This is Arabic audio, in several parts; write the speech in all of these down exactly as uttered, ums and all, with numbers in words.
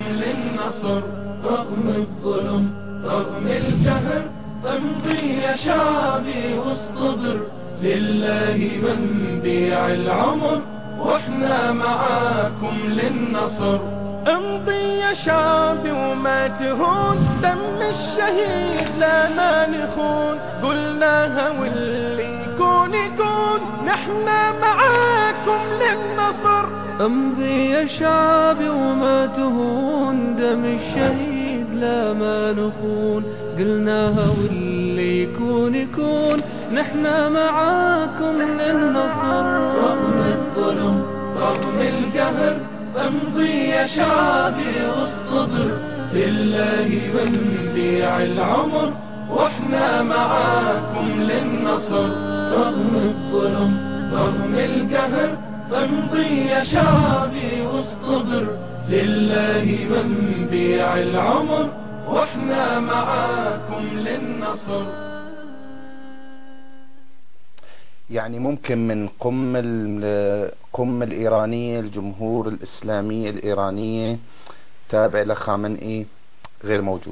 للنصر رغم الظلم رغم الجهر. امضي يا شعبي واصطبر، لله من بيع العمر واحنا معاكم للنصر. امضي يا شعبي وما تهون، دم الشهيد لا ما نخون. قلناها واللي يكون يكون، نحنا معاكم للنصر. امضي يا شعبي وما تهون، دم الشهيد لا ما نخون. قلناها واللي يكون يكون، نحنا معاكم للنصر. رغم الظلم رغم القهر، امضي يا شعبي واصطبر، لله من بيع العمر واحنا معاكم للنصر. رغم الظلم رغم القهر، امضي يا شعبي واصطبر، لله من بيع العمر واحنا معاكم للنصر. يعني ممكن من قم قم الإيرانية الجمهور الإسلامية الإيرانية تابع لخامنئي غير موجود.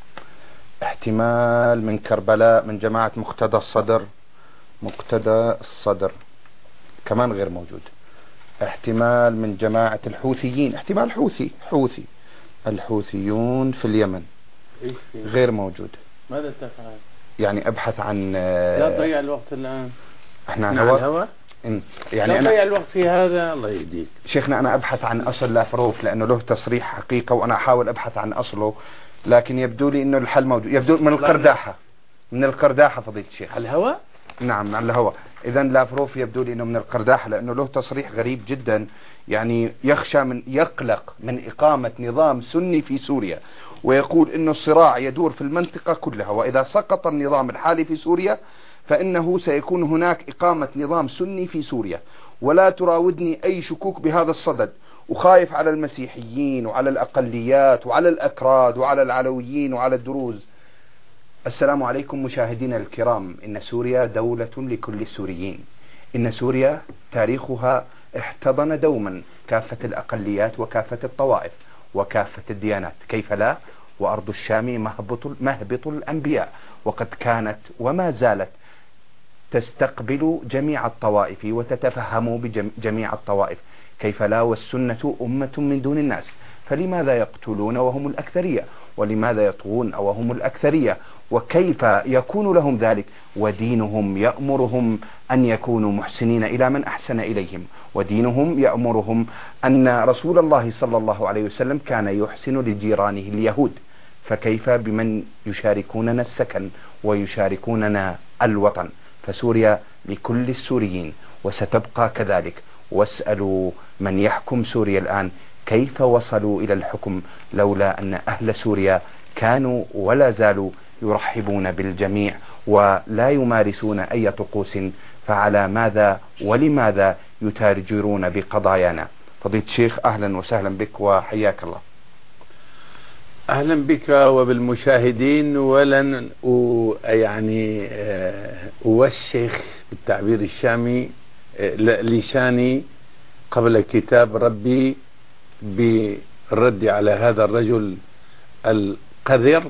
احتمال من كربلاء من جماعة مقتدى الصدر مقتدى الصدر كمان غير موجود. احتمال من جماعة الحوثيين، احتمال حوثي حوثي الحوثيون في اليمن غير موجود. ماذا تفعل؟ يعني ابحث عن لا تضيع الوقت الآن، احنا على الهواء. يعني لا أنا تضيع الوقت في هذا، الله يهديك. شيخنا أنا أبحث عن أصل لافروف لأنه له تصريح حقيقة، وأنا أحاول أبحث عن أصله، لكن يبدو لي إنه الحل موجود. يبدو من القرداحة من القرداحة فضيلة الشيخ. على الهواء؟ نعم على الهواء. إذا لافروف يبدو لي إنه من القرداحة، لأنه له تصريح غريب جدا، يعني يخشى من يقلق من إقامة نظام سني في سوريا، ويقول إنه الصراع يدور في المنطقة كلها، وإذا سقط النظام الحالي في سوريا فإنه سيكون هناك إقامة نظام سني في سوريا. ولا تراودني أي شكوك بهذا الصدد، وخايف على المسيحيين وعلى الأقليات وعلى الأكراد وعلى العلويين وعلى الدروز. السلام عليكم مشاهدينا الكرام. إن سوريا دولة لكل السوريين. إن سوريا تاريخها احتضن دوما كافة الأقليات وكافة الطوائف وكافة الديانات، كيف لا؟ وأرض الشام مهبط, مهبط الأنبياء، وقد كانت وما زالت تستقبل جميع الطوائف وتتفهم بجميع الطوائف، كيف لا؟ والسنة أمة من دون الناس، فلماذا يقتلون وهم الأكثرية؟ ولماذا يطغون وهم الأكثرية؟ وكيف يكون لهم ذلك ودينهم يأمرهم أن يكونوا محسنين إلى من أحسن إليهم، ودينهم يأمرهم أن رسول الله صلى الله عليه وسلم كان يحسن لجيرانه اليهود، فكيف بمن يشاركوننا السكن ويشاركوننا الوطن؟ فسوريا لكل السوريين وستبقى كذلك. واسألوا من يحكم سوريا الآن كيف وصلوا إلى الحكم لولا أن أهل سوريا كانوا ولا زالوا يرحبون بالجميع ولا يمارسون أي طقوس، فعلى ماذا ولماذا يتاجرون بقضايانا؟ فضيلة الشيخ أهلا وسهلا بك وحياك الله. أهلا بك وبالمشاهدين. ولن يعني أوشخ بالتعبير الشامي لساني قبل كتاب ربي بالرد على هذا الرجل القذر.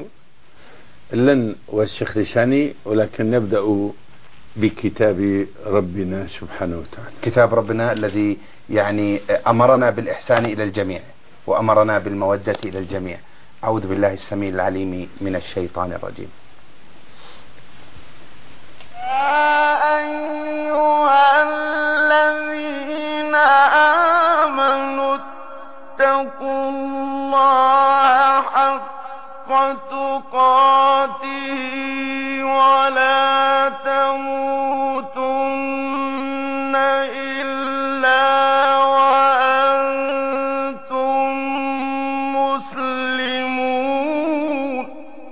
لن أوشخ لساني، ولكن نبدأ بكتاب ربنا سبحانه وتعالى. كتاب ربنا الذي يعني أمرنا بالإحسان إلى الجميع وأمرنا بالمودة إلى الجميع. أعوذ بالله السميع العليم من الشيطان الرجيم. يا أيها الذين آمنوا اتقوا الله حق تقاته ولا تموتن إلا وأنتم مسلمون.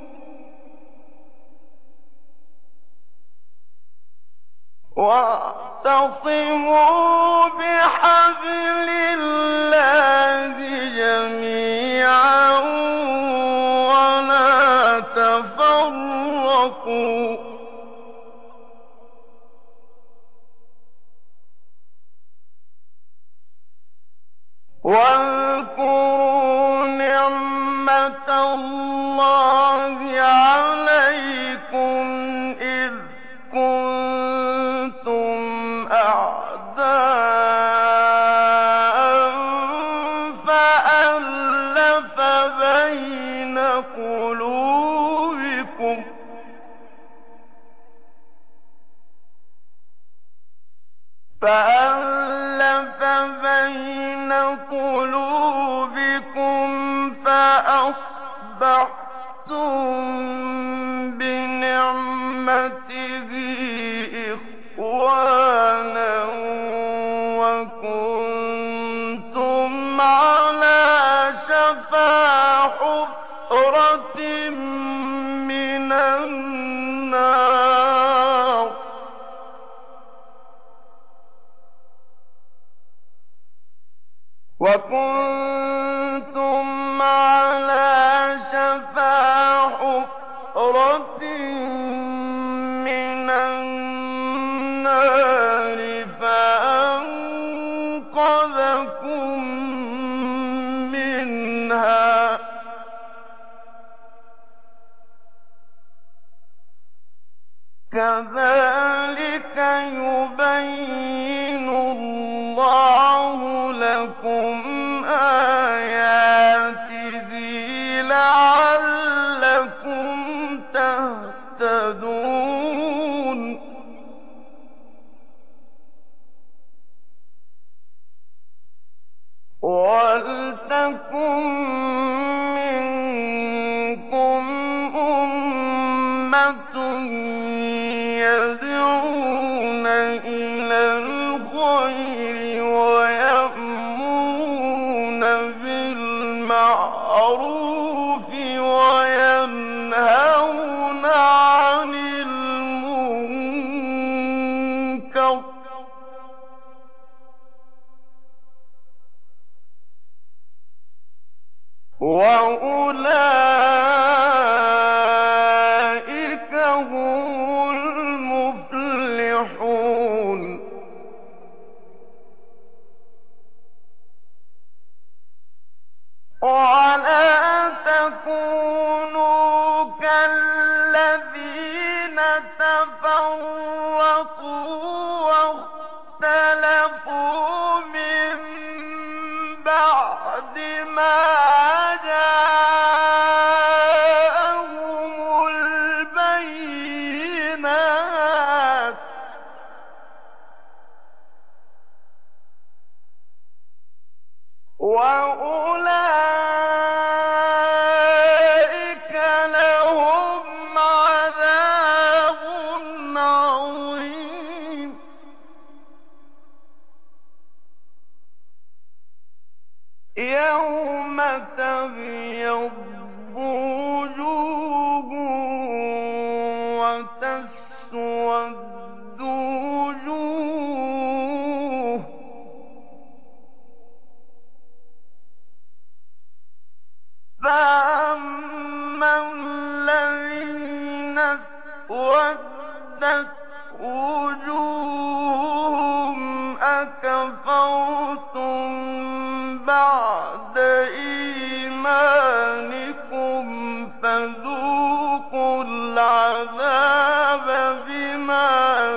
واعتصموا بحبل الله جميعا ولا تفرقوا. واذكروا نعمة الله عليكم إذ كنتم أعداء فألف بين قلوبكم فألف بين قلوبكم فأصبحتم بنعمته إخوانا وكنتم على شفا حفرة من النار وكنتم على شفا حفرة من النار فأنقذكم منها كذلك يبين الله لكم آياته لعلكم تهتدون ولتكن منكم أمة يدعون إلى الخير ويأمرون بالمعروف وينهون عن المنكر وأولئك هم المفلحون ولا تكونوا كالذين تفرقوا واختلفوا من بعد ما جاءهم البينات وأولئك لهم عذاب عظيم يوم تبيض وجوه وتسود وجوه فأما الذين اسودت وجوههم أكفرتم بعد إيمانكم فذوقوا العذاب بما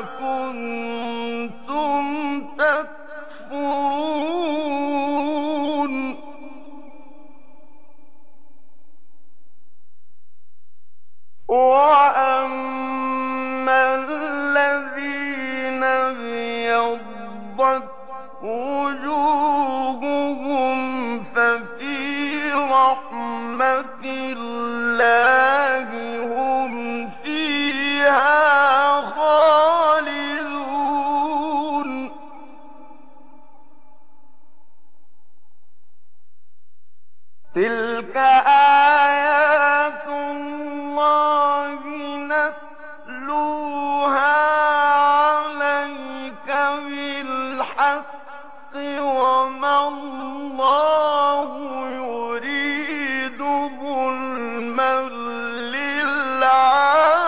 كنتم تكفرون وأما الذين ابيضت وجوههم ففي رحمة الله هم فيها خالدون تلك آيات الله نتلوها عليك بالحق وما الله يريد ظلما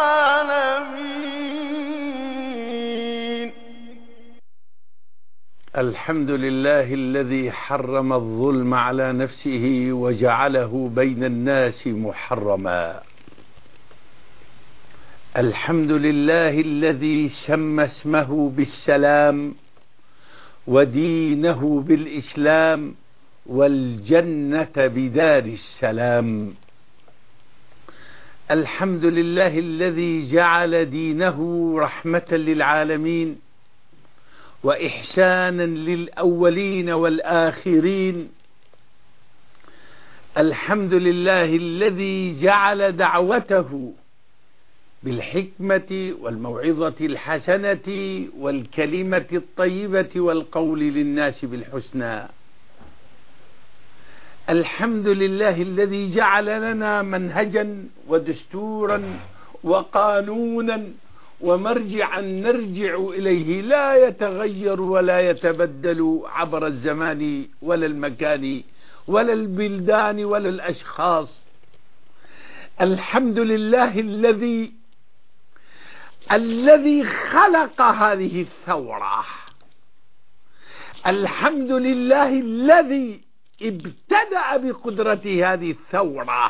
للعالمين. الحمد لله الذي حرم الظلم على نفسه وجعله بين الناس محرما. الحمد لله الذي سمى اسمه بالسلام ودينه بالإسلام والجنة بدار السلام. الحمد لله الذي جعل دينه رحمة للعالمين وإحسانا للأولين والآخرين. الحمد لله الذي جعل دعوته بالحكمة والموعظة الحسنة والكلمة الطيبة والقول للناس بالحسنى. الحمد لله الذي جعل لنا منهجا ودستورا وقانونا ومرجعا نرجع إليه لا يتغير ولا يتبدل عبر الزمان ولا المكان ولا البلدان ولا الأشخاص. الحمد لله الذي الذي خلق هذه الثورة. الحمد لله الذي ابتدأ بقدرته هذه الثورة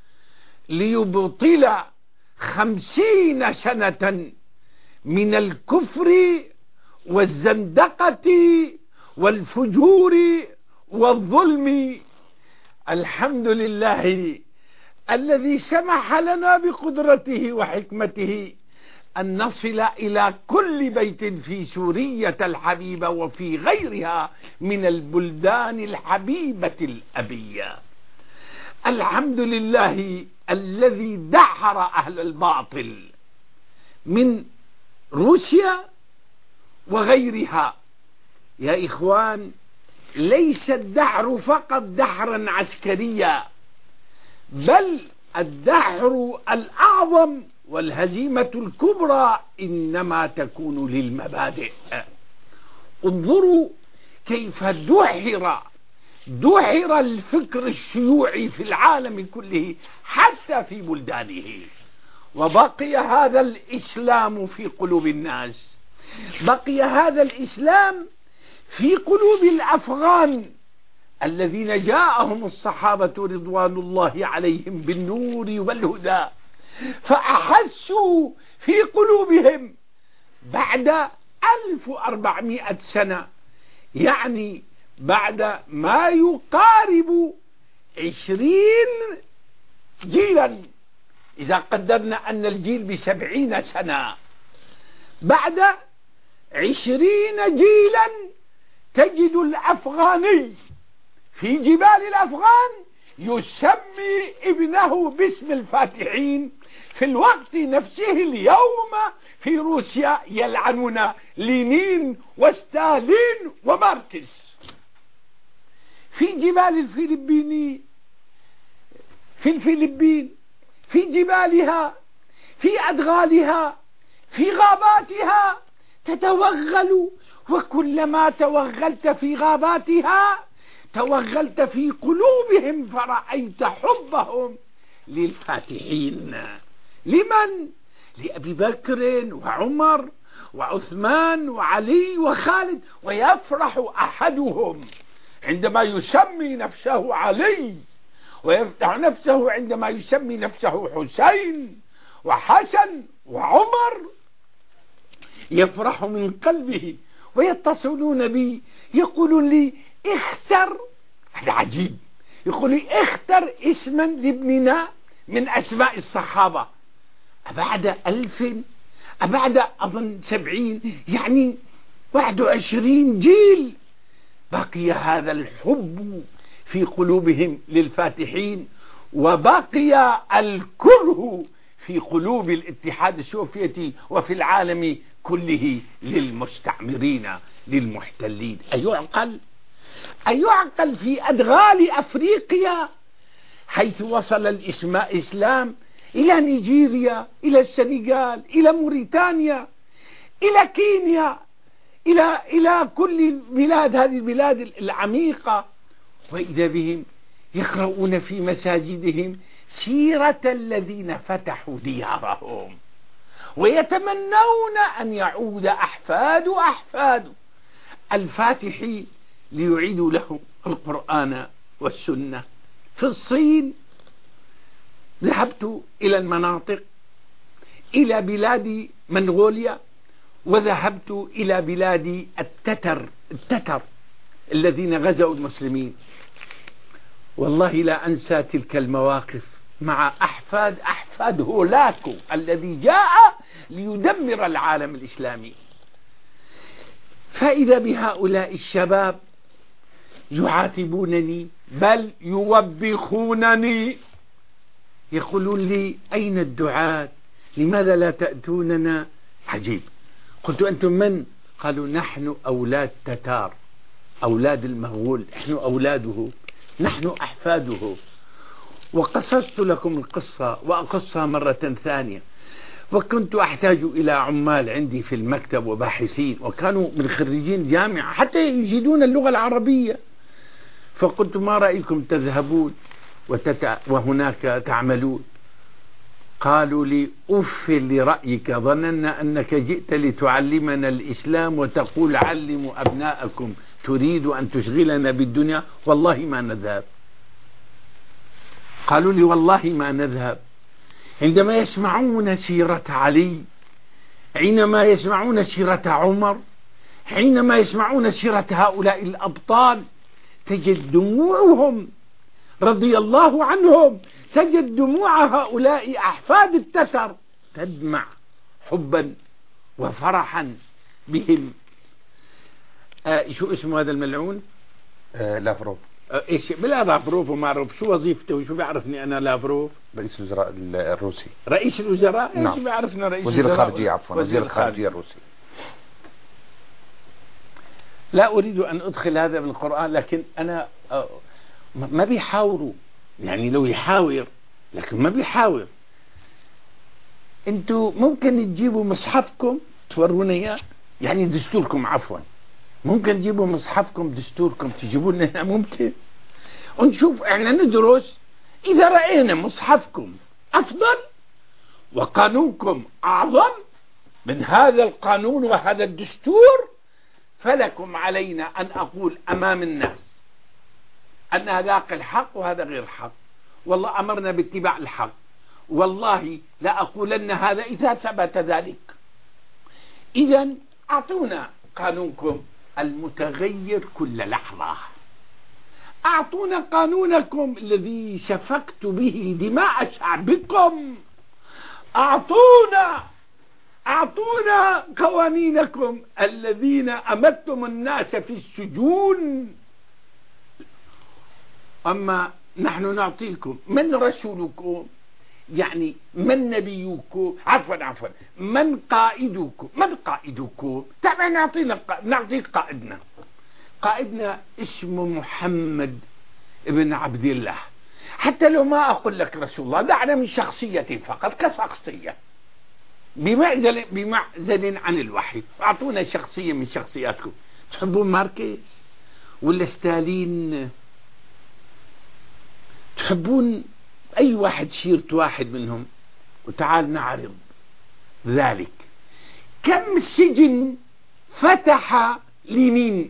ليبطل خمسين سنة من الكفر والزندقة والفجور والظلم. الحمد لله الذي سمح لنا بقدرته وحكمته أن نصل إلى كل بيت في سورية الحبيبة وفي غيرها من البلدان الحبيبة الأبية. الحمد لله الذي دحر أهل الباطل من روسيا وغيرها. يا إخوان، ليس الدحر فقط دحرا عسكريا، بل الدحر الأعظم والهزيمة الكبرى إنما تكون للمبادئ. انظروا كيف دحر دحر الفكر الشيوعي في العالم كله حتى في بلدانه، وبقي هذا الإسلام في قلوب الناس. بقي هذا الإسلام في قلوب الأفغان الذين جاءهم الصحابة رضوان الله عليهم بالنور والهدى، فأحسوا في قلوبهم بعد ألف وأربعمائة سنة، يعني بعد ما يقارب عشرين جيلا، إذا قدرنا أن الجيل بسبعين سنة، بعد عشرين جيلا تجد الأفغاني في جبال الأفغان يسمي ابنه باسم الفاتحين، في الوقت نفسه اليوم في روسيا يلعنون لينين وستالين وماركس. في جبال الفلبين في الفلبين في جبالها، في أدغالها، في غاباتها تتوغل، وكلما توغلت في غاباتها توغلت في قلوبهم فرأيت حبهم للفاتحين. لمن؟ لأبي بكر وعمر وعثمان وعلي وخالد. ويفرح أحدهم عندما يسمي نفسه علي، ويفتح نفسه عندما يسمي نفسه حسين وحسن وعمر. يفرح من قلبه ويتصلون بي يقولون لي اختر، هذا عجيب، يقول لي اختر اسما لابننا من أسماء الصحابة. أبعد ألف، أبعد أظن سبعين، يعني واحد وعشرين جيل بقي هذا الحب في قلوبهم للفاتحين، وبقي الكره في قلوب الاتحاد السوفيتي وفي العالم كله للمستعمرين للمحتلين. أيعقل؟ أيعقل في أدغال أفريقيا حيث وصل الإسلام إلى نيجيريا، إلى السنغال، إلى موريتانيا، إلى كينيا، إلى إلى كل بلاد هذه البلاد العميقة، وإذا بهم يقرؤون في مساجدهم سيرة الذين فتحوا ديارهم، ويتمنون أن يعود أحفاد أحفاد الفاتح ليعيدوا لهم القرآن والسنة. في الصين ذهبت إلى المناطق، إلى بلاد منغوليا، وذهبت إلى بلاد التتر التتر الذين غزوا المسلمين. والله لا أنسى تلك المواقف مع أحفاد أحفاد هولاكو الذي جاء ليدمر العالم الإسلامي. فإذا بهؤلاء الشباب يعاتبونني بل يوبخونني، يقولون لي أين الدعاة؟ لماذا لا تأتوننا؟ عجيب. قلت أنتم من؟ قالوا نحن أولاد تتار، أولاد المغول، نحن أولاده، نحن أحفاده. وقصصت لكم القصة وأقصها مرة ثانية. وكنت أحتاج إلى عمال عندي في المكتب وباحثين، وكانوا من خريجين جامعة حتى يجيدون اللغة العربية. فقلت ما رأيكم تذهبون وتتع... وهناك تعملون؟ قالوا لي أف لرأيك، ظننا أنك جئت لتعلمنا الإسلام وتقول علموا أبناءكم، تريد أن تشغلنا بالدنيا، والله ما نذهب. قالوا لي والله ما نذهب. عندما يسمعون سيرة علي، حينما يسمعون سيرة عمر، حينما يسمعون سيرة هؤلاء الأبطال، تجد دموعهم رضي الله عنهم، تجد دموع هؤلاء أحفاد التتر تدمع حبا وفرحا بهم. آه شو اسم هذا الملعون؟ آه لافروف. آه ايش بلا لافروف وما اعرف شو وظيفته وشو بيعرفني انا لافروف؟ رئيس الوزراء الروسي. رئيس الوزراء؟ نعم. ايش بيعرفنا رئيس وزير الوزراء؟ الخارجية عفوا، وزير الخارجية الروسي. لا أريد أن أدخل هذا بالقرآن، لكن أنا ما بيحاوروا، يعني لو يحاور لكن ما بيحاور. أنتوا ممكن تجيبوا مصحفكم تورونا إياه، يعني دستوركم عفوا، ممكن تجيبوا مصحفكم دستوركم تجيبوا لنا، ممكن ونشوف احنا ندرس. إذا رأينا مصحفكم أفضل وقانونكم أعظم من هذا القانون وهذا الدستور، فلكم علينا أن أقول أمام الناس أن هذاك الحق وهذا غير حق، والله أمرنا باتباع الحق، والله لا أقولن هذا إذا ثبت ذلك. إذا أعطونا قانونكم المتغير كل لحظة، أعطونا قانونكم الذي سفكت به دماء شعبكم، أعطونا أعطونا قوانينكم الذين أمدتم الناس في السجون. أما نحن نعطيكم من رسولكم، يعني من نبيكم، عفوا عفوا من قائدكم، من قائدكم؟ طبعا نعطينا نعطيك قائدنا. قائدنا اسمه محمد ابن عبد الله. حتى لو ما أقول لك رسول الله، دعنا من شخصيته فقط كشخصية، بمعزل بمعزل عن الوحي. أعطونا شخصية من شخصياتكم. تحبون ماركيز ولا ستالين؟ تحبون أي واحد شيرت واحد منهم؟ وتعال نعرض ذلك. كم سجن فتح لينين،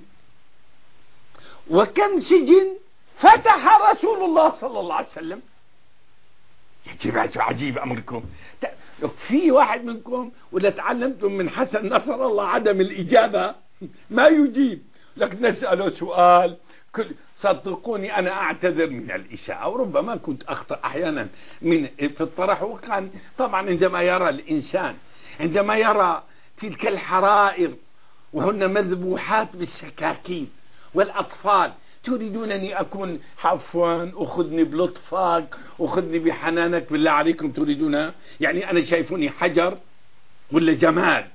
وكم سجن فتح رسول الله صلى الله عليه وسلم. يجب عجيب أمركم. في واحد منكم ولا تعلمتم من حسن نصر الله عدم الإجابة، ما يجيب لك نسأله سؤال كل صدقوني أنا أعتذر من الإساءة، وربما كنت أخطأ أحيانا من في الطرح. وكان طبعا عندما يرى الإنسان، عندما يرى تلك الحرائر وهن مذبوحات بالسكاكين والأطفال، تريدونني أكون عفوا أخذني بلطفك أخذني بحنانك، بالله عليكم تريدون يعني أنا شايفوني حجر ولا جماد؟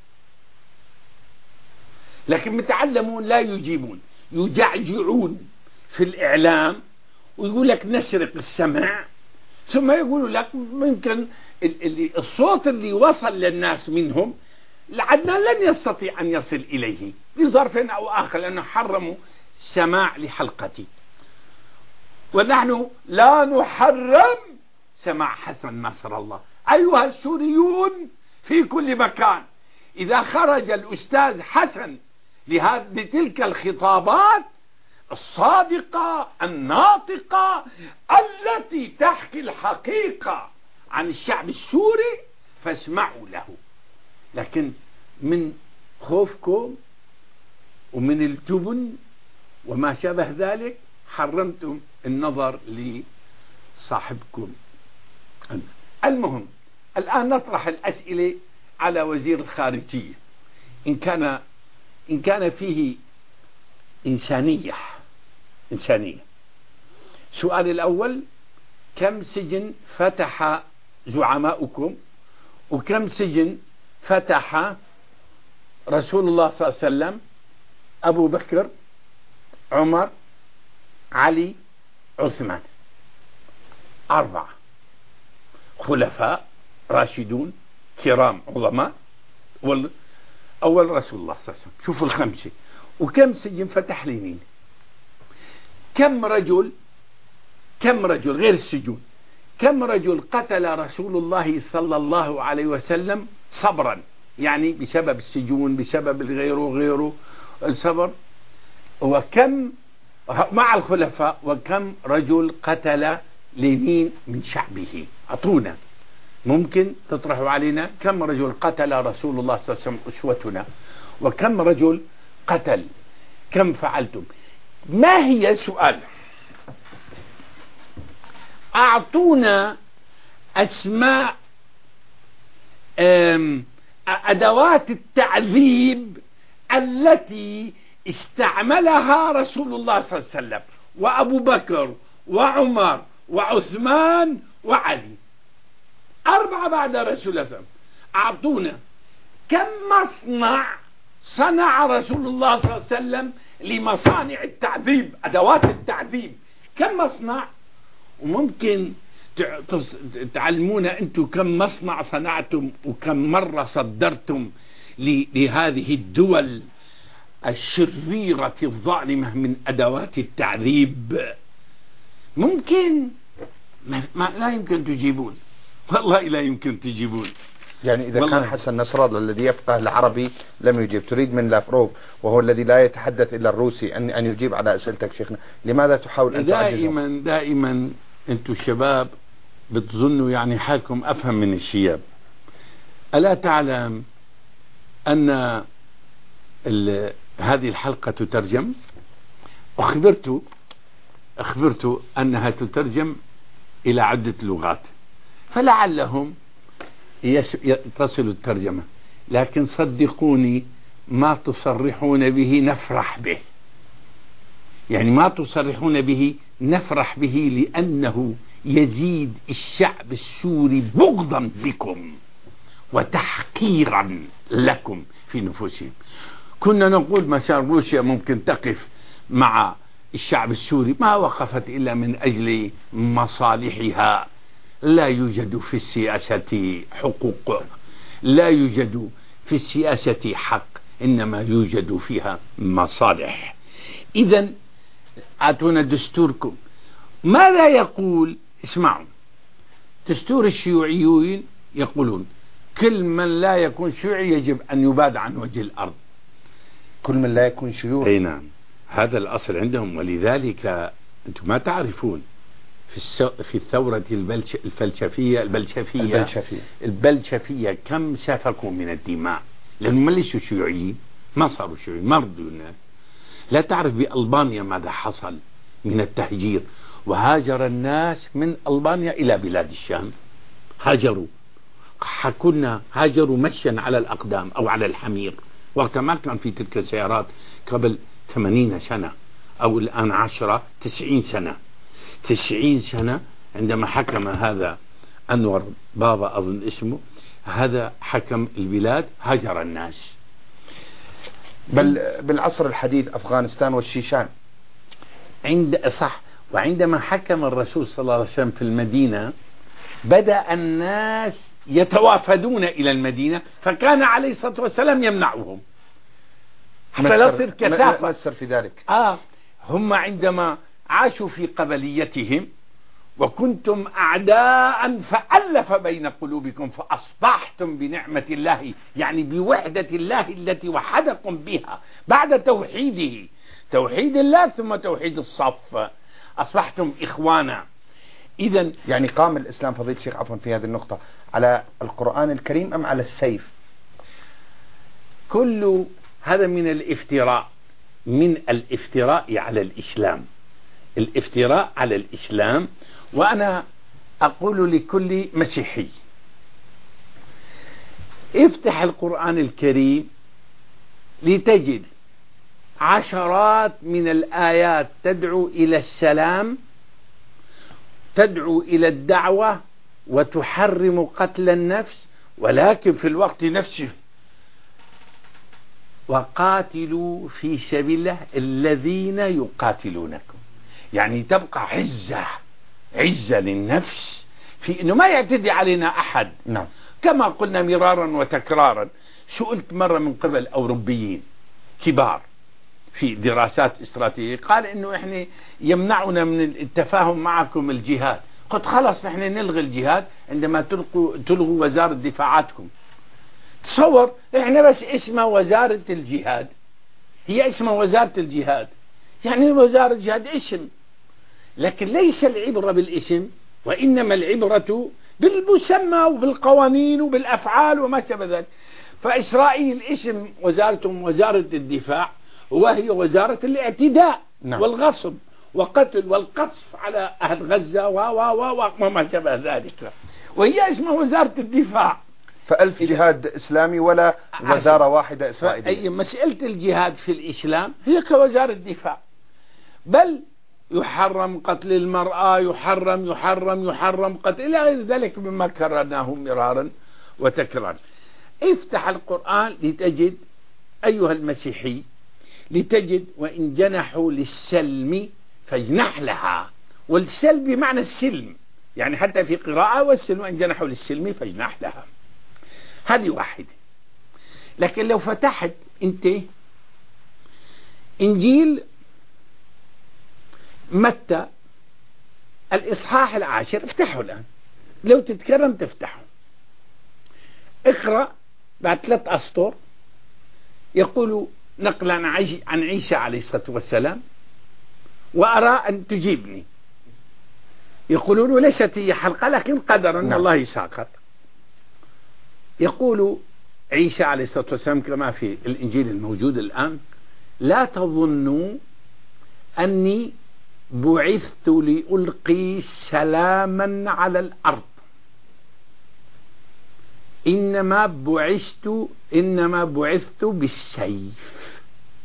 لكن متعلمون لا يجيبون، يجعجعون في الإعلام ويقول لك نسرق السمع، ثم يقولوا لك ممكن الصوت اللي وصل للناس منهم لعدنا لن يستطيع أن يصل إليه بظرف أو آخر، لأنه حرموا سماع لحلقتي، ونحن لا نحرم سماع حسن نصر الله. أيها السوريون في كل مكان، إذا خرج الأستاذ حسن لهذه لتلك الخطابات الصادقة الناطقة التي تحكي الحقيقة عن الشعب السوري، فاسمعوا له. لكن من خوفكم ومن الجبن وما شابه ذلك حرمتم النظر لصاحبكم. المهم الآن نطرح الأسئلة على وزير الخارجية إن كان إن كان فيه إنسانية إنسانية. السؤال الأول: كم سجن فتح زعماؤكم، وكم سجن فتح رسول الله صلى الله عليه وسلم، أبو بكر، عمر، علي، عثمان؟ أربعة خلفاء راشدون كرام عظماء، أول رسول الله صلى الله عليه وسلم. شوفوا الخمسة. وكم سجن فتح لمين؟ كم رجل كم رجل غير السجون، كم رجل قتل رسول الله صلى الله عليه وسلم صبرا، يعني بسبب السجون بسبب غيره غيره الصبر، وكم مع الخلفاء، وكم رجل قتل لمين من شعبه؟ أعطونا، ممكن تطرحوا علينا كم رجل قتل رسول الله صلى الله عليه وسلم أسوتنا، وكم رجل قتل، كم فعلتم؟ ما هي سؤال؟ أعطونا أسماء أدوات التعذيب التي استعملها رسول الله صلى الله عليه وسلم وأبو بكر وعمر وعثمان وعلي، أربعة بعد رسول الله صلى الله عليه وسلم. أعطونا كم مصنع صنع رسول الله صلى الله عليه وسلم لمصانع التعذيب، أدوات التعذيب، كم مصنع؟ وممكن تعلمونا أنتم كم مصنع صنعتم وكم مرة صدرتم لهذه الدول الشريرة الظالمة من أدوات التعذيب؟ ممكن ما, ما لا يمكن تجيبون، والله لا يمكن تجيبون. يعني إذا كان حسن نصر الله الذي يفقه العربي لم يجيب، تريد من لافروف وهو الذي لا يتحدث إلا الروسي أن أن يجيب على أسئلتك شيخنا، لماذا تحاول أن تعجزهم؟ دائما دائما أنتم الشباب بتظنوا يعني حالكم أفهم من الشياب. ألا تعلم أن هذه الحلقة تترجم؟ أخبرت أخبرت أنها تترجم إلى عدة لغات، فلعلهم تصل الترجمة، لكن صدقوني ما تصرحون به نفرح به، يعني ما تصرحون به نفرح به، لأنه يزيد الشعب السوري بغضا بكم وتحقيرا لكم في نفوسهم. كنا نقول مثلا روسيا ممكن تقف مع الشعب السوري، ما وقفت إلا من أجل مصالحها. لا يوجد في السياسة حقوق، لا يوجد في السياسة حق، إنما يوجد فيها مصالح. إذن أعطونا دستوركم. ماذا يقول؟ اسمعوا، دستور الشيوعيين يقولون كل من لا يكون شيوعي يجب أن يباد عن وجه الأرض. كل من لا يكون شيوعي؟ أي نعم، هذا الأصل عندهم. ولذلك أنتم ما تعرفون في السو... في الثورة البلش... الفلسفية البلشفية البلشفية البلشفية كم سفكوا من الدماء، لأنهم ما ليسوا شيوعيين، ما صاروا شيوعيين، مرضوا الناس. لا تعرف بألبانيا ماذا حصل من التهجير، وهاجر الناس من ألبانيا إلى بلاد الشام، هاجروا، حكونا هاجروا مشيا على الأقدام أو على الحمير، وقت ما كان في تلك السيارات قبل ثمانين سنة أو الآن عشرة تسعين سنة تسعين سنة عندما حكم هذا أنور بابا أظن اسمه، هذا حكم البلاد، هاجر الناس. بل بالعصر الحديث أفغانستان والشيشان عند صح. وعندما حكم الرسول صلى الله عليه وسلم في المدينة بدأ الناس يتوافدون إلى المدينة، فكان عليه الصلاة والسلام يمنعهم حتى لا تصير كثافة. مأثر في ذلك. آه هم عندما عاشوا في قبليتهم وكنتم أعداء فألف بين قلوبكم فأصبحتم بنعمة الله، يعني بوحدة الله التي وحدكم بها بعد توحيده، توحيد الله ثم توحيد الصف، أصبحتم إخوانا. إذن يعني قام الإسلام فضيلة الشيخ عفوا في هذه النقطة على القرآن الكريم أم على السيف؟ كل هذا من الافتراء، من الافتراء على الإسلام، الافتراء على الإسلام. وأنا أقول لكل مسيحي افتح القرآن الكريم لتجد عشرات من الآيات تدعو إلى السلام، تدعو إلى الدعوة، وتحرم قتل النفس، ولكن في الوقت نفسه وقاتلوا في سبيل الله الذين يقاتلونكم، يعني تبقى عزة عزة للنفس في أنه ما يعتدي علينا أحد. نعم. كما قلنا مرارا وتكرارا، سئلت مرة من قبل أوروبيين كبار في دراسات استراتيجية، قال إنه إحنا يمنعنا من التفاهم معكم الجهاد. قلت خلاص نحن نلغي الجهاد عندما تلقوا تلغوا وزارة دفاعاتكم. تصور إحنا بس اسمها وزارة الجهاد، هي اسمها وزارة الجهاد، يعني وزارة الجهاد اسم، لكن ليس العبرة بالاسم، وإنما العبرة بالمسمى وبالقوانين وبالأفعال وما شابه ذلك. فإسرائيل اسم وزارتهم وزارة الدفاع، وهي وزارة الاعتداء. نعم. والغصب وقتل والقصف على أهل غزة و و و وما شابه ذلك، وهي اسمها وزارة الدفاع. فألف جهاد إسلامي ولا وزارة واحدة إسرائيلية. أي مسألة الجهاد في الإسلام هي كوزارة الدفاع، بل يحرم قتل المرأة، يحرم يحرم يحرم قتل إلى غير ذلك مما كررناه مرارا وتكرارا. افتح القرآن لتجد أيها المسيحي، لتجد وإن جنحوا للسلم فاجنح لها، والسلم بمعنى السلم، يعني حتى في قراءة والسلم وإن جنحوا للسلم فاجنح لها. هذه واحدة. لكن لو فتحت انت إنجيل متى الإصحاح العاشر، افتحه الآن، لو تتكرم تفتحه، اقرأ بعد ثلاث أسطر يقول نقلا عن عيسى عليه الصلاة والسلام، وأرى أن تجيبني. يقولون ليست هي حلقة لكن قدرا من الله ساقط. يقول عيسى عليه الصلاة والسلام كما في الإنجيل الموجود الآن: لا تظنوا أني بعثت لألقي سلاما على الأرض، إنما بعثت إنما بعثت بالسيف.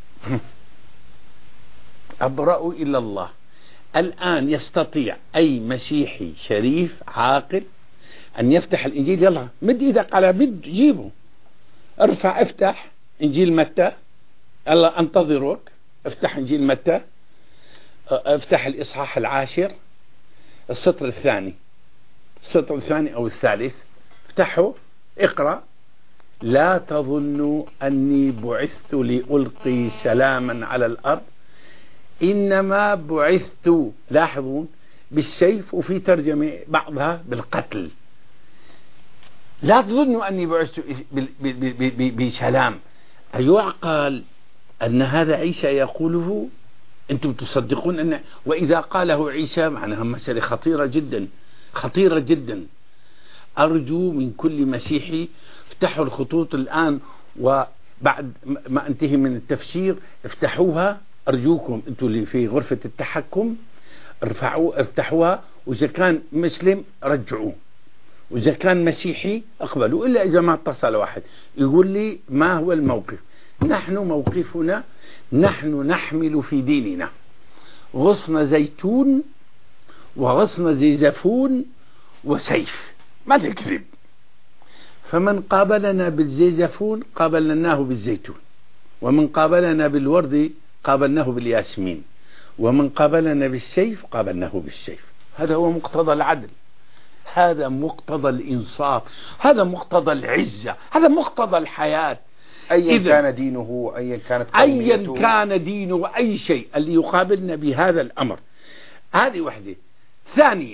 أبرأ إلى الله. الآن يستطيع أي مسيحي شريف عاقل أن يفتح الإنجيل، يلا مد إيدك على مد جيبه، ارفع افتح إنجيل متى، الله أنتظرك، افتح إنجيل متى، افتح الإصحاح العاشر السطر الثاني، السطر الثاني أو الثالث، افتحه اقرأ: لا تظنوا أني بعثت لألقي سلاما على الأرض، إنما بعثت، لاحظون، بالسيف، وفي ترجمة بعضها بالقتل. لا تظنوا أني بعثت بسلام. أيعقل أن هذا عيسى يقوله؟ أنتم تصدقون أن وإذا قاله عيسى معناها مسألة خطيرة جدا، خطيرة جدا. أرجو من كل مسيحي افتحوا الخطوط الآن، وبعد ما انتهي من التفسير افتحوها، أرجوكم أنتم اللي في غرفة التحكم ارفعوا افتحوها، وإذا كان مسلم رجعوه، وإذا كان مسيحي أقبلوا، إلا إذا ما اتصل واحد يقول لي ما هو الموقف. نحن موقفنا، نحن نحمل في ديننا غصن زيتون وغصن زيزفون وسيف، ما تكذب. فمن قابلنا بالزيزفون قابلناه بالزيتون، ومن قابلنا بالورد قابلناه بالياسمين، ومن قابلنا بالسيف قابلناه بالسيف. هذا هو مقتضى العدل، هذا مقتضى الإنصاف، هذا مقتضى العزة، هذا مقتضى الحياة. أيا كان دينه، أيا كانت قوميته، أيا كان دينه، أي شيء اللي يقابلنا بهذا الأمر. هذه وحدة. ثانية،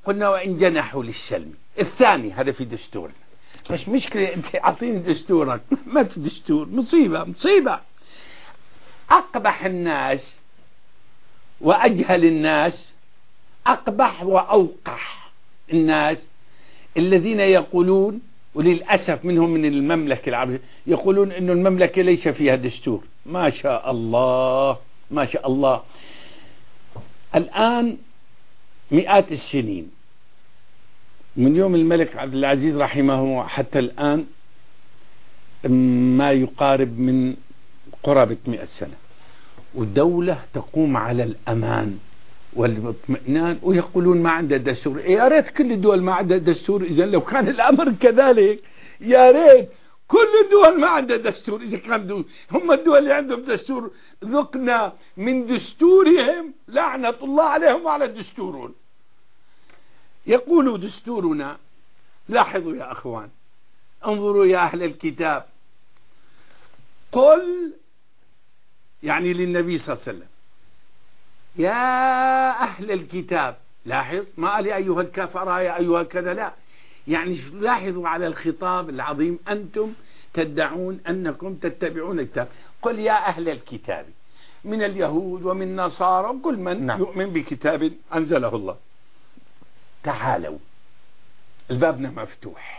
قلنا وإن جنحوا للسلم. الثاني هذا في دستورنا، مش مشكلة أنت أعطيني دستورك ما في دستور، مصيبة مصيبة. أقبح الناس وأجهل الناس، أقبح وأوقح الناس الذين يقولون، وللأسف منهم من المملكة العربية، يقولون أن المملكة ليس فيها دستور. ما شاء الله ما شاء الله. الآن مئات السنين من يوم الملك عبد العزيز رحمه الله حتى الآن ما يقارب من قرابة مئة سنة، ودولة تقوم على الأمان والاطمئنان، ويقولون ما عندها دستور. يا ريت كل الدول ما عندها دستور. إذا لو كان الأمر كذلك يا ريت كل الدول ما عندها دستور. إذا كان دول هم الدول اللي عندهم دستور ذقنا من دستورهم لعنة الله عليهم وعلى دستورهم. يقول دستورنا، لاحظوا يا أخوان، انظروا يا أهل الكتاب، قل يعني للنبي صلى الله عليه وسلم يا أهل الكتاب. لاحظ ما قال يا أيها الكفرة يا أيها كذا، لا، يعني لاحظوا على الخطاب العظيم، أنتم تدعون أنكم تتبعون الكتاب. قل يا أهل الكتاب من اليهود ومن النصارى وكل من نعم. يؤمن بكتاب أنزله الله، تعالوا، البابنا مفتوح.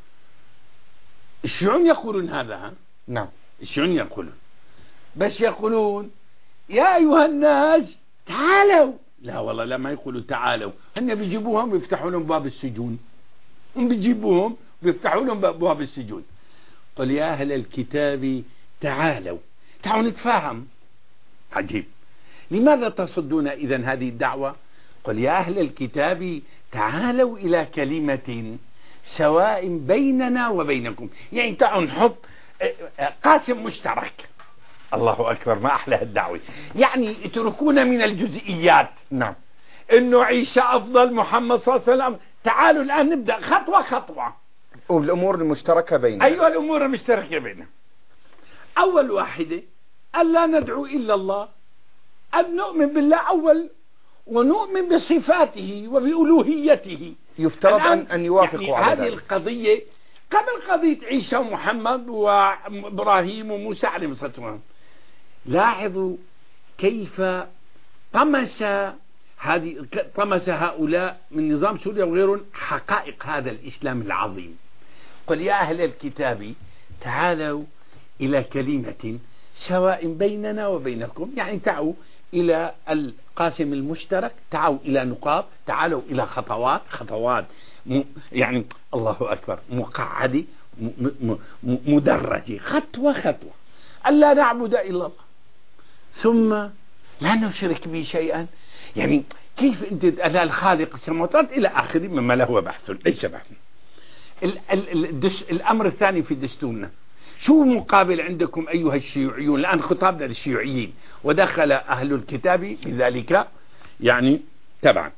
الشيوعيون يقولون هذا، ها؟ نعم الشيوعيون يقولون، بس يقولون يا أيها الناس تعالوا. لا والله لا، ما يقولوا تعالوا، هن بيجيبوهم ويفتحوا لهم باب السجون، هم بيجيبوهم ويفتحوا لهم باب السجون. قل يا أهل الكتاب تعالوا، تعالوا نتفاهم. عجيب، لماذا تصدون إذن هذه الدعوة؟ قل يا أهل الكتاب تعالوا إلى كلمة سواء بيننا وبينكم، يعني تعالوا نحط قاسم مشترك. الله أكبر، ما أحلى الدعوة، يعني اتركونا من الجزئيات. نعم، إنه عيسى أفضل، محمد صلى الله عليه وسلم، تعالوا الآن نبدأ خطوة خطوة. والأمور المشتركة بيننا. أيوة الأمور المشتركة بيننا. أول واحدة ألا ندعو إلا الله، أن نؤمن بالله أول، ونؤمن بصفاته وبألوهيته. يفترض أن أن يوافقوا يعني على هذه ذلك. القضية قبل قضية عيسى ومحمد وإبراهيم وموسى عليهم الصلاة والسلام. لاحظوا كيف طمس هذه طمس هؤلاء من نظام سوريا وغيرهم حقائق هذا الإسلام العظيم. قل يا أهل الكتاب تعالوا إلى كلمة سواء بيننا وبينكم، يعني تعالوا إلى القاسم المشترك، تعالوا إلى نقاط، تعالوا إلى خطوات خطوات م يعني الله أكبر، مقعدة مدرجة، خطوة خطوة. ألا نعبد إلا الله، ثم لا نشرك به شيئا. يعني كيف أنت ألا الخالق السماوات إلى آخره مما له بحث ليس بحث. ال ال ال الأمر الثاني في دستورنا، شو مقابل عندكم أيها الشيوعيون؟ الآن خطابنا للشيوعيين، ودخل أهل الكتاب بذلك يعني تبعا.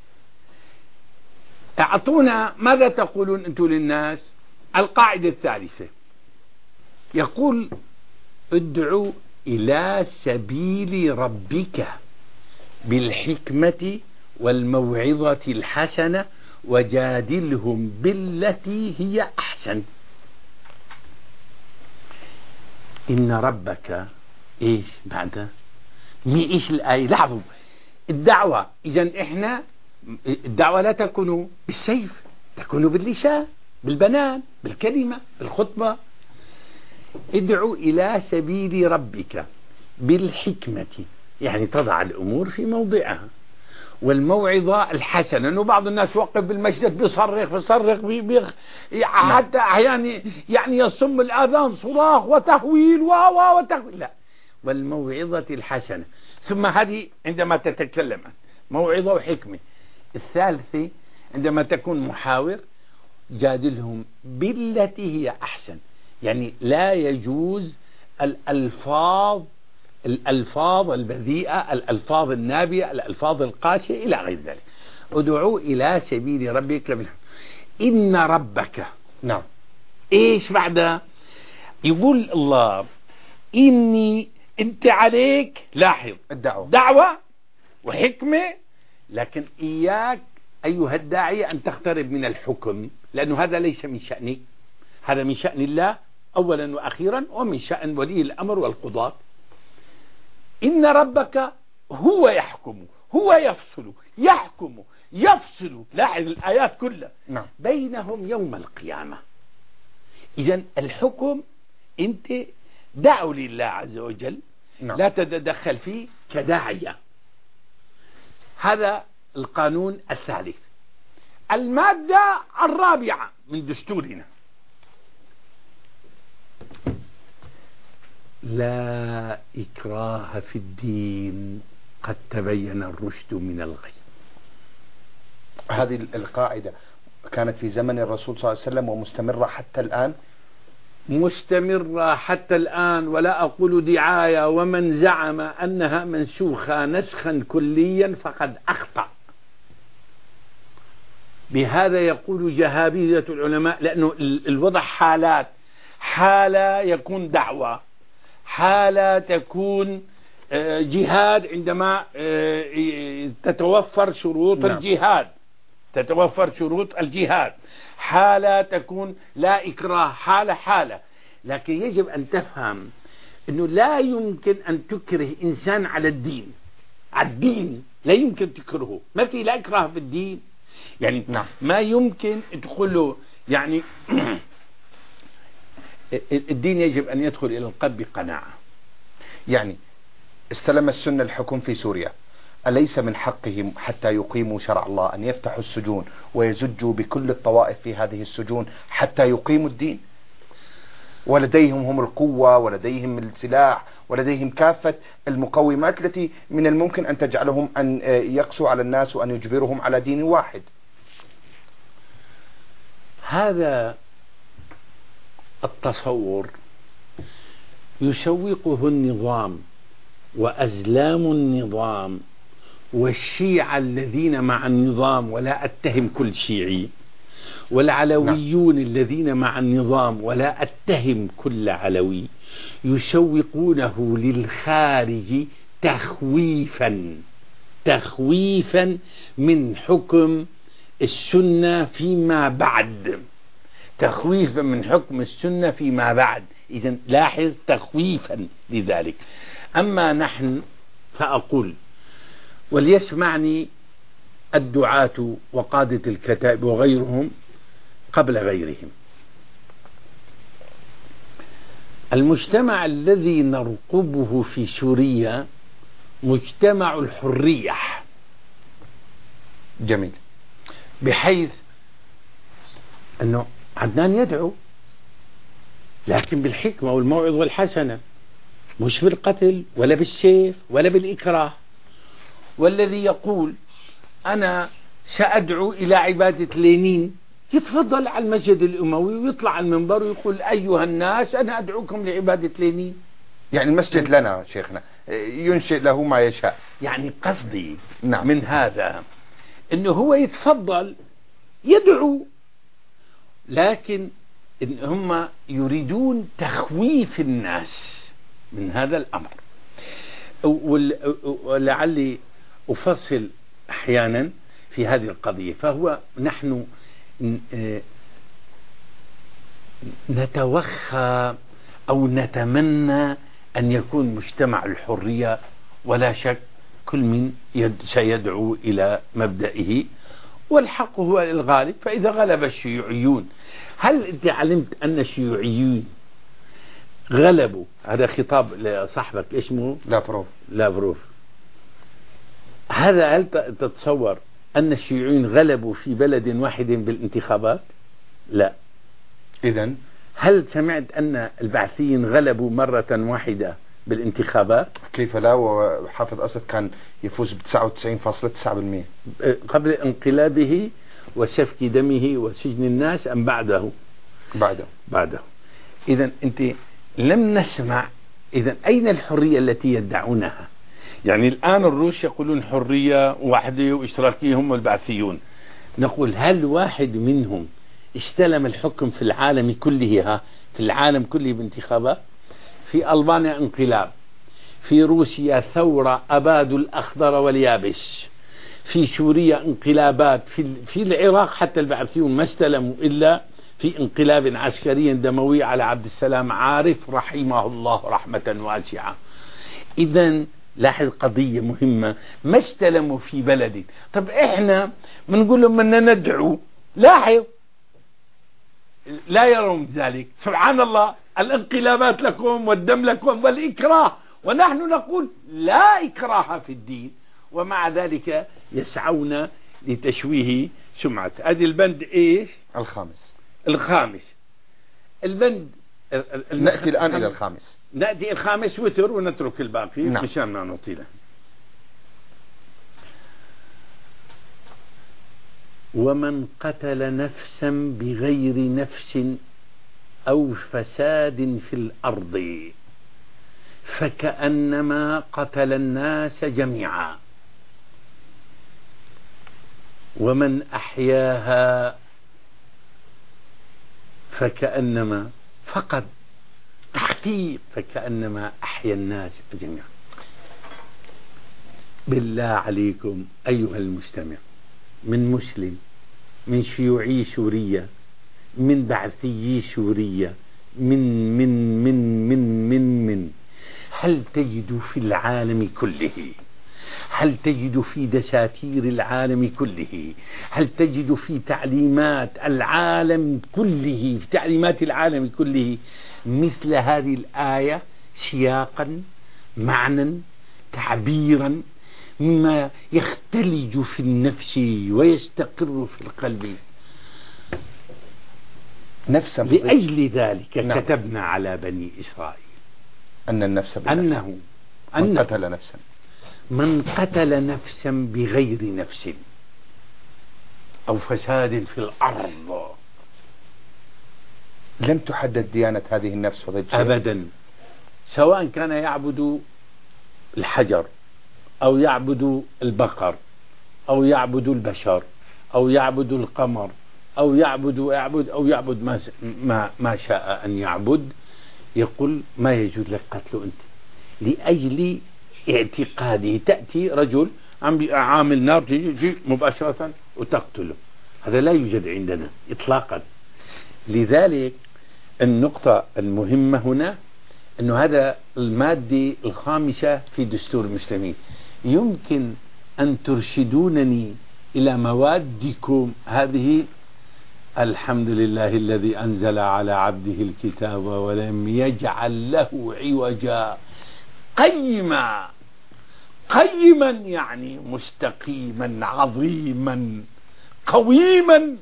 أعطونا ماذا تقولون أنتم للناس؟ القاعدة الثالثة يقول ادعوا إلى سبيل ربك بالحكمة والموعظة الحسنة وجادلهم بالتي هي أحسن. إن ربك إيش بعدها؟ مي إيش الآية؟ لاحظوا الدعوة، إذن إحنا الدعوة لا تكون بالسيف، تكون باللسان، بالبنان، بالكلمة، بالخطبة. ادعوا إلى سبيل ربك بالحكمة، يعني تضع الأمور في موضعها، والموعظة الحسنة. أنه بعض الناس وقف بالمسجد بيصرخ بيصرخ بيخ حتى أحيانا يعني يصم الآذان صراخ وتهويل و وتهويل، لا، والموعظة الحسنة. ثم هذه عندما تتكلم موعظة وحكمة. الثالثة عندما تكون محاور جادلهم بالتي هي أحسن، يعني لا يجوز الألفاظ الألفاظ البذيئة، الألفاظ النابية، الألفاظ القاسية إلى غير ذلك. ادعوا إلى سبيل ربك بالحكمة. إن ربك، نعم، إيش بعدها؟ يقول الله إني أنت عليك، لاحظ الدعوة، دعوة وحكمة، لكن إياك أيها الداعية أن تقترب من الحكم، لأنه هذا ليس من شأنك، هذا من شأن الله أولا وأخيرا، ومن شأن ولي الأمر والقضاة. إن ربك هو يحكم، هو يفصل، يحكم يفصل، لاحظ الآيات كلها نعم. بينهم يوم القيامة. إذن الحكم أنت دعوا لله عز وجل، نعم. لا تتدخل فيه كداعية. هذا القانون الثالث. المادة الرابعة من دستورنا: لا إكراه في الدين، قد تبين الرشد من الغي. هذه القاعدة كانت في زمن الرسول صلى الله عليه وسلم ومستمرة حتى الآن. مستمرة حتى الآن، ولا أقول دعاية، ومن زعم أنها منسوخة نسخا كليا فقد أخطأ. بهذا يقول جهابذة العلماء، لأنه الوضع حالات، حالة يكون دعوة، حالة تكون جهاد عندما تتوفر شروط نعم. الجهاد، تتوفر شروط الجهاد، حالة تكون لا إكراه، حالة حالة. لكن يجب أن تفهم أنه لا يمكن أن تكره إنسان على الدين، على الدين لا يمكن تكرهه، ما في لا إكراه في الدين. يعني نعم. ما يمكن تقول له يعني الدين يجب أن يدخل إلى القلب بقناعة. يعني استلم السنة الحكم في سوريا، أليس من حقهم حتى يقيموا شرع الله أن يفتحوا السجون ويزجوا بكل الطوائف في هذه السجون حتى يقيموا الدين؟ ولديهم هم القوة، ولديهم السلاح، ولديهم كافة المقومات التي من الممكن أن تجعلهم أن يقسوا على الناس وأن يجبرهم على دين واحد. هذا التصور يسوقه النظام وأزلام النظام والشيعة الذين مع النظام، ولا أتهم كل شيعي، والعلويون نعم. الذين مع النظام، ولا أتهم كل علوي، يسوقونه للخارج تخويفا تخويفا من حكم السنة فيما بعد، تخويفا من حكم السنة فيما بعد. إذن لاحظ، تخويفا لذلك. أما نحن فأقول، وليسمعني الدعاة وقادة الكتائب وغيرهم قبل غيرهم، المجتمع الذي نرقبه في سوريا مجتمع الحرية. جميل. بحيث أنه عدنان يدعو، لكن بالحكمة والموعظة الحسنة، مش بالقتل ولا بالسيف ولا بالإكراه. والذي يقول أنا سأدعو إلى عبادة لينين يتفضل على المسجد الأموي ويطلع على المنبر ويقول أيها الناس أنا أدعوكم لعبادة لينين. يعني المسجد لنا شيخنا، ينشئ له ما يشاء. يعني قصدي نعم. من هذا أنه هو يتفضل يدعو، لكن إن هم يريدون تخويف الناس من هذا الأمر. ولعلي أفصل أحيانا في هذه القضية. فهو نحن نتوخى أو نتمنى أن يكون مجتمع الحرية، ولا شك كل من يد سيدعو إلى مبدئه، والحق هو الغالب. فإذا غلب الشيوعيون، هل أنت علمت أن الشيوعيون غلبوا؟ هذا خطاب لصاحبك اسمه لافروف لافروف هذا هل تتصور أن الشيوعيون غلبوا في بلد واحد بالانتخابات؟ لا. إذن هل سمعت أن البعثيين غلبوا مرة واحدة بالانتخابات؟ كيف لا، وحافظ أسد كان يفوز ب تسعة وتسعين فاصلة تسعة بالمئة قبل انقلابه وسفك دمه وسجن الناس، أم بعده؟ بعده بعده. إذن أنت لم نسمع. إذن أين الحرية التي يدعونها؟ يعني الآن الروس يقولون حرية وحدة واشتراكية هم البعثيون. نقول هل واحد منهم استلم الحكم في العالم كله؟ في العالم كله بانتخابات. في ألبانيا انقلاب، في روسيا ثورة أبادوا الأخضر واليابس، في سوريا انقلابات، في في العراق حتى البعثيون ما استلموا إلا في انقلاب عسكري دموي على عبد السلام عارف رحمه الله رحمة واسعة. إذا لاحظ قضية مهمة، ما استلموا في بلد. طب إحنا بنقول لهم بدنا ندعو، لاحظ لا يرون ذلك. سبحان الله، الانقلابات لكم والدم لكم والإكراه، ونحن نقول لا إكراه في الدين، ومع ذلك يسعون لتشويه سمعة. هذه البند إيش؟ الخامس. الخامس البند. نأتي الآن إلى الخامس. نأتي الخامس وتر ونترك الباقي نعم. مشان ما نطيله. ومن قتل نفسا بغير نفس أو فساد في الأرض فكأنما قتل الناس جميعا، ومن أحياها فكأنما، فقط تحقيق، فكأنما أحيا الناس جميعا. بالله عليكم أيها المستمع، من مسلم، من شيوعي سوريا، من بعثي سوريا، من من من من من من هل تجد في العالم كله، هل تجد في دساتير العالم كله، هل تجد في تعليمات العالم كله، في تعليمات العالم كله مثل هذه الآية سياقا، معنى، تعبيرا، مما يختلج في النفس ويستقر في القلب؟ نفسا لأجل ذلك نعم. كتبنا على بني إسرائيل أن النفس بالنفس، أنه من قتل نفسا من قتل نفسا بغير نفس أو فساد في الأرض. لم تحدد ديانة هذه النفس فضيلة الشيخ أبدا، سواء كان يعبد الحجر أو يعبد البقر أو يعبد البشر أو يعبد القمر أو يعبد يعبد أو يعبد ما ما ما شاء أن يعبد، يقول ما يجوز لك قتله أنت لأجل اعتقاده. تأتي رجل عم عامل نار تيجي مباشرة وتقتله، هذا لا يوجد عندنا إطلاقا. لذلك النقطة المهمة هنا أنه هذا المادة الخامسة في دستور المسلمين. يمكن أن ترشدونني إلى موادكم هذه؟ الحمد لله الذي أنزل على عبده الكتاب ولم يجعل له عوجا قيما. قيما يعني مستقيما عظيما قويما.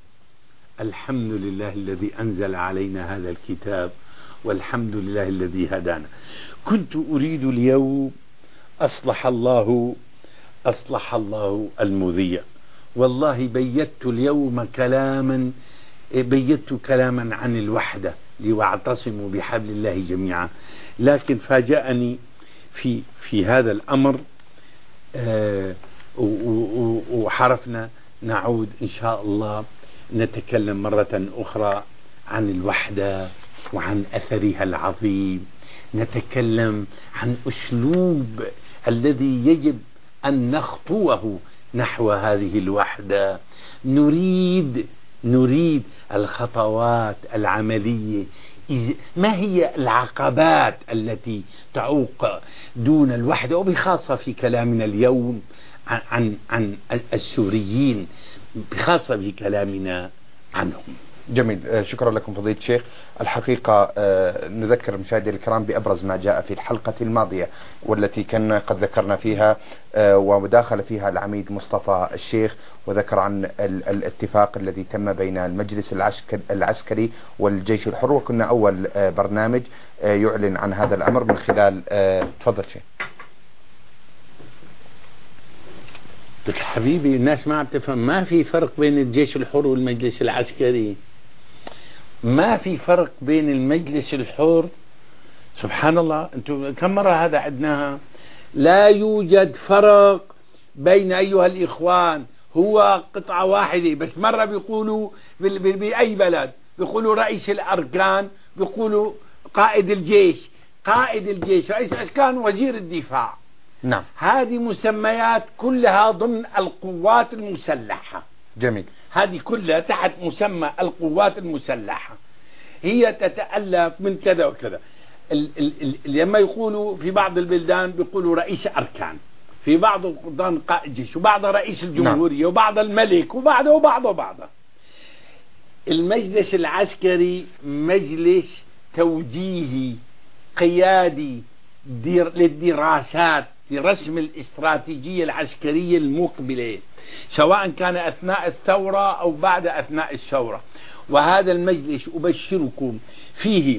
الحمد لله الذي أنزل علينا هذا الكتاب، والحمد لله الذي هدانا. كنت أريد اليوم أصلح الله أصلح الله المذيع، والله بيت اليوم كلاما بيت كلاما عن الوحدة لواعتصموا بحبل الله جميعا، لكن فاجأني في في هذا الأمر. آه وحرفنا نعود إن شاء الله نتكلم مرة أخرى عن الوحدة وعن أثرها العظيم، نتكلم عن أسلوب الذي يجب أن نخطوه نحو هذه الوحدة. نريد نريد الخطوات العملية. ما هي العقبات التي تعوق دون الوحدة، وبخاصة في كلامنا اليوم عن عن السوريين، بخاصة في كلامنا عنهم. جميل، شكرا لكم فضيلة الشيخ. الحقيقة نذكر المشاهدين الكرام بأبرز ما جاء في الحلقة الماضية والتي كنا قد ذكرنا فيها ومداخل فيها العميد مصطفى الشيخ، وذكر عن الاتفاق الذي تم بين المجلس العسكري والجيش الحر، وكنا أول برنامج يعلن عن هذا الأمر من خلال. تفضل شيخ. حبيبي الناس ما عم تفهم، ما في فرق بين الجيش الحر والمجلس العسكري، ما في فرق بين المجلس الحر. سبحان الله، انتم كم مرة هذا عدناها. لا يوجد فرق بين أيها الإخوان، هو قطعة واحدة. بس مرة بيقولوا بأي بلد بيقولوا رئيس الأركان، بيقولوا قائد الجيش، قائد الجيش رئيس الأركان وزير الدفاع. نعم. هذه مسميات كلها ضمن القوات المسلحة. جميل. هذه كلها تحت مسمى القوات المسلحة. هي تتألف من كذا وكذا. لما يقولوا في بعض البلدان بيقولوا رئيس أركان، في بعض البلدان قائد جيش، وبعض رئيس الجمهورية، نعم. وبعض الملك، وبعضه وبعضه وبعضه. المجلس العسكري مجلس توجيهي قيادي دير للدراسات لرسم الاستراتيجية العسكرية المقبلة، سواء كان أثناء الثورة أو بعد أثناء الثورة. وهذا المجلس أبشركم فيه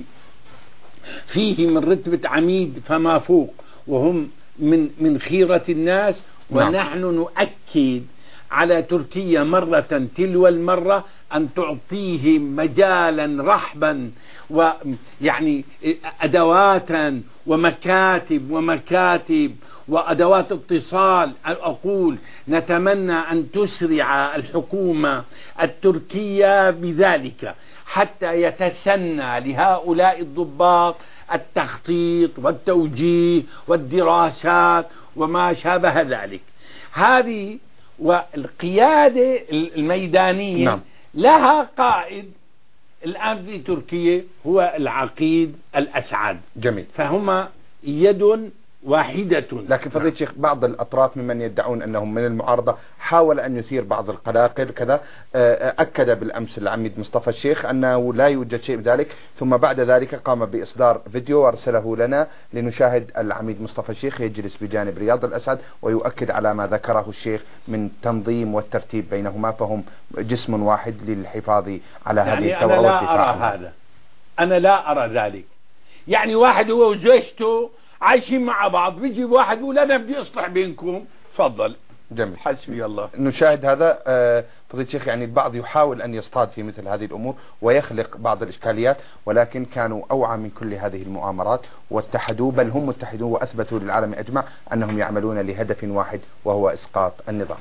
فيه من رتبة عميد فما فوق، وهم من من خيرة الناس. ونحن نؤكد على تركيا مرة تلو المرة أن تعطيهم مجالا رحبا، ويعني أدواتا ومكاتب ومكاتب وأدوات اتصال. أقول نتمنى أن تسرع الحكومة التركية بذلك حتى يتسنى لهؤلاء الضباط التخطيط والتوجيه والدراسات وما شابه ذلك. هذه والقيادة الميدانية، نعم. لها قائد الآن في تركيا هو العقيد الأسعد. جميل. فهما يد واحدة. لكن فضيلة الشيخ بعض الأطراف ممن يدعون أنهم من المعارضة حاول أن يثير بعض القلاقل كذا، أكد بالأمس العميد مصطفى الشيخ أنه لا يوجد شيء بذلك، ثم بعد ذلك قام بإصدار فيديو وأرسله لنا لنشاهد العميد مصطفى الشيخ يجلس بجانب رياض الأسعد ويؤكد على ما ذكره الشيخ من تنظيم والترتيب بينهما، فهم جسم واحد للحفاظ على يعني هذه الثورة. أنا لا أرى هذا، أنا لا أرى ذلك. يعني واحد هو وزوجته عايشين مع بعض، بيجي واحد يقول أنا بدي أصلح بينكم، تفضل. جميل. حسبي الله. نشاهد هذا. آه فضيلة الشيخ يعني البعض يحاول أن يصطاد في مثل هذه الأمور ويخلق بعض الإشكاليات، ولكن كانوا أوعى من كل هذه المؤامرات واتحدوا، بل هم متحدون وأثبتوا للعالم أجمع أنهم يعملون لهدف واحد وهو إسقاط النظام.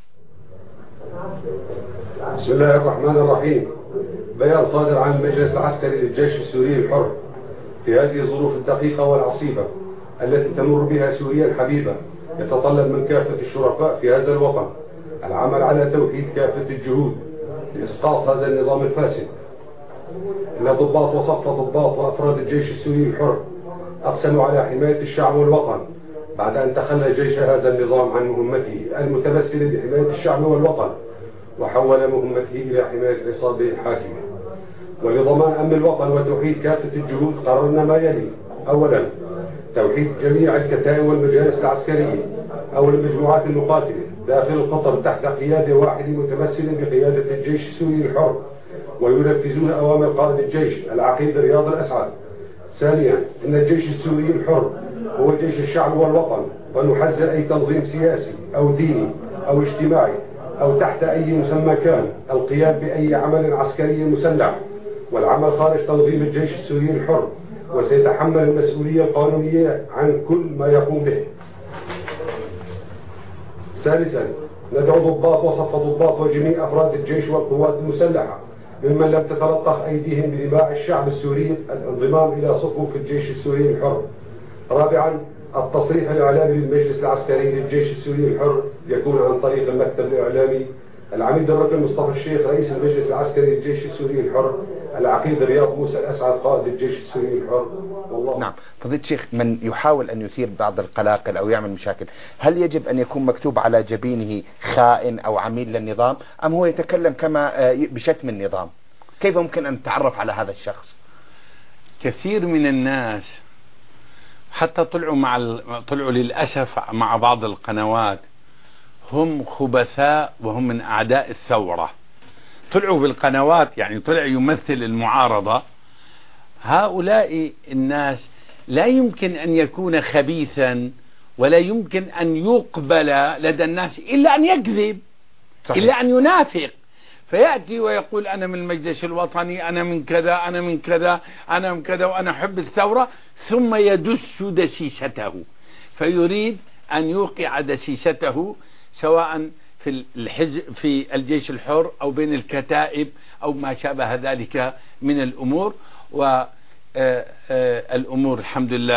بسم الله الرحمن الرحيم. بيان صادر عن المجلس العسكري للجيش السوري الحر في هذه الظروف الدقيقة والعصيبة التي تمر بها سوريا الحبيبة، يتطلب من كافة الشركاء في هذا الوطن العمل على توحيد كافة الجهود لإسقاط هذا النظام الفاسد. إن ضباط وصف ضباط وأفراد الجيش السوري الحر أقسموا على حماية الشعب والوطن بعد أن تخلى جيش هذا النظام عن مهمته المتمثلة بحماية الشعب والوطن، وحول مهمته إلى حماية العصابة الحاكمة. ولضمان أمن الوطن وتوحيد كافة الجهود قررنا ما يلي: أولا توحيد جميع الكتائب والمجالس العسكرية أو المجموعات المقاتلة داخل القطر تحت قيادة واحدة متمثلة بقيادة الجيش السوري الحر، وينفذون أوامر قائد الجيش العقيد رياض الأسعد. ثانيا إن الجيش السوري الحر هو جيش الشعب والوطن، ونحذر أي تنظيم سياسي أو ديني أو اجتماعي أو تحت أي مسمى كان القيام بأي عمل عسكري مسلح والعمل خارج تنظيم الجيش السوري الحر، وسيتحمل المسؤولية القانونية عن كل ما يقوم به. ثالثا ندعو ضباط وصف ضباط وجميع أفراد الجيش والقوات المسلحة ممن لم تتلطخ أيديهم بدماء الشعب السوري الانضمام إلى صفوف الجيش السوري الحر. رابعا التصريح الإعلامي للمجلس العسكري للجيش السوري الحر يكون عن طريق المكتب الإعلامي العميد الركن مصطفى الشيخ رئيس المجلس العسكري للجيش السوري الحر، العقيد رياض موسى الأسعد قائد الجيش السوري الحر. والله. نعم فضيلة الشيخ، من يحاول أن يثير بعض القلاقل أو يعمل مشاكل، هل يجب أن يكون مكتوب على جبينه خائن أو عميل للنظام، أم هو يتكلم كما بشتم النظام؟ كيف ممكن أن نتعرف على هذا الشخص؟ كثير من الناس حتى طلعوا مع ال... طلعوا للأسف مع بعض القنوات هم خبثاء وهم من أعداء الثورة، طلعوا بالقنوات يعني طلع يمثل المعارضة. هؤلاء الناس لا يمكن أن يكون خبيثا ولا يمكن أن يقبل لدى الناس إلا أن يكذب، صحيح. إلا أن ينافق، فيأتي ويقول أنا من المجلس الوطني، أنا من كذا، أنا من كذا، أنا من كذا، وأنا أحب الثورة، ثم يدس دسيسته، فيريد أن يوقع دسيسته سواء في الحزب في الجيش الحر أو بين الكتائب أو ما شابه ذلك من الأمور. والأمور الحمد لله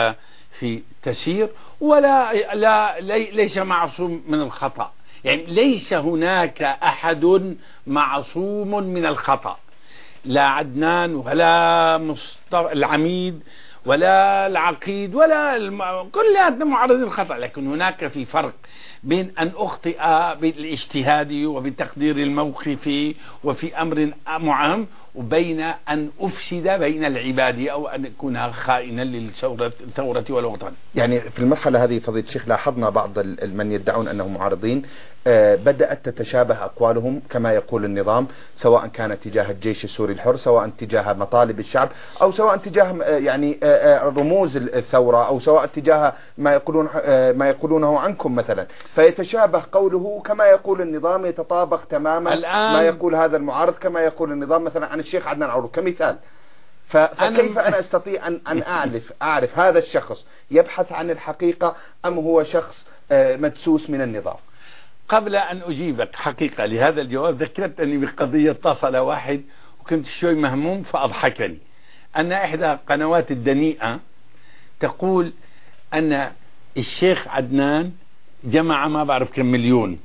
في تسير، ولا لا لي ليس معصوم من الخطأ. يعني ليس هناك أحد معصوم من الخطأ، لا عدنان ولا مصطفى العميد ولا العقيد ولا الم... كلنا معرضين للخطأ، لكن هناك في فرق بين أن أخطئ بالاجتهاد وبتقدير الموقف وفي أمر معهم، وبين أن أفسد بين العباد أو أن أكون خائنا للثورة الثورة والوطن. يعني في المرحلة هذه فضيلة الشيخ لاحظنا بعض من يدعون أنهم معارضين آه بدأت تتشابه أقوالهم كما يقول النظام، سواء كان تجاه الجيش السوري الحر، سواء تجاه مطالب الشعب، أو سواء تجاه آه يعني آه رموز الثورة، أو سواء تجاه ما يقولون آه ما يقولونه عنكم مثلا، فيتشابه قوله كما يقول النظام، يتطابق تماما ما يقول هذا المعارض كما يقول النظام مثلا عن الشيخ عدنان عروق كمثال. فكيف أنا أستطيع أن أن أعرف أعرف هذا الشخص يبحث عن الحقيقة أم هو شخص مدسوس من النظام؟ قبل أن أجيبك حقيقة لهذا الجواب، ذكرتني بقضية اتصل واحد وكنت شوي مهموم فأضحكني، أن إحدى قنوات الدنيئة تقول أن الشيخ عدنان جمع ما بعرف كم مليون،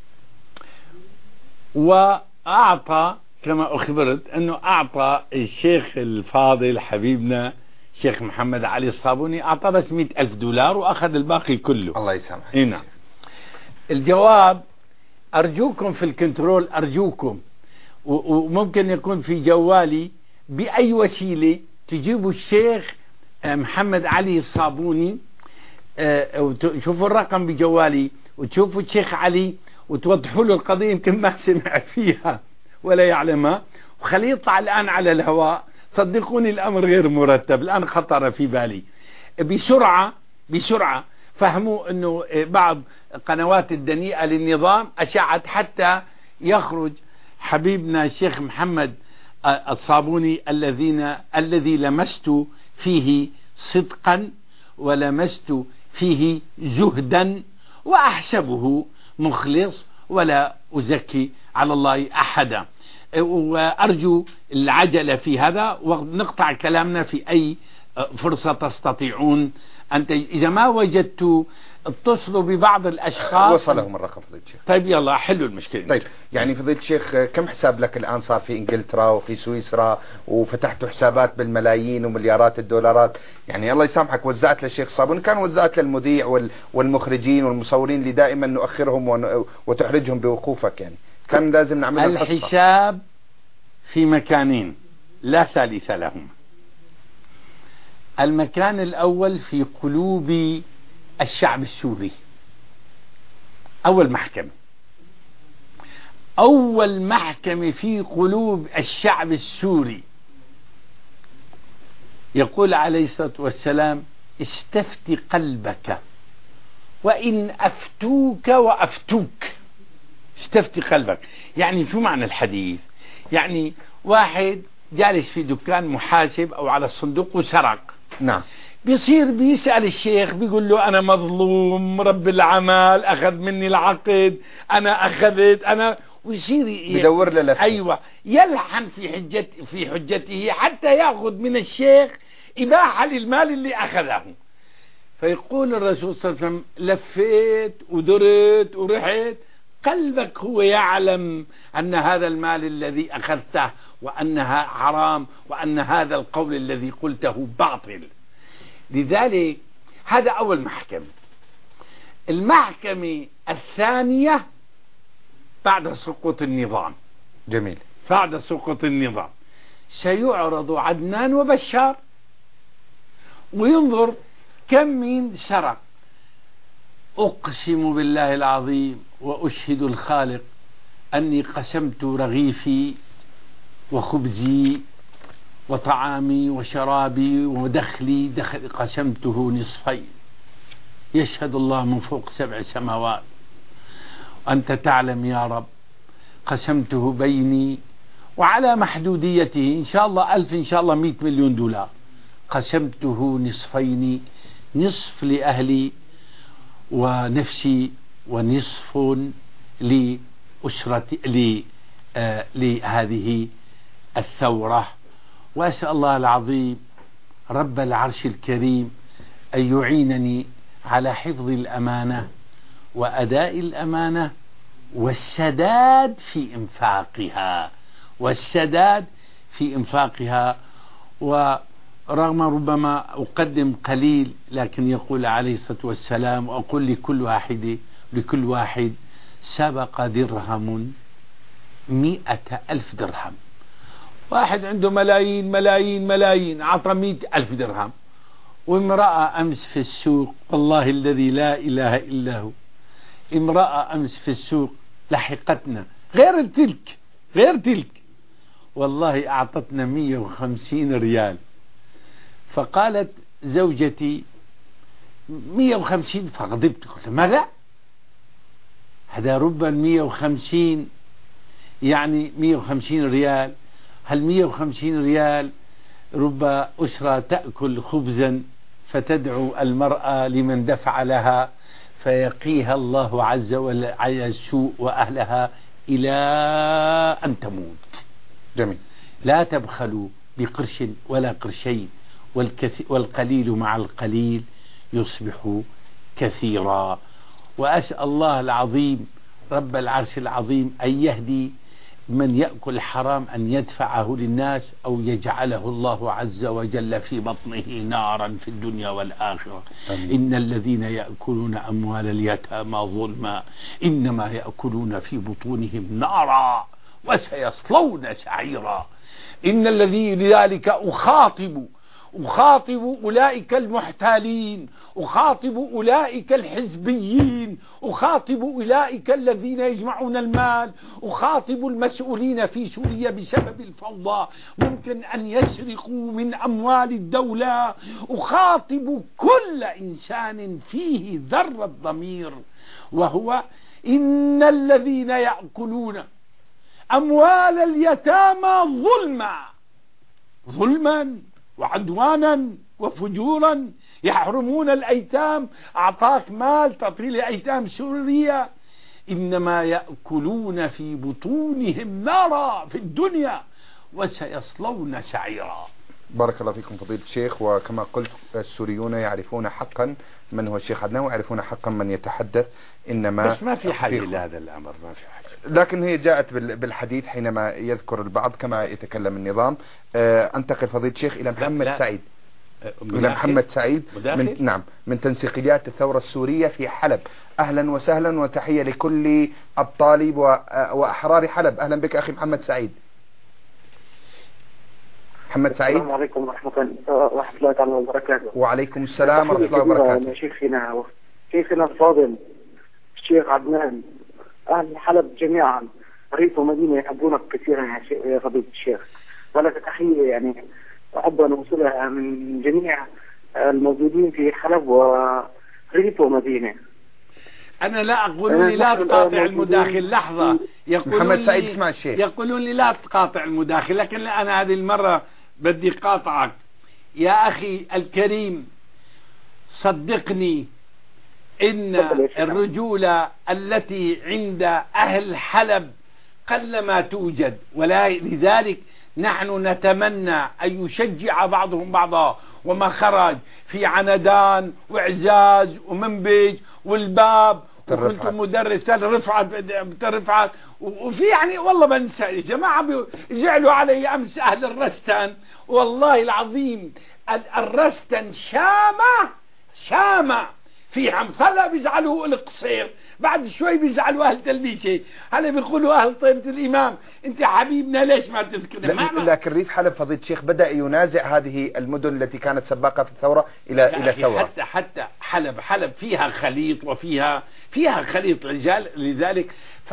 وأعطى كما أخبرت أنه أعطى الشيخ الفاضل حبيبنا الشيخ محمد علي الصابوني أعطى بس مئة ألف دولار وأخذ الباقي كله. الله يسامحك. إيه نعم. الجواب أرجوكم في الكنترول، أرجوكم، وممكن يكون في جوالي بأي وسيلة تجيبوا الشيخ محمد علي الصابوني، وتشوفوا الرقم بجوالي وتشوفوا الشيخ علي وتوضحوا له القضية، يمكن ما سمع فيها ولا يعلمها، وخليه يطلع الآن على الهواء. صدقوني الأمر غير مرتب، الآن خطر في بالي. بسرعة بسرعة فهموا أنه بعض قنوات الدنيئة للنظام أشعت حتى يخرج حبيبنا الشيخ محمد الصابوني الذين الذي لمست فيه صدقا ولمست فيه زهدا، وأحسبه مخلص ولا أزكي على الله أحدا. وأرجو العجلة في هذا، ونقطع كلامنا في أي فرصة تستطيعون أنت. إذا ما وجدتوا اتصلوا ببعض الأشخاص. وصلهم الرقم فضيلة الشيخ. طيب يلا حلوا المشكلة. طيب يعني فضيلة الشيخ كم حساب لك الآن صار في إنجلترا وفي سويسرا، وفتحتوا حسابات بالملايين ومليارات الدولارات؟ يعني الله يسامحك، وزعت للشيخ صابون، كان وزعت للمذيع والمخرجين والمصورين اللي دائما نؤخرهم وتحرجهم بوقوفك، يعني كان لازم نعمل الحساب في مكانين لا ثالث لهم. المكان الأول في قلوب الشعب السوري، أول محكمة أول محكمة في قلوب الشعب السوري. يقول عليه الصلاة والسلام: استفتي قلبك وإن أفتوك وأفتوك. استفتي قلبك، يعني شو معنى الحديث؟ يعني واحد جالس في دكان محاسب أو على الصندوق وسرق، نعم، بيصير بيسأل الشيخ، بيقول له أنا مظلوم، رب العمال أخذ مني العقد، أنا أخذت أنا، ويصير يدور له لفة. أيوة، يلحن في حجة في حجته حتى يأخذ من الشيخ إباحة للمال اللي أخذه. فيقول الرسول صلى الله عليه وسلم: لفيت ودرت ورحت، قلبك هو يعلم أن هذا المال الذي أخذته وأنها حرام، وأن هذا القول الذي قلته باطل. لذلك هذا أول محكمة. المحكمة الثانية بعد سقوط النظام. جميل. بعد سقوط النظام سيعرض عدنان وبشار، وينظر كم من سرق. أقسم بالله العظيم وأشهد الخالق أني قسمت رغيفي وخبزي وطعامي وشرابي ودخلي دخل قسمته نصفين، يشهد الله من فوق سبع سماوات، أنت تعلم يا رب، قسمته بيني وعلى محدوديته إن شاء الله ألف، إن شاء الله مئة مليون دولار، قسمته نصفين، نصف لأهلي ونفسي ونصف لأسرتي آه لهذه الثورة. وأسأل الله العظيم رب العرش الكريم أن يعينني على حفظ الأمانة وأداء الأمانة والسداد في إنفاقها والسداد في إنفاقها. ورغم ربما أقدم قليل، لكن يقول عليه الصلاة والسلام: وأقول لكل واحد لكل واحد سبق درهم مئة ألف درهم. واحد عنده ملايين ملايين ملايين أعطى مئة ألف درهم. وامرأة أمس في السوق، والله الذي لا إله إلا هو، امرأة أمس في السوق لحقتنا، غير تلك غير تلك والله أعطتنا مئة وخمسين ريال. فقالت زوجتي: مئة وخمسين؟ فغضبت، قلت: ماذا؟ هذا رب مئة وخمسين يعني مئة وخمسين ريال. هل مئة وخمسين ريال رب أسرة تأكل خبزا فتدعو المرأة لمن دفع لها فيقيها الله عز وجل على السوء وأهلها إلى أن تموت. جميل. لا تبخلوا بقرش ولا قرشين، والقليل مع القليل يصبح كثيرا. وأسأل الله العظيم رب العرش العظيم أن يهدي من يأكل حرام أن يدفعه للناس أو يجعله الله عز وجل في بطنه نارا في الدنيا والآخرة. أمين. إن الذين يأكلون أموال اليتامى ظلما إنما يأكلون في بطونهم نارا وسيصلون سعيرا. إن الذي لذلك أخاطب أخاطب أولئك المحتالين، أخاطب أولئك الحزبيين، أخاطب أولئك الذين يجمعون المال، أخاطب المسؤولين في سوريا بسبب الفوضى ممكن أن يسرقوا من أموال الدولة، أخاطب كل إنسان فيه ذرة ضمير، وهو إن الذين يأكلون أموال اليتامى ظلما ظلما وعدوانا وفجورا يحرمون الأيتام. أعطاك مال تعطي لأيتام سوريا، إنما يأكلون في بطونهم نارا في الدنيا وسيصلون سعيرا. بارك الله فيكم فضيلة الشيخ. وكما قلت السوريون يعرفون حقا من هو الشيخ عدنان ويعرفون حقا من يتحدث، إنما بس ما في حل لهذا الأمر، ما في حل. لكن هي جاءت بالحديث حينما يذكر البعض كما يتكلم النظام. أه انتقل فضيلة الشيخ إلى محمد لا لا. سعيد إلى محمد سعيد من نعم من تنسيقيات الثورة السورية في حلب. أهلا وسهلا وتحية لكل الطالب وأحرار حلب. أهلا بك أخي محمد سعيد. محمد سعيد. السلام عليكم ورحمة الله تعالى وبركاته. وعليكم السلام ورحمة الله وبركاته. شيخنا شيخنا الفاضل الشيخ عدنان، أهل حلب جميعا ريف ومدينة يحبونك كثيرا يا فضيلة الشيخ، ولك تحية يعني أحب أن أوصلها من جميع الموجودين في حلب وريف ومدينة. أنا لا أقولون لي لا تقاطع المداخل لحظة، يقولون محمد سعيد اسمع الشيخ، يقولون لي لا تقاطع المداخل، لكن أنا هذه المرة بدي قاطعك يا أخي الكريم. صدقني إن الرجولة التي عند أهل حلب قلما توجد، ولذلك نحن نتمنى أن يشجع بعضهم بعضا. وما خرج في عنادان وإعزاز ومنبج والباب وكنت مدرس رفعت رفعت وفي يعني والله بنسى يا جماعة جعلوا علي أمس أهل الرستان، والله العظيم الرستان شامة شامة في حمصلة بيزعلوا القصير، بعد شوي بيزعلوا أهل تلبيشة، هلا بيقولوا أهل طيبة الإمام. أنت حبيبنا ليش ما تذكر؟ لكن ريف حلب فضيلة الشيخ بدأ ينازع هذه المدن التي كانت سباقة في الثورة إلى إلى ثورة. حتى حتى حلب حلب فيها خليط وفيها فيها خليط رجال، لذلك ف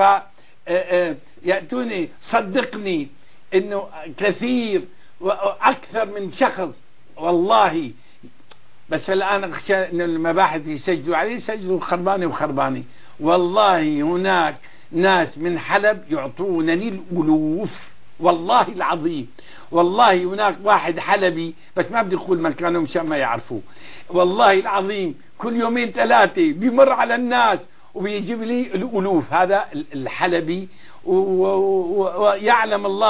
يأتوني صدقني إنه كثير وأكثر من شخص والله. بس الآن أخشى أن المباحث يسجلوا عليه، يسجلوا خرباني وخرباني. والله هناك ناس من حلب يعطونني الألوف والله العظيم. والله هناك واحد حلبي بس ما بدي أقول مكانه مشان ما يعرفوه، والله العظيم كل يومين ثلاثة بيمر على الناس وبيجيب لي الألوف. هذا الحلبي ويعلم الله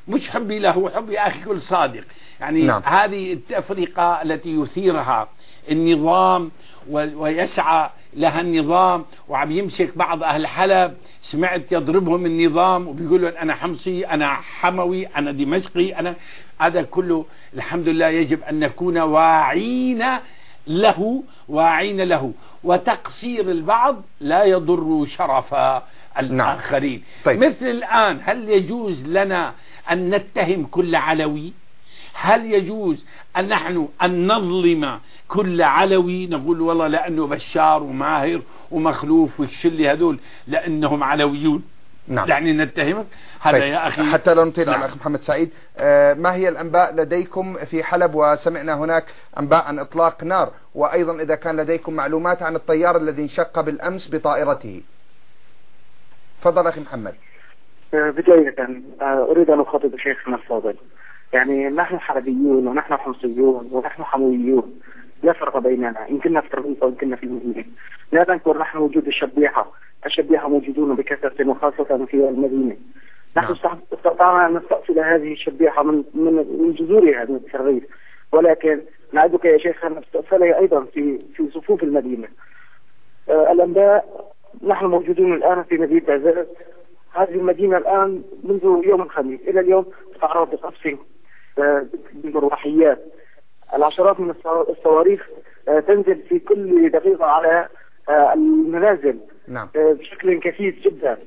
مش حبي له، حبي يا أخي كل صادق. يعني نعم. هذه التفرقة التي يثيرها النظام ويسعى لها النظام، وعم يمسك بعض أهل حلب سمعت يضربهم النظام وبيقولوا أنا حمصي، أنا حموي، أنا دمشقي، أنا هذا كله. الحمد لله يجب أن نكون واعين له واعين له وتقصير البعض لا يضر شرف الآخرين. نعم. طيب. مثل الآن هل يجوز لنا أن نتهم كل علوي؟ هل يجوز أن نحن أن نظلم كل علوي، نقول والله لأنه بشار وماهر ومخلوف والشلي هذول لأنهم علويون؟ نعم. يعني نتهمك هذا. طيب. يا أخي حتى لا نطيل نعم. على الأخ محمد سعيد، آه ما هي الأنباء لديكم في حلب؟ وسمعنا هناك أنباء عن إطلاق نار، وأيضا إذا كان لديكم معلومات عن الطيار الذي انشق بالأمس بطائرته. تفضل أخي محمد. بداية أريد أن أخاطب شيخنا الفاضل. يعني نحن حربيون ونحن حمصيون ونحن حمويون، لا فرق بيننا إن كنا في الريف أو إن كنا في المدينة. لا ننكر نحن وجود الشبيحة، الشبيحة موجودون بكثرة وخاصة في المدينة. نحن نعم. استطعنا أن نستأصل هذه الشبيحة من من من جذورها من الريف، ولكن نعدك يا شيخ أن نستأصلها أيضا في في صفوف المدينة. آه الأنباء نحن موجودون الآن في مدينة عزاز. هذه المدينة الآن منذ يوم الخميس إلى اليوم تتعرض لقصف بالمروحيات. العشرات من الصواريخ تنزل في كل دقيقة على المنازل. نعم. بشكل كثيف جدا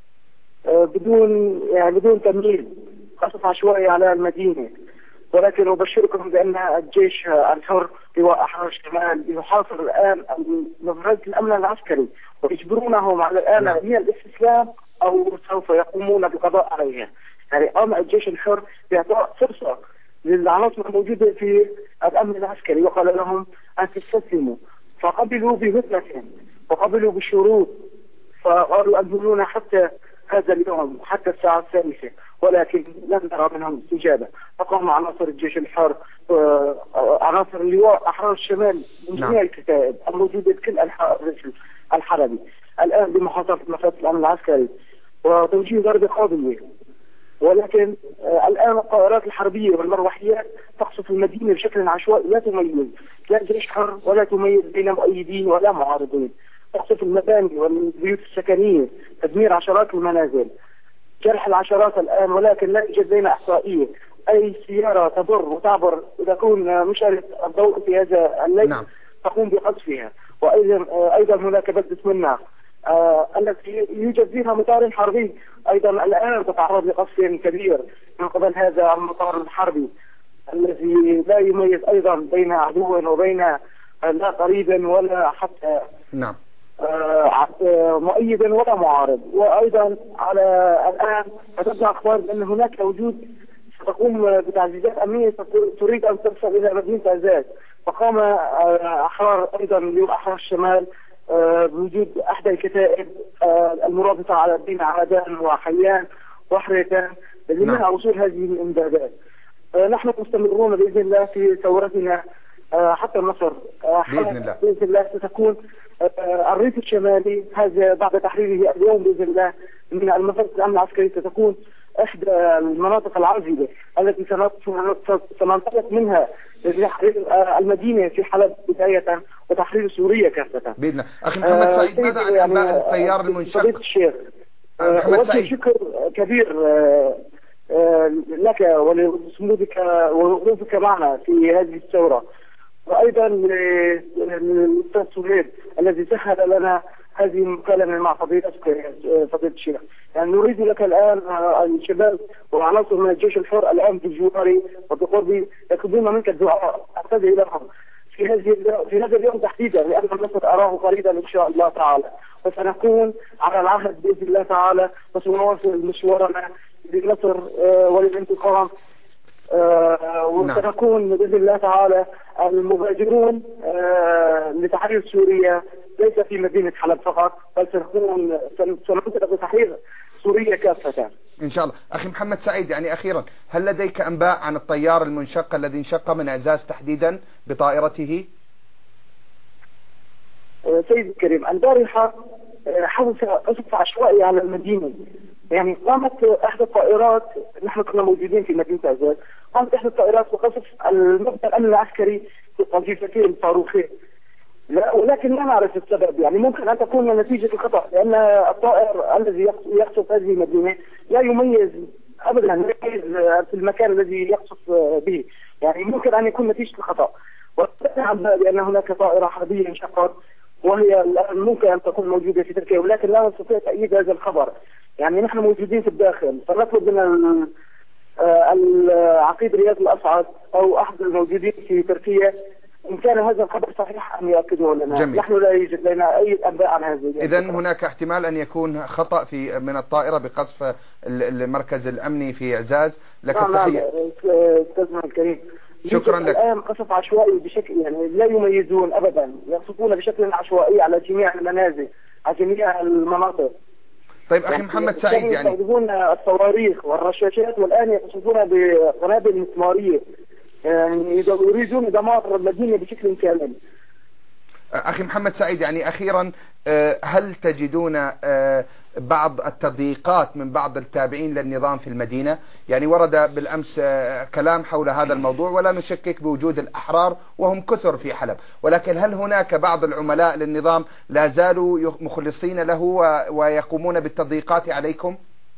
بدون يعني بدون تمييز، قصف عشوائي على المدينة. ولكن أبشركم بأن الجيش الحر لواء أحرار الشمال يحاصر الآن مفرزة الأمن العسكري ويجبرونهم على الآن نعم. هي الاستسلام أو سوف يقومون بالقضاء عليها. يعني قام الجيش الحر بإعطاء فرصة للعناصر الموجودة في الأمن العسكري وقال لهم أن تستسلموا، فقبلوا بهدنة وقبلوا بالشروط، فقالوا أنزلونا حتى هذا اليوم حتى الساعة الثالثة، ولكن لم نرى منهم استجابة. فقام عناصر الجيش الحر عناصر اللواء أحرار الشمال من جميع الكتائب الموجودة في كل أنحاء الحلبي الآن بمحاصرة مفاتيح الأمن العسكري وتوجيه ضربة قاضية. ولكن آه الآن الطائرات الحربية والمروحيات تقصف المدينة بشكل عشوائي، لا تميز، لا جيش حر ولا تميز بين مؤيدين ولا معارضين. تقصف المباني والبيوت السكنية، تدمير عشرات المنازل، جرح العشرات الآن، ولكن لا يوجد لنا إحصائية. أي سيارة تمر وتعبر إذا كون مشعلة الضوء في هذا الليل نعم. تقوم بقصفها. وأيضا آه أيضا هناك بلدة منى آه التي يوجد فيها مطار حربي أيضا الآن تتعرض لقصف كبير من قبل هذا المطار الحربي الذي لا يميز أيضا بين عدو وبين لا قريب ولا حتى نعم. آه مؤيد ولا معارض. وأيضا على الآن تتبع أخبار بأن هناك وجود ستقوم بتعزيزات أمنية تريد أن تصل إلى مدينة عزاز. فقام آه أحرار أيضا لأحرار الشمال بوجود احدى الكتائب المرابطه على بين عادان وحيان وحريتان لمنع وصول هذه الامدادات. نحن مستمرون باذن الله في ثورتنا حتى النصر. باذن الله باذن الله ستكون الريف الشمالي هذا بعد تحريره اليوم باذن الله من المنطقه الامن العسكري ستكون احدى المناطق العازله التي سننطلق منها لتحرير المدينه في حلب بدايه وتحرير سوريا كافه. باذن الله. اخي محمد آه سعيد، ماذا عن انباء يعني التيار المنشق؟ الشيخ آه محمد سعيد، شكر كبير آه آه لك ولصمودك ووقوفك معنا في هذه الثوره، وايضا للاستاذ سهيل الذي سهل لنا هذه المكالمه مع فضيلتك فضيله الشيخ. يعني نريد لك الان الشباب وعناصر من الجيش الحر الان بجواري وبقربي يطلبون منك الدعاء، اعتذر لهم في هذه في هذا اليوم تحديدا لان النصر اراه قريبا ان شاء الله تعالى، وسنكون على العهد باذن الله تعالى وسنواصل مشوارنا للنصر وللانتقام. آه وسنكون بإذن الله تعالى المبادرون آه لتحرير سوريا ليس في مدينة حلب فقط، بل سنكون سننطلق لتحرير سوريا كافة إن شاء الله. أخي محمد سعيد، يعني أخيرا، هل لديك أنباء عن الطيار المنشق الذي انشق من إعزاز تحديدا بطائرته؟ آه سيد الكريم، البارحة حدث قصف عشوائي على المدينة يعني قامت احدى الطائرات، نحن كنا موجودين في مدينه عزاز، قامت احدى الطائرات بقصف المبنى الامن العسكري في قذيفتين الصاروخين. لا، ولكن لا نعرف السبب، يعني ممكن ان تكون نتيجه الخطا، لان الطائر الذي يقصف هذه المدينه لا يميز ابدا، لا يميز في المكان الذي يقصف به، يعني ممكن ان يكون نتيجه الخطا. ونعم بان هناك طائره حربيه انشقت وهي الان ممكن ان تكون موجوده في تركيا، ولكن لا نستطيع تأييد هذا الخبر. يعني نحن موجودين في الداخل، فنطلب من العقيد رياض الأسعد او احد الموجودين في تركيا ان كان هذا الخبر صحيح ان يؤكده لنا. جميل. نحن لا يوجد لنا اي انباء عن هذا. اذا هناك احتمال ان يكون خطأ في من الطائرة بقصف المركز الامني في اعزاز. لك نعم التحية. نعم استاذنا الكريم. شكرا لك. الان قصف عشوائي بشكل يعني لا يميزون ابدا، يقصفون بشكل عشوائي على جميع المنازل، على جميع المناطق. طيب اخي يعني محمد سعيد، يعني يستخدمون الصواريخ والرشاشات والان يقصفون بقنابل مسماريه، يعني يريدون دمار المدينه بشكل كامل. أخي محمد سعيد، يعني أخيرا هل تجدون بعض التضييقات من بعض التابعين للنظام في المدينة؟ يعني ورد بالأمس كلام حول هذا الموضوع، ولا نشكك بوجود الأحرار وهم كثر في حلب، ولكن هل هناك بعض العملاء للنظام لا زالوا مخلصين له ويقومون بالتضييقات عليكم؟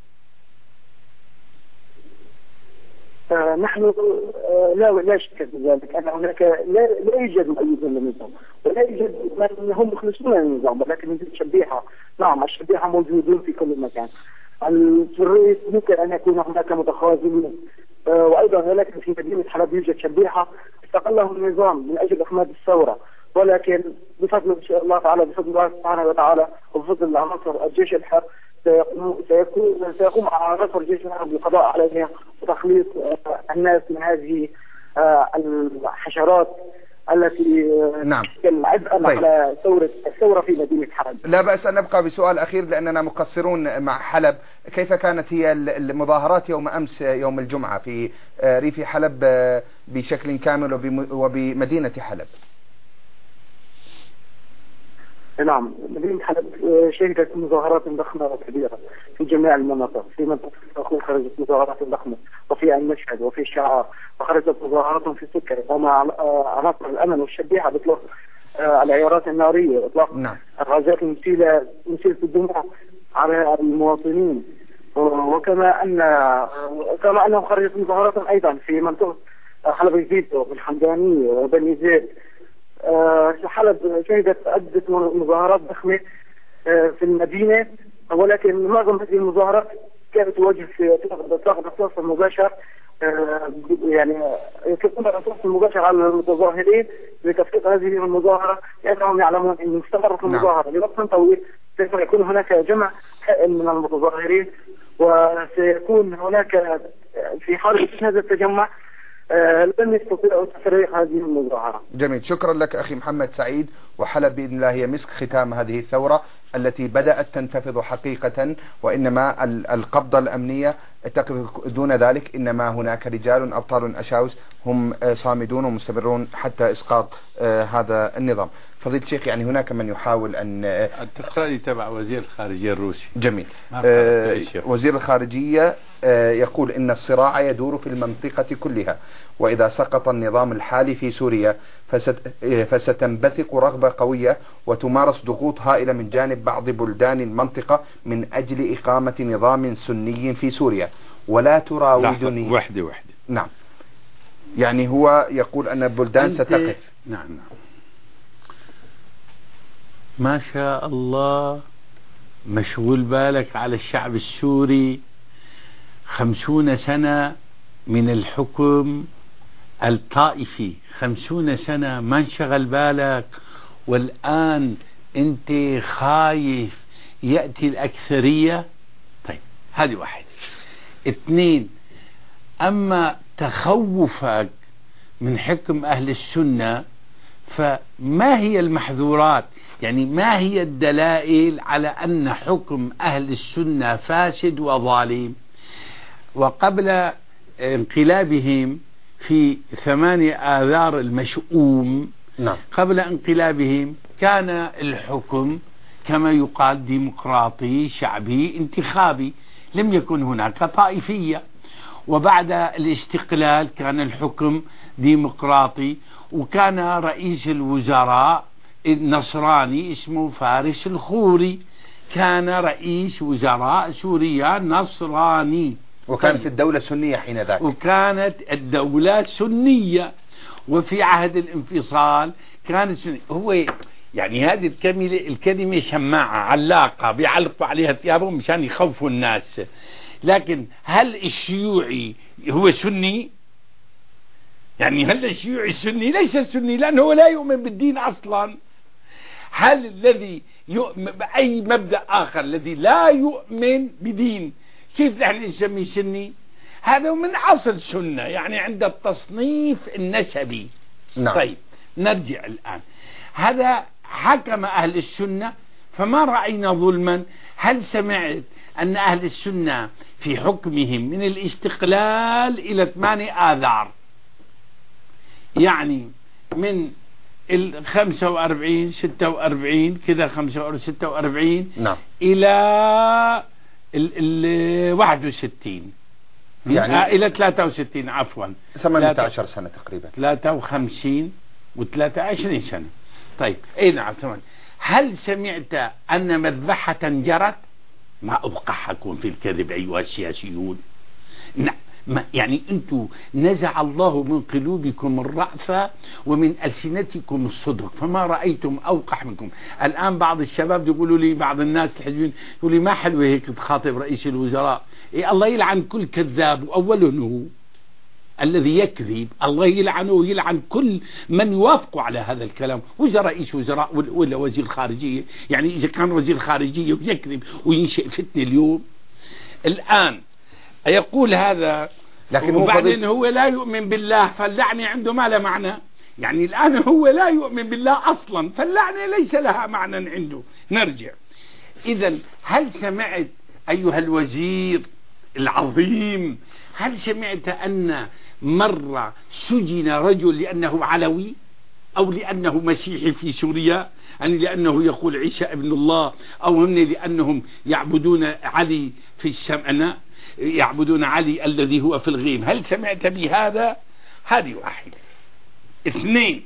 آه نحن آه لا لا شك في ذلك، ان هناك لا, لا يوجد مؤيد للنظام، ولا يوجد من هم مخلصون للنظام، ولكن يوجد شبيحه. نعم الشبيحه موجودون في كل مكان. التروريست ممكن ان يكون هناك متخاذلين، آه وايضا ولكن في مدينه حلب يوجد شبيحه استقله النظام من اجل اخماد الثوره، ولكن بفضل ان شاء الله تعالى، بفضل الله سبحانه وتعالى وبفضل عناصر الجيش الحر سيكون سيقوم عناصر الجيش الحر بالقضاء عليها وتخليص الناس من هذه الحشرات التي نعم عبئا طيب. على ثورة الثورة في مدينة حلب. لا بأس أن نبقى بسؤال أخير لأننا مقصرون مع حلب. كيف كانت هي المظاهرات يوم أمس يوم الجمعة في ريف حلب بشكل كامل وبمدينة حلب؟ نعم مدينة حلب شهدت مظاهرات ضخمة وكبيرة في جميع المناطق. في منطقة الأخوة خرجت مظاهرات ضخمة، وفي المشهد وفي الشعار، وخرجت مظاهرات في سكري، ومع عناصر الأمن والشبيحة بإطلاق العيارات النارية وإطلاق نعم. الغازات المسيلة مسيلة الدموع على المواطنين. وكما أن كما أنه خرجت مظاهرات أيضا في منطقة حلب الفيتو والحمدانية وبني زيد. أه حلب شهدت عدة مظاهرات ضخمة أه في المدينة، ولكن معظم هذه المظاهرات كانت توجه في اطلاق الرصاص المباشر، أه يعني يطلقون الرصاص المباشر على المتظاهرين لتفكيك هذه المظاهرة، لأنهم يعلمون أن استمرت المظاهرة لوقت طويل سوف يكون هناك جمع هائل من المتظاهرين، وسيكون هناك في حال هذا التجمع آه لن يستطيعوا تفريق هذه المظاهرة. جميل، شكرا لك أخي محمد سعيد. وحلب بإذن الله هي مسك ختام هذه الثورة التي بدأت تنتفض حقيقة، وإنما القبضة الأمنية تقف دون ذلك. إنما هناك رجال أبطال أشاوس هم صامدون ومستمرون حتى إسقاط آه هذا النظام. فضيلة الشيخ، يعني هناك من يحاول أن التقرير تبع وزير الخارجية الروسي. جميل. آه وزير الخارجية آه يقول إن الصراع يدور في المنطقة كلها، وإذا سقط النظام الحالي في سوريا فست فستنبثق رغبة قوية وتمارس ضغوط هائلة من جانب بعض بلدان المنطقة من أجل إقامة نظام سني في سوريا. ولا تراودني وحدة وحدة. نعم، يعني هو يقول أن البلدان ستقف. نعم نعم ما شاء الله، مشغول بالك على الشعب السوري. خمسون سنة من الحكم الطائفي، خمسون سنة ما انشغل بالك، والآن انت خايف يأتي الأكثرية. طيب هذه واحد. اثنين، أما تخوفك من حكم أهل السنة، فما هي المحظورات؟ يعني ما هي الدلائل على أن حكم أهل السنة فاسد وظالم؟ وقبل انقلابهم في ثمانية آذار المشؤوم، نعم. قبل انقلابهم كان الحكم كما يقال ديمقراطي شعبي انتخابي، لم يكن هناك طائفية. وبعد الاستقلال كان الحكم ديمقراطي، وكان رئيس الوزراء النصراني اسمه فارس الخوري، كان رئيس وزراء سوريا نصراني. وكانت الدولة سنية حين ذاك، وكانت الدولة سنية، وفي عهد الانفصال كانت سنية. هو يعني هذه الكلمة الكلمة شماعة علاقة بيعلقوا عليها ثيابهم مشان يخوفوا الناس. لكن هل الشيوعي هو سني؟ يعني هل الشيوعي سني؟ ليس سني، لأنه لا يؤمن بالدين أصلا. هل الذي يؤمن بأي مبدأ آخر الذي لا يؤمن بدين كيف نحن نسميه سني؟ هذا من أصل سنة، يعني عند التصنيف النسبي. نعم. طيب نرجع الآن، هذا حكم أهل السنة فما رأينا ظلما. هل سمعت أن أهل السنة في حكمهم من الاستقلال إلى ثمانية آذار، يعني من الخمسة وأربعين ستة وأربعين كذا خمسة وأربعين ستة وأربعين نعم. إلى الواحد وستين، يعني آه إلى ثلاثة وستين عفوا ثمانية عشر سنة تقريبا، ثلاثة وخمسين وثلاثة وعشرين سنة. طيب اي نعم ثمان. هل سمعت أن مذبحة جرت؟ ما أوقحكم في الكذب أيها السياسيون. ما يعني أنتم نزع الله من قلوبكم الرأفة ومن ألسنتكم الصدق، فما رأيتم أوقح منكم. الآن بعض الشباب يقولوا لي، بعض الناس الحزبيين يقولوا لي ما حلوة هيك تخاطب رئيس الوزراء. إيه الله يلعن كل كذاب، وأوله هو الذي يكذب، الله يلعنه ويلعن كل من يوافق على هذا الكلام، وإذا رئيس وزراء ولا وزير خارجية. يعني إذا كان وزير خارجية ويكذب وينشئ فتنة اليوم الآن يقول هذا، لكن وبعدين هو لا يؤمن بالله، فاللعنة عنده ما لها معنى. يعني الآن هو لا يؤمن بالله أصلا، فاللعنة ليس لها معنى عنده. نرجع إذا، هل سمعت أيها الوزير العظيم، هل سمعت أن مرة سجن رجل لأنه علوي أو لأنه مسيحي في سوريا، يعني لأنه يقول عيسى ابن الله، أو هم لأنهم يعبدون علي في السمنة، يعبدون علي الذي هو في الغيم؟ هل سمعت بهذا؟ هذه واحدة. اثنين،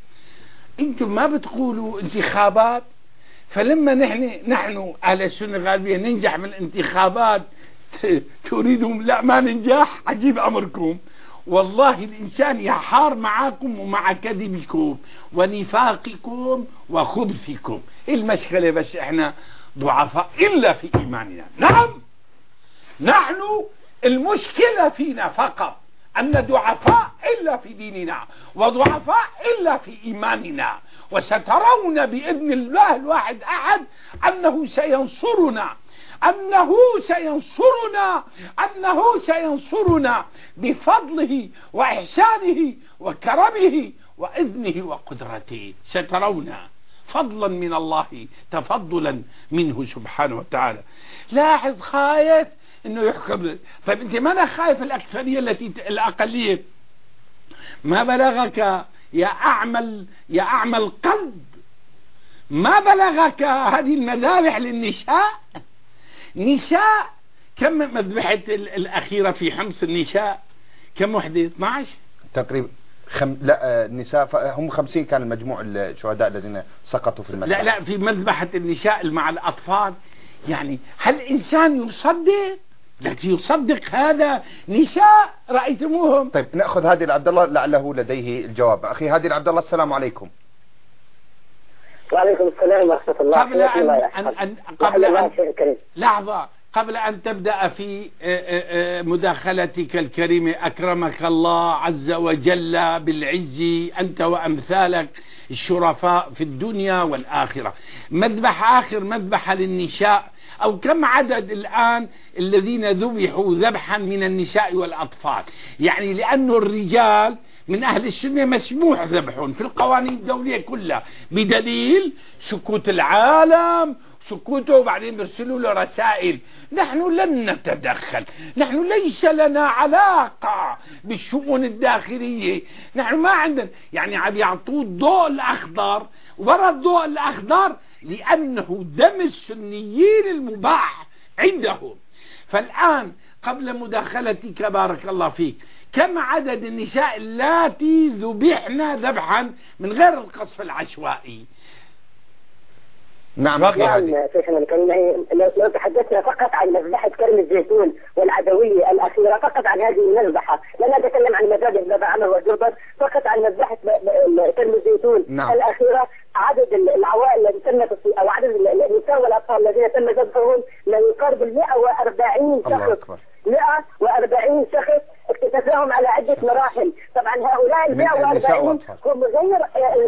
انتم ما بتقولوا انتخابات، فلما نحن نحن أهل السنة الغالبية ننجح من الانتخابات تريدون لا ما ننجح. عجيب أمركم والله، الإنسان يحار معكم ومع كذبكم ونفاقكم وخبثكم. المشكلة بس احنا ضعفاء إلا في إيماننا. نعم نحن المشكلة فينا فقط، أن ضعفاء إلا في ديننا وضعفاء إلا في إيماننا. وسترون بإذن الله الواحد أحد أنه سينصرنا، أنه سينصرنا أنه سينصرنا بفضله وإحسانه وكرمه وإذنه وقدرته. سترون فضلا من الله، تفضلا منه سبحانه وتعالى. لاحظ، خايف انه يحكم. طيب انت ما خايف الأكثرية التي الأقلية؟ ما بلغك يا أعمل يا أعمى القلب، ما بلغك هذه المذابح للنساء؟ نساء كم مذبحة الأخيرة في حمص؟ النساء كم وحدة؟ اثناشر تقريبا. خم... لا النساء هم خمسين كان المجموع الشهداء الذين سقطوا في المذبحة. لا لا في مذبحة النساء مع الأطفال. يعني هل الإنسان يصدق؟ لكن يصدق هذا نساء رأيتموهم. طيب نأخذ هادي العبد الله لعله لديه الجواب. أخي هادي العبد الله، السلام عليكم. وعليكم السلام ورحمة الله. قبل أن, أن, أن قبل أن لحظة قبل أن تبدأ في مداخلتك الكريمة، أكرمك الله عز وجل بالعز أنت وأمثالك الشرفاء في الدنيا والآخرة. مذبح آخر مذبحة للنساء، أو كم عدد الآن الذين ذبحوا ذبحا من النساء والأطفال؟ يعني لأن الرجال من أهل السنة مسموح ذبحهم في القوانين الدولية كلها، بدليل سكوت العالم سكوته، وبعدين بيرسلوا له رسائل. نحن لن نتدخل، نحن ليس لنا علاقة بالشؤون الداخلية، نحن ما عندنا. يعني عم يعطوه الضوء الأخضر، ورا الضوء الأخضر لأنه دم السنيين المباح عندهم. فالآن قبل مداخلتك بارك الله فيك، كم عدد النساء اللاتي ذبحن ذبحا من غير القصف العشوائي؟ نعم نعم شيخنا الكريم، لو تحدثنا فقط عن مذبحة كرم الزيتون والعدوية الأخيرة، فقط عن هذه المذبحة، لا نتكلم عن مذابح بابا عمر والجربر، فقط عن مذبحة كرم الزيتون نعم. الأخيرة، عدد العوائل التي تمت أو عدد النساء والأطفال الذين تم ذبحهم لا يقارب مئة وأربعين شخص، مئة وأربعين شخص اكتشفناهم على عدة مراحل. طبعا هؤلاء مئة وأربعين هم غير.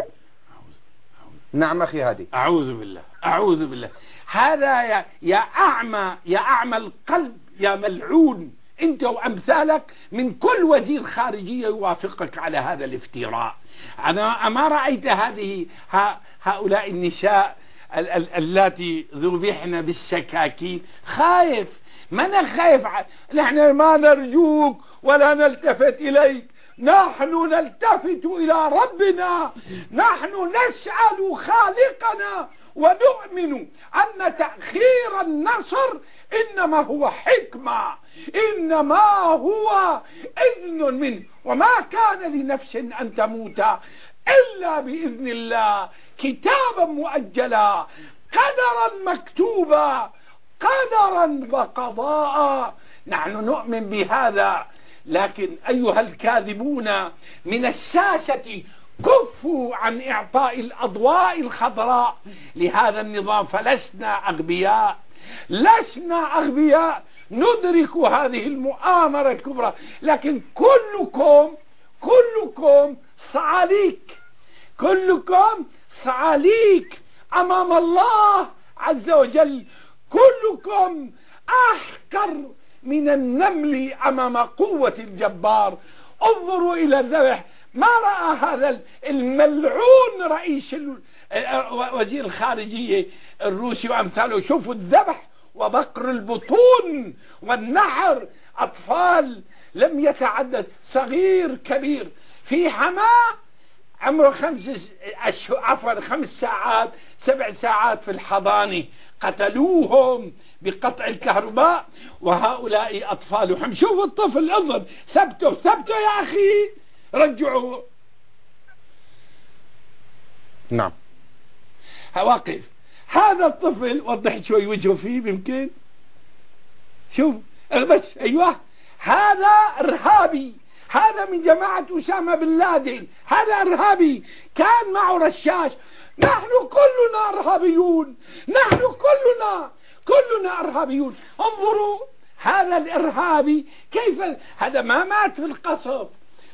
نعم أخي هادي. أعوذ بالله أعوذ بالله، هذا يا, يا أعمى يا أعمى القلب يا ملعون أنت وأمثالك من كل وزير خارجية يوافقك على هذا الافتراء. أنا أما رأيت هذه هؤلاء النساء اللاتي ذبحن بالسكاكين؟ خايف، ما أنا خايف. نحن ما نرجوك ولا نلتفت إليك، نحن نلتفت إلى ربنا، نحن نسأل خالقنا ونؤمن أن تأخير النصر إنما هو حكمة، إنما هو إذن منه، وما كان لنفس أن تموت إلا بإذن الله، كتابا مؤجلا، قدرا مكتوبا، قدرا وقضاء. نحن نؤمن بهذا. لكن أيها الكاذبون من الشاشة كفوا عن إعطاء الأضواء الخضراء لهذا النظام، فلسنا أغبياء، لسنا أغبياء، ندرك هذه المؤامرة الكبرى، لكن كلكم كلكم صعاليك، كلكم صعاليك أمام الله عز وجل، كلكم أحقر من النمل أمام قوة الجبار. انظروا إلى الذبح، ما رأى هذا الملعون رئيس وزير الخارجية الروسي وأمثاله، شوفوا الذبح وبقر البطون والنحر، أطفال لم يتعدد، صغير كبير، في حماة عمره خمس عفوا خمس ساعات سبع ساعات في الحضانة، قتلوهم بقطع الكهرباء، وهؤلاء أطفالهم. شوفوا الطفل، انظر، ثبتوا ثبتوا يا أخي، رجعوه. نعم واقف هذا الطفل، وضح شوي وجهه فيه يمكن، شوف بس، أيوه، هذا إرهابي، هذا من جماعة أسامة بن لادن، هذا إرهابي كان معه رشاش. نحن كلنا إرهابيون، نحن كلنا كلنا إرهابيون. انظروا هذا الإرهابي كيف، هذا ما مات في القصف،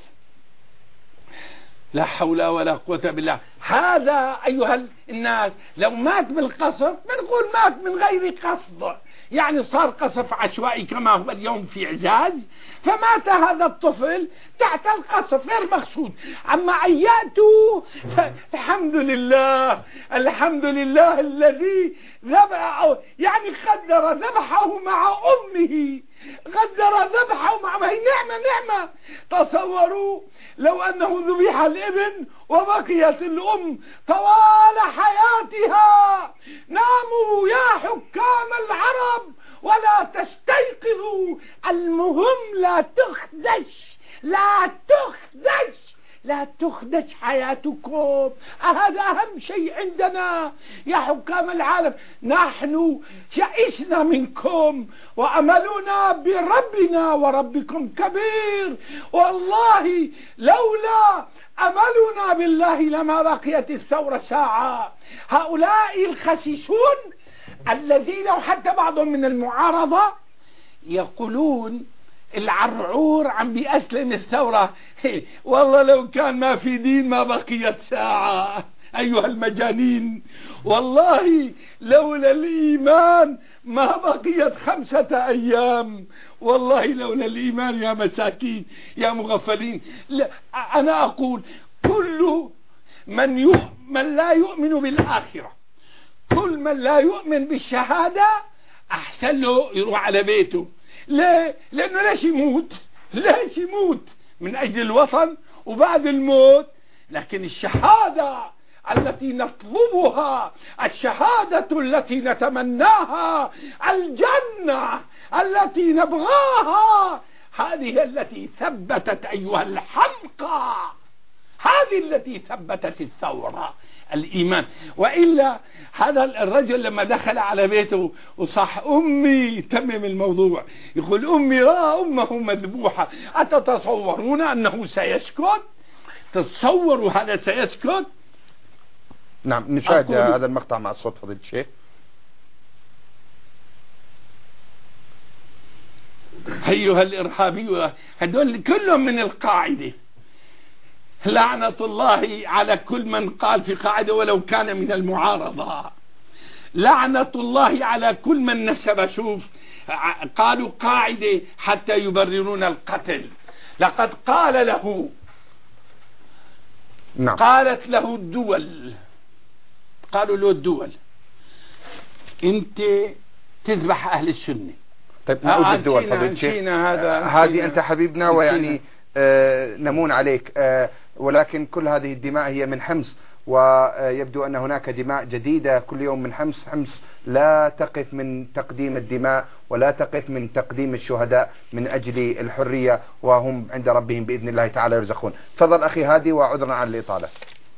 لا حول ولا قوة بالله. هذا أيها الناس لو مات بالقصف بنقول مات من غير قصد، يعني صار قصف عشوائي كما هو اليوم في عزاز، فمات هذا الطفل تحت القصف غير مقصود. أما عياته الحمد لله، الحمد لله الذي ذبحه، يعني قدر ذبحه مع أمه، قدر ذبحه مع، هي نعمة نعمة. تصوروا لو أنه ذبح الابن وبقيت الأم طوال حياتها. ناموا يا حكام العرب ولا تستيقظوا، المهم لا تخدش، لا تخدش، لا تخدش حياتكم، هذا أهم شيء عندنا يا حكام العالم. نحن يئسنا منكم وأملنا بربنا وربكم كبير، والله لولا أملنا بالله لما بقيت الثورة ساعة. هؤلاء الخسيسون الذين حتى بعضهم من المعارضة يقولون العرعور عم بيأسلم الثورة، والله لو كان ما في دين ما بقيت ساعة أيها المجانين، والله لولا الإيمان ما بقيت خمسة أيام، والله لولا الإيمان يا مساكين يا مغفلين. لا أنا أقول كل من, يؤمن من لا يؤمن بالآخرة، كل من لا يؤمن بالشهادة أحسن له يروح على بيته. ليه؟ لأنه ليش يموت؟ ليش يموت؟ من أجل الوطن وبعد الموت. لكن الشهادة التي نطلبها، الشهادة التي نتمناها، الجنة التي نبغاها، هذه التي ثبتت أيها الحمقى، هذه التي ثبتت الثورة، الإيمان. وإلا هذا الرجل لما دخل على بيته وصح أمي، تمم الموضوع، يقول أمي رأى أمه مذبوحة، أتتصورون أنه سيسكت؟ تتصوروا هذا سيسكت؟ نعم، نشاهد هذا المقطع مع الصوت فضيلة الشيخ. أيها الإرهابي، هدول كلهم من القاعدة، لعنة الله على كل من قال في قاعدة ولو كان من المعارضة، لعنة الله على كل من نسب، شوف قالوا قاعدة حتى يبررون القتل. لقد قال له نعم. قالت له الدول، قالوا له الدول انت تذبح أهل السنة. طيب نعود للدول فضيلة الشيخ، هذه أنت حبيبنا ويعني آه نمون عليك، آه ولكن كل هذه الدماء هي من حمص، ويبدو أن هناك دماء جديدة كل يوم من حمص. حمص لا تقف من تقديم الدماء ولا تقف من تقديم الشهداء من أجل الحرية، وهم عند ربهم بإذن الله تعالى يرزقون. تفضل أخي هادي، وعذرا عن الإطالة.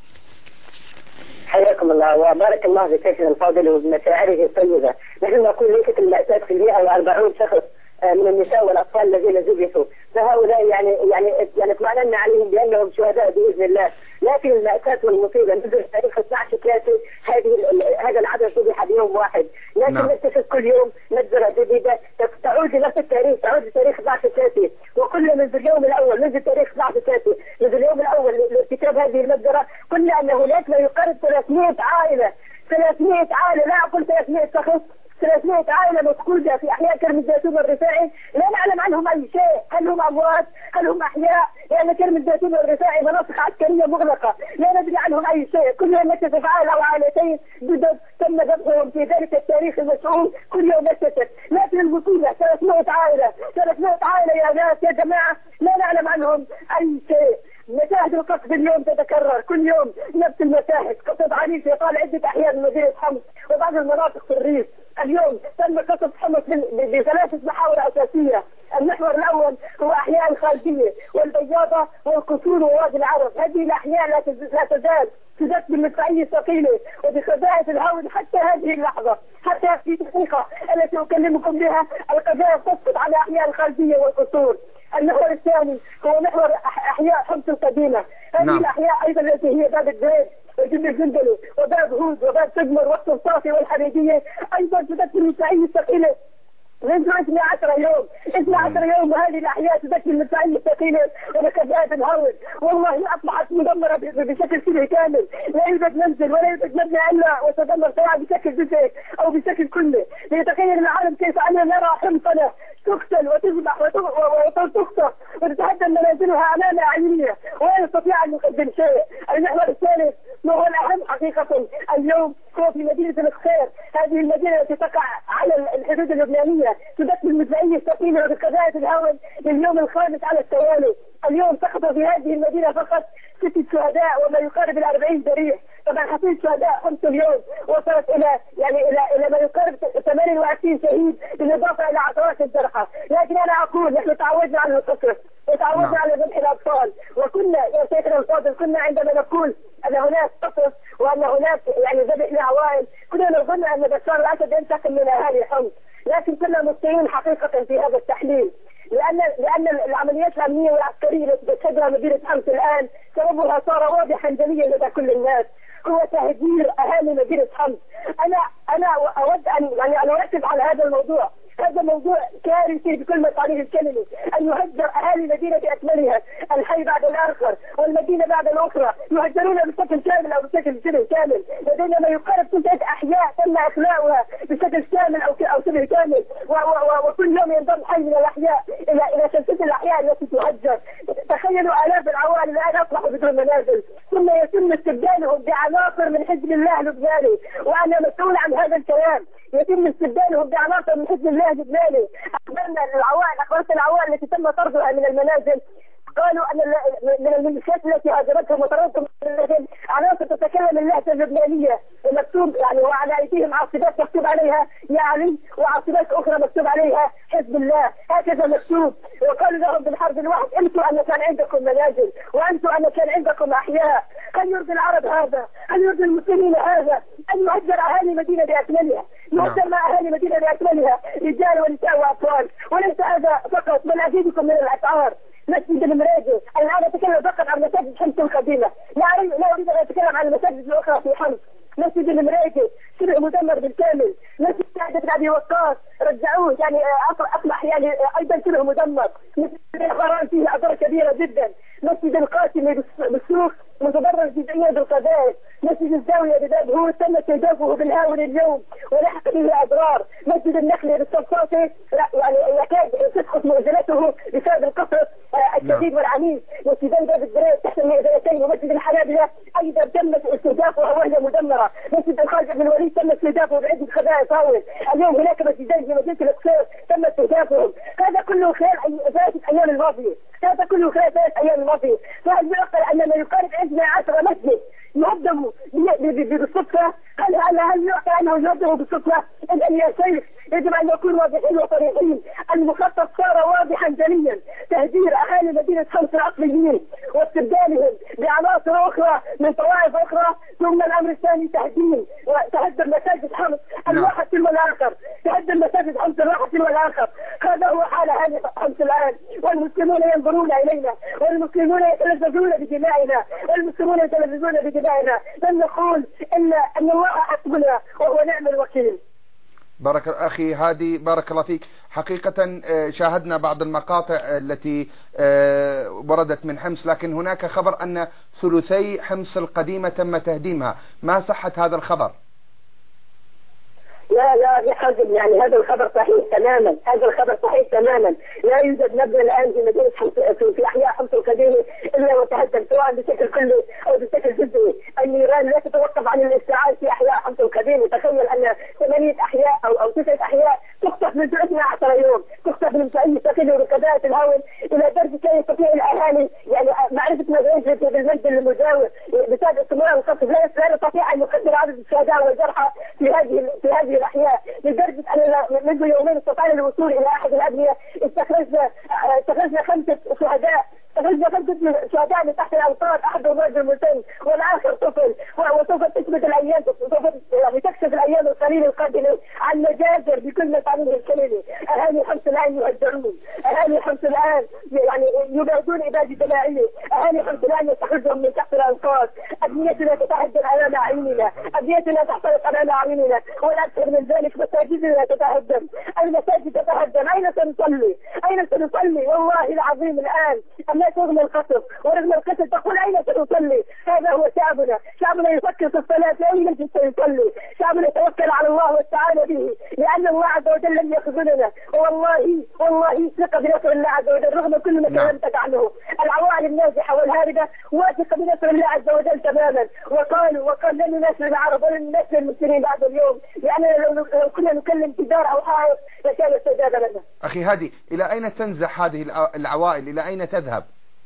حياكم الله وبارك الله بشيخنا الفاضل وبمشاعره الطيبة. نحن نقول ليست المأساة في المئة وأربعين شخص من النساء والأطفال الذين ذبحوا، فهؤلاء يعني يعني يعني اطمأننا عليهم بأنهم شهداء بإذن الله، لكن المأساة والمصيبة نزل تاريخ اثني عشر ثلاثة هذه هذا العدد ذبح بيوم واحد، لكن نعم. نكتشف كل يوم نجزرة جديدة تعود لنفس التاريخ، تعود لتاريخ اثني عشر ثلاثة، وكل منذ اليوم الأول منذ تاريخ اثني عشر ثلاثة منذ اليوم الأول لارتكاب هذه المجزرة قلنا أن هناك ما يقارب ثلاثمئة عائلة، ثلاثمئة عائلة، لا أقول ثلاثمئة شخص، ثلاثمئة عائلة مفقودة في أحياء كرم الزيتون والرفاعي، لا نعلم عنهم أي شيء، هل هم أموات هل هم أحياء، لأن كرم الزيتون والرفاعي مناطق عسكرية مغلقة، لا ندري عنهم أي شيء. كل يوم نكتشف عائلة أو عائلتين جدد تم ذبحهم في ذلك التاريخ المشؤوم، كل يوم نكتشف. لكن المصيبة ثلاثمئة عائلة، ثلاثمئة عائلة يا ناس يا جماعة، لا نعلم عنهم أي شيء. مشاهد القصف اليوم تتكرر كل يوم، نفس المشاهد، قصف عنيف يقال عدة أحياء من مدينة حمص وبعض المناطق في الريف. اليوم تم قصف حمص بثلاثة محاور أساسية. المحور الأول هو أحياء الخالدية والبياضة والقصور ووادي العرب، هذه الأحياء لا تزال تدك بالمدفعية الثقيلة وبخزائن الهول حتى هذه اللحظة، حتى هذه الدقيقة التي أكلمكم بها القذائف تسقط على أحياء الخالدية والقصور. المحور الثاني هو محور أحياء حمص القديمة، هذه نعم. الأحياء أيضا التي هي باب الزيت وجبل الجندلي وباب هود وباب سجمر والسلطاتي والحديدية أيضا تدك بالمدفعية الثقيلة منذ اثني عشر يوم، اثني عشر يوم، وهذه الأحياء تذكر المدفعية الثقيلة ومكافئات الهول، والله أصبحت مدمرة بشكل شبه كامل، لا يوجد منزل ولا يوجد مبنى إلا وتدمر سواء بشكل جزئي أو بشكل كلي. ليتخيل العالم كيف أننا نرى حمصنا تقتل وتذبح وتخطف وتتهدم منازلها أمام أعيننا ولا نستطيع أن نقدم شيء. المحور الثالث وهو الأهم حقيقة اليوم هو في مدينة الخير، هذه المدينة التي تقع على الحدود اللبنانية، تدك بالمدفعية الثقيلة وبقذائف الهول لليوم الخامس على التوالي. اليوم سقط في هذه المدينة فقط ستة شهداء وما يقارب الأربعين جريح. طبعا حصيل شهداء حمص اليوم وصلت إلى يعني إلى إلى ما يقارب ثمانية وعشرين شهيد بالإضافة إلى عشرات الجرحى. لكن أنا أقول نحن تعودنا على القصف وتعودنا على ذبح الأطفال، وكنا يا شيخنا الفاضل كنا عندما نقول أن هناك قصف وأن هناك يعني ذبح لعوائل كنا نظن أن بشار الأسد ينتقم من أهالي حمص، لكن كنا مخطئين حقيقة في هذا التحليل، لأن لأن العمليات الأمنية والعسكرية التي تشهدها مدينة حمص الآن سببها صار واضحا جليا لدى كل الناس، هو تهجير أهالي مدينة حمص. أنا أنا أود أن يعني أن أركز على هذا الموضوع، هذا موضوع كارثي بكل مصاريف الكلمة، أن يهجر أهالي مدينة بأكملها، الحي بعد الآخر والمدينة بعد الأخرى يهجرون بشكل كامل أو بشكل شبه كامل. لدينا ما يقارب ستة أحياء تم إخلاؤها بشكل كامل أو أو شبه كامل، وكل يوم ينضم حي من الأحياء إلى إلى سلسلة الأحياء التي تهجر. تخيلوا آلاف العوائل الآن أصبحوا بدون منازل، ثم يتم استبدالهم بعناصر من حزب الله اللبناني، وأنا مسؤول عن هذا الكلام. يتم استبدالهم بعناصر من حزب الله اللبناني. أخبرنا العوائل أخبرت العوائل التي تم طردها من المنازل قالوا ان من الميليشيات التي هاجمتهم وطردتهم عناصر تتكلم اللهجه اللبنانيه، مكتوب يعني وعلى ايديهم عاصبات مكتوب عليها يا علي، وعاصبات اخرى مكتوب عليها حزب الله، هكذا مكتوب. وقالوا لهم بالحرب الواحد انتم ان كان عندكم منازل وانتم ان كان عندكم احياء. هل يرضي العرب هذا؟ هل يرضي المسلمين هذا؟ ان يهجر اهالي مدينه باكملها، يهجر مع اهالي مدينه باكملها رجال ونساء واطفال. وليس هذا فقط، بل ازيدكم من الاسعار. مسجد المراجع، انا الان اتكلم فقط عن مساجد حمص القديمه، لا لا اريد ان اتكلم عن المساجد الاخرى في حمص. مسجد المراجع شبه مدمر بالكامل، مسجد سعد بن ابي وقاص رجعوه يعني اصبح يعني ايضا شبه مدمر، مسجد الحرام فيه اضرار كبيره جدا، مسجد القاسمي بالسوق متضرر جزئيا بالقذائف، مسجد الزاويه بباب هو تم استهدافه بالهاون اليوم ولحق به اضرار، مسجد النخله بالصفاصه يعني يكاد تسقط منزلته بسبب القصف الشديد والعنيف، مسجدين باب الدرير تحت الميدانتين، ومسجد الحنابله ايضا تم استهدافه وهي مدمره، مسجد الخالد بن الوليد تم استهدافه بعده خبائث هاون، اليوم هناك مسجدين في مدينه الاقصر تم استهدافهم، هذا كله خلال ذات الايام الماضيه، هذا كله خلال ذات الايام الماضيه، فهل يعقل ان ما يقارب اثني عشر مسجد يهدموا بالصدفه؟ هل هل هل يعقل انه يهدموا بالصدفه؟ اذا يا شيخ يجب ان نكون واضحين وصريحين، المخطط صار واضحا جليا، تهجير اهالي مدينه حمص الاصليين واستبدالهم بعناصر اخرى من طوائف اخرى، ثم الامر الثاني تهديم وتهدم مساجد حمص الواحد تلو الاخر، تهدم مساجد حمص الواحد تلو الاخر، هذا هو حال اهالي حمص الان، والمسلمون ينظرون الينا، والمسلمون يتلذذون بدمائنا، والمسلمون يتلذذون بدمائنا، لن نقول ان ان الله حسبنا وهو نعم الوكيل. بارك أخي هادي، بارك الله فيك. حقيقة شاهدنا بعض المقاطع التي وردت من حمص، لكن هناك خبر أن ثلثي حمص القديمة تم تهديمها، ما صحة هذا الخبر؟ لا لا بحزم، يعني هذا الخبر صحيح تماما، هذا الخبر صحيح تماما، لا يوجد مبنى الان في مدينه حمص في, في احياء حمص القديمه الا وتهدم سواء بشكل كلي او بشكل جزئي، النيران لا تتوقف عن الاشتعال في احياء حمص القديمه، تخيل ان ثمانيه احياء او او تسعه احياء تخطف من اثني عشر يوم، تخطف من اي سفينه وبقذائف الهون، الى درجه لا يستطيع الاهالي يعني معرفه ما يجري بالمنزل المجاور بسبب استمرار القصف، لا يستطيع ان يقدر عدد الشهداء والجرحى في هذه في هذه الاحياء، لدرجه ان منذ يومين استطعنا الوصول الى احد الابنيه، استخرجنا استخرجنا خمسه شهداء، استخرجنا خمسه شهداء من تحت الامطار، احدهم رجل مسن والاخر طفل، وسوف تثبت الايام سوف يعني تكشف الايام القليله القادمه عن مجازر بكل مفاهيم الكلمه، اهالي حمص الان يهجرون، اهالي حمص الان يعني يبادون اباد دمائيه، اهالي حمص الان يستخرجهم من تحت الانقاض، ابنيتنا تتهدم امام اعيننا، ابنيتنا تحترق امام اعيننا، والاكثر من ذلك مساجدنا تتهدم، المساجد تتهدم، اين سنصلي؟ اين سنصلي؟ والله العظيم الان الناس رغم القصف ورغم القتل تقول اين سنصلي؟ هذا هو شعبنا، شعبنا يفكر في الصلاه في اي مسجد سيصلي، شعبنا يتوكل على الله واستعان به، لان الله عز وجل لم يخذلنا، والله والله ثقه بنصر الله عز وجل رغم كل ما كلمتك عنه، العوائل النازحه والهاربه واثقه بنصر الله عز وجل تماما، وقالوا وقال لن ننسل العرب ولن ننسل المسلمين بعد اليوم، لاننا لو لو كنا نكلم تجار او حائط لكان استجاب لنا. اخي هادي، الى اين تنزح هذه العوائل؟ الى اين تذهب؟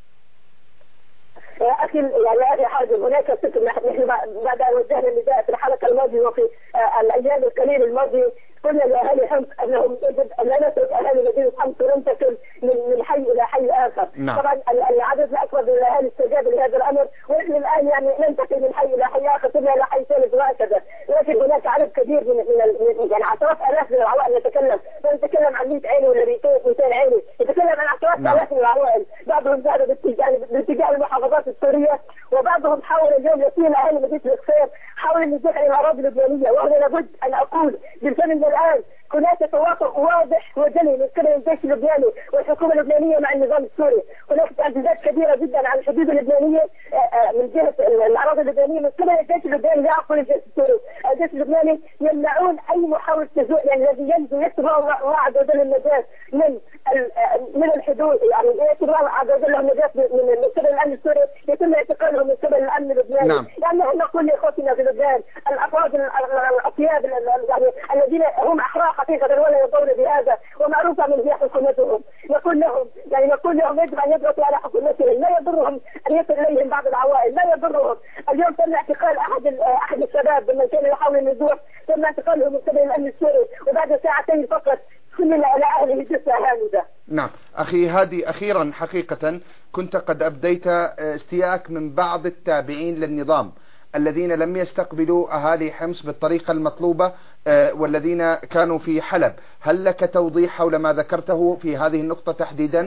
يا اخي يعني اخي حازم، هناك فكر، نحن بعد ان وجهنا النداء في الحلقه الماضيه وفي الايام القليله الماضيه قلنا لاهالي حمص انهم يجب ان لا نترك اهالي مدينه حمص وننتقل من من حي الى حي اخر. نعم. طبعا العدد الاكبر من الاهالي استجاب لهذا الامر، ونحن الان يعني ننتقل من حي الى حي اخر ثم الى حي ثالث وهكذا، لكن هناك عدد كبير من من يعني عشرات الاف من العوائل نتكلم، لا نتكلم عن مئة عائله ولا مئتين عائله، نتكلم عن عشرات الاف من العوائل، بعضهم ذهب باتجاه المحافظات السوريه، وبعضهم حاول اليوم يصل اهالي مدينه الاقصير، حاول النزوح الى الاراضي اللبنانيه، وهنا لابد ان اقول بالفعل الان هناك تواطؤ واضح وجلي من قبل الجيش اللبناني والحكومه اللبنانيه مع النظام السوري، هناك تعديلات كبيره جدا على الحدود اللبنانيه من جهه الاراضي اللبنانيه من قبل الجيش اللبناني، لا اقول الجيش السوري، الجيش اللبناني يمنعون اي محاوله نزوح، يعني الذي ينزو يكتب الله عز وجل النجاه من من الحدود، يعني يكتب الله عز وجل النجاه من قبل الامن السوري، يتم اعتقالهم من قبل الامن اللبناني. نعم. لانه نقول لاخوتنا في لبنان الافراد الاطياب يعني الذين هم احرار حقيقه ولا يرضون بهذا ومعروفه من هي حكومتهم، نقول لهم يعني نقول لهم يجب ان يضغطوا على حكومتهم لهم ان يصل اليهم بعض العوائل لا يضرهم. اليوم تم اعتقال احد احد الشباب ممن كان يحاول النزوح، تم اعتقاله من قبل الامن السوري وبعد ساعتين فقط سلم الى اهله جثه هامده. نعم أخي هادي، أخيرا حقيقة كنت قد أبديت استياءك من بعض التابعين للنظام الذين لم يستقبلوا أهالي حمص بالطريقة المطلوبة والذين كانوا في حلب. هل لك توضيح حول ما ذكرته في هذه النقطة تحديدا؟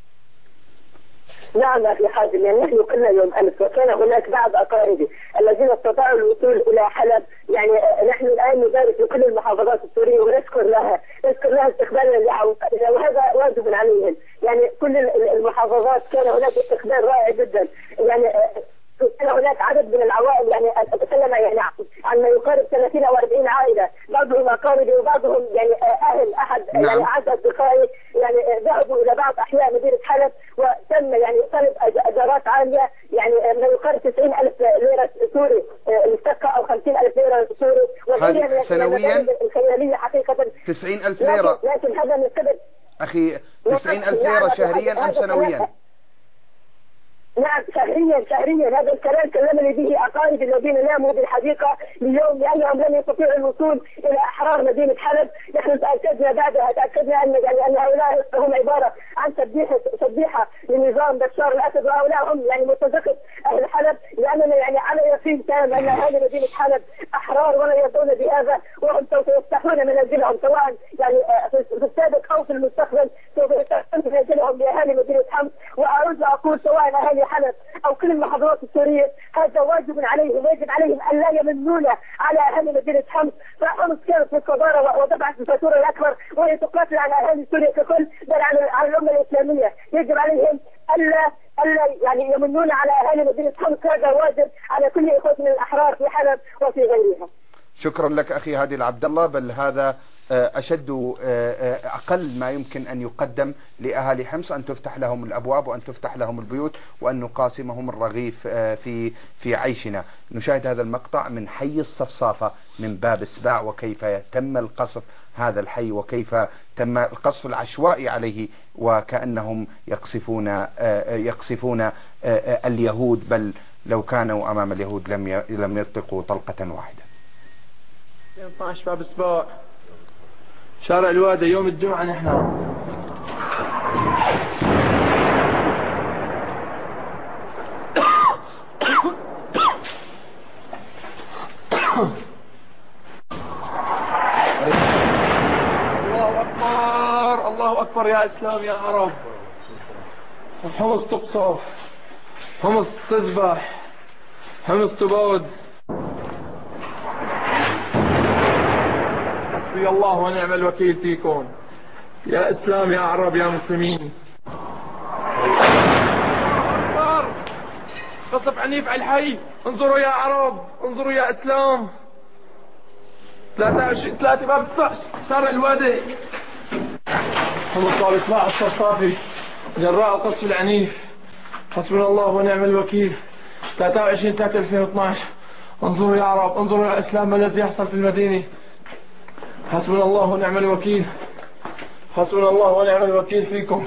نعم أخي حازم، يعني نحن كنا يوم أمس وكان هناك بعض أقاربي الذين استطاعوا الوصول إلى حلب. يعني نحن الآن نبارك لكل المحافظات السورية ونشكر لها نشكر لها استقبالنا لها، وهذا واجب عليهم. يعني كل المحافظات كان هناك استقبال رائع جدا. يعني كان هناك عدد من العوائل، يعني أتكلم يعني عن ما يقارب ثلاثين أو أربعين عائلة، بعضهم أقاربي وبعضهم يعني أهل أحد نعم. يعني أحد أصدقائي، يعني ذهبوا إلى بعض أحياء مدينة حلب وتم يعني طلب أجارات عالية، يعني ما يقارب تسعين ألف ليرة سوري مستقى أو خمسين ألف ليرة سوري، هذه سنويا الخيالية حقيقة تسعين ألف ليرة. لكن, لكن هذا من قبل أخي تسعين ألف ليرة شهريا أم سنويا؟ نعم شهريا شهريا. هذا الكلام كلمني به أقاربي الذين ناموا بالحديقة اليوم لأنهم لم يستطيعوا الوصول إلى أحرار مدينة حلب. نحن تأكدنا بعدها تأكدنا أن يعني أن هؤلاء هم عبارة عن تسبيحة تسبيحة لنظام بشار الأسد، وهؤلاء هم يعني مرتزقة أهل حلب، لأننا يعني على يقين تام أن أهل مدينة حلب أحرار ولا يرضون بهذا، وهم سوف يفتحون منازلهم سواء يعني في السابق أو في المستقبل سوف يفتحون منازلهم لأهالي مدينة حمص. وأرجو أقول سواء أهالي حلب أو كل المحافظات السورية هذا واجب عليهم، يجب عليهم أن لا يمنون على أهالي مدينة حمص. فحمص كانت في الصدارة ودفعت الفاتورة الأكبر وهي تقاتل على أهالي سوريا ككل، بل على الأمة الإسلامية. يجب عليهم ألا ألا يعني يمنون على أهالي مدينة حمص، هذا واجب على كل إخوتنا الأحرار في حلب وفي غيرها. شكرا لك أخي هادي العبد الله، بل هذا أشد أقل ما يمكن أن يقدم لأهالي حمص، أن تفتح لهم الأبواب وأن تفتح لهم البيوت وأن نقاسمهم الرغيف في في عيشنا. نشاهد هذا المقطع من حي الصفصافة من باب السباع، وكيف تم القصف هذا الحي وكيف تم القصف العشوائي عليه، وكأنهم يقصفون يقصفون اليهود، بل لو كانوا أمام اليهود لم لم يطلقوا طلقة واحدة. اثني عشر باب السباع شارع الوادي يوم الجمعة. نحن الله أكبر الله أكبر يا إسلام يا عرب. حمص تقصف، حمص تذبح، حمص تبود. حسبي الله ونعم الوكيل فيكم يا إسلام يا عرب يا مسلمين. أكبر قصف عنيف على الحي. انظروا يا عرب، انظروا يا إسلام. ثلاثة وعشرين ثلاثة باب شارع الوادي. حمص طال إصلاح الصفصافي جراء القصف العنيف. حسبنا الله ونعم الوكيل. ثلاثة وعشرين ثلاثة ألفين واثناشر. انظروا يا عرب، انظروا يا إسلام ما الذي يحصل في المدينة. حسبنا الله ونعم الوكيل. حسبنا الله ونعم الوكيل فيكم.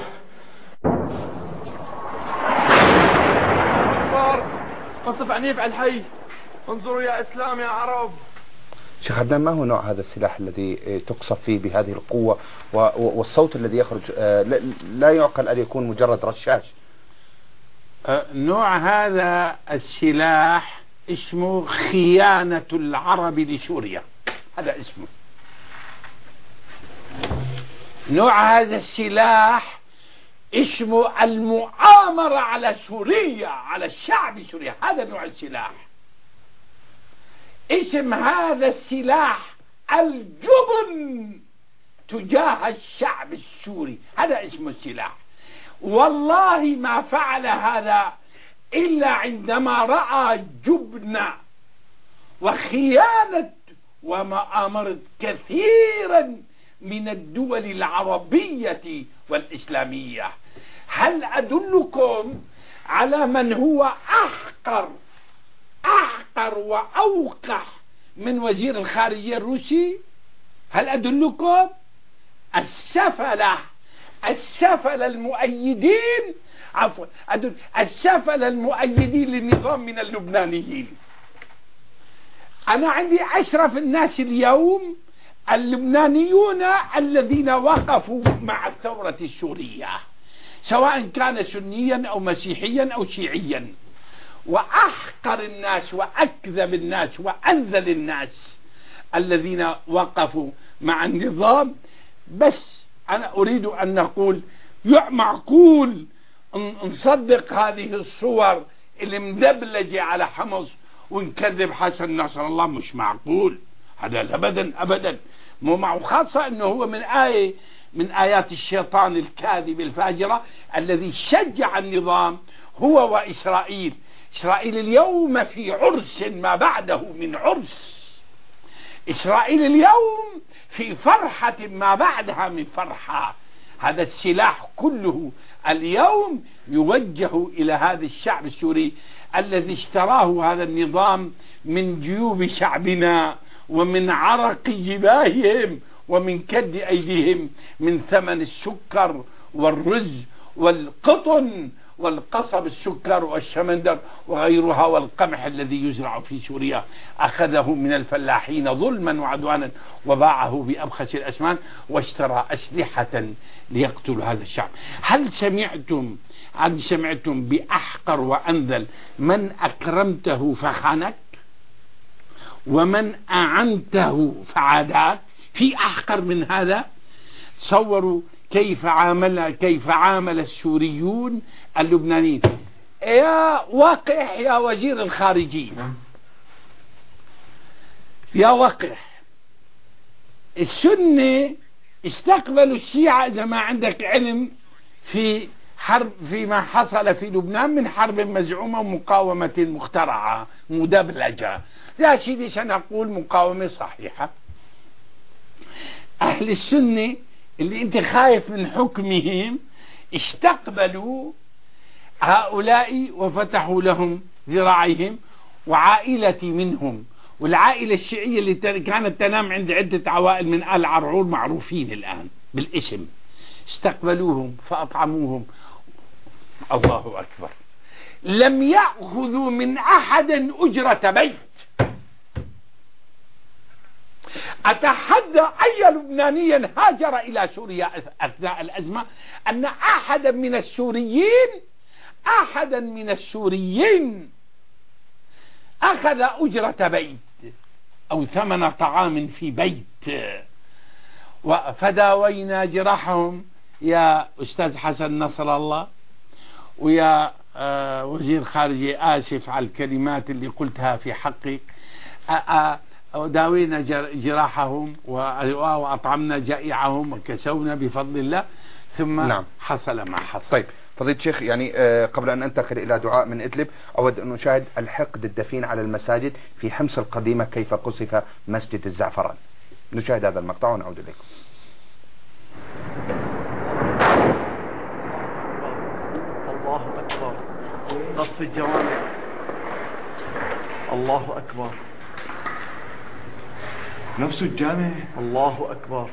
أكبر قصف عنيف على الحي. انظروا يا إسلام يا عرب. شيخ عدنان، ما هو نوع هذا السلاح الذي تقصف فيه بهذه القوة والصوت الذي يخرج لا يعقل أن يكون مجرد رشاش؟ نوع هذا السلاح اسمه خيانة العرب لسوريا، هذا اسمه. نوع هذا السلاح اسمه المؤامرة على سوريا، على الشعب سوريا، هذا نوع السلاح. اسم هذا السلاح الجبن تجاه الشعب السوري، هذا اسم السلاح. والله ما فعل هذا إلا عندما رأى جبن وخيانة ومؤامرة كثيرا من الدول العربية والإسلامية. هل أدلكم على من هو أحقر أحقر وأوقح من وزير الخارجية الروسي؟ هل أدلكم؟ السفلة السفلة المؤيدين عفوا السفل المؤيدين للنظام من اللبنانيين. أنا عندي أشرف الناس اليوم اللبنانيون الذين وقفوا مع الثورة السورية، سواء كان سنيا أو مسيحيا أو شيعيا، وأحقر الناس وأكذب الناس وأنذل الناس الذين وقفوا مع النظام. بس أنا أريد أن نقول معقول نصدق هذه الصور المدبلجة على حمص ونكذب حسن نصر الله؟ مش معقول هذا أبدا أبدا، مو معه، خاصة أنه هو من آية من آيات الشيطان الكاذب الفاجرة الذي شجع النظام هو وإسرائيل. إسرائيل اليوم في عرس ما بعده من عرس، إسرائيل اليوم في فرحة ما بعدها من فرحة. هذا السلاح كله اليوم يوجه إلى هذا الشعب السوري الذي اشتراه هذا النظام من جيوب شعبنا ومن عرق جباههم ومن كد أيديهم، من ثمن السكر والرز والقطن والقصب السكر والشمندر وغيرها والقمح الذي يزرع في سوريا، أخذه من الفلاحين ظلما وعدوانا وباعه بأبخس الأثمان واشترى أسلحة ليقتل هذا الشعب. هل سمعتم هل سمعتم بأحقر وأنذل من أكرمته فخانك ومن أعنته فعاداك؟ في أحقر من هذا؟ تصوروا كيف عامل كيف عامل السوريون اللبنانيين. يا وقح يا وزير الخارجية، يا وقح، السنة استقبلوا الشيعة إذا ما عندك علم في حرب فيما حصل في لبنان من حرب مزعومة ومقاومة مخترعة مدبلجة. يا سيدي سنقول مقاومة صحيحة. أهل السنة اللي انت خايف من حكمهم استقبلوا هؤلاء وفتحوا لهم ذراعيهم، وعائلتي منهم، والعائلة الشيعية اللي كانت تنام عند عدة عوائل من آل عرعور معروفين الآن بالاسم، استقبلوهم فأطعموهم. الله أكبر. لم يأخذوا من أحد أجرة بيت. أتحدى أي لبناني هاجر إلى سوريا أثناء الأزمة أن أحدا من السوريين أحدا من السوريين أخذ أجرة بيت أو ثمن طعام في بيت. فداوينا جراحهم يا أستاذ حسن نصر الله ويا وزير خارجية، آسف على الكلمات اللي قلتها في حقك، داوينا جراحهم وأطعمنا جائعهم وكسونا بفضل الله، ثم نعم. حصل ما حصل. طيب فضيلة الشيخ، يعني قبل أن أنتقل إلى دعاء من إدلب أود أن نشاهد الحقد الدفين على المساجد في حمص القديمة كيف قصف مسجد الزعفران. نشاهد هذا المقطع ونعود إليكم. الله أكبر. قصف الجوامع. الله أكبر. نفس الجامع. الله أكبر.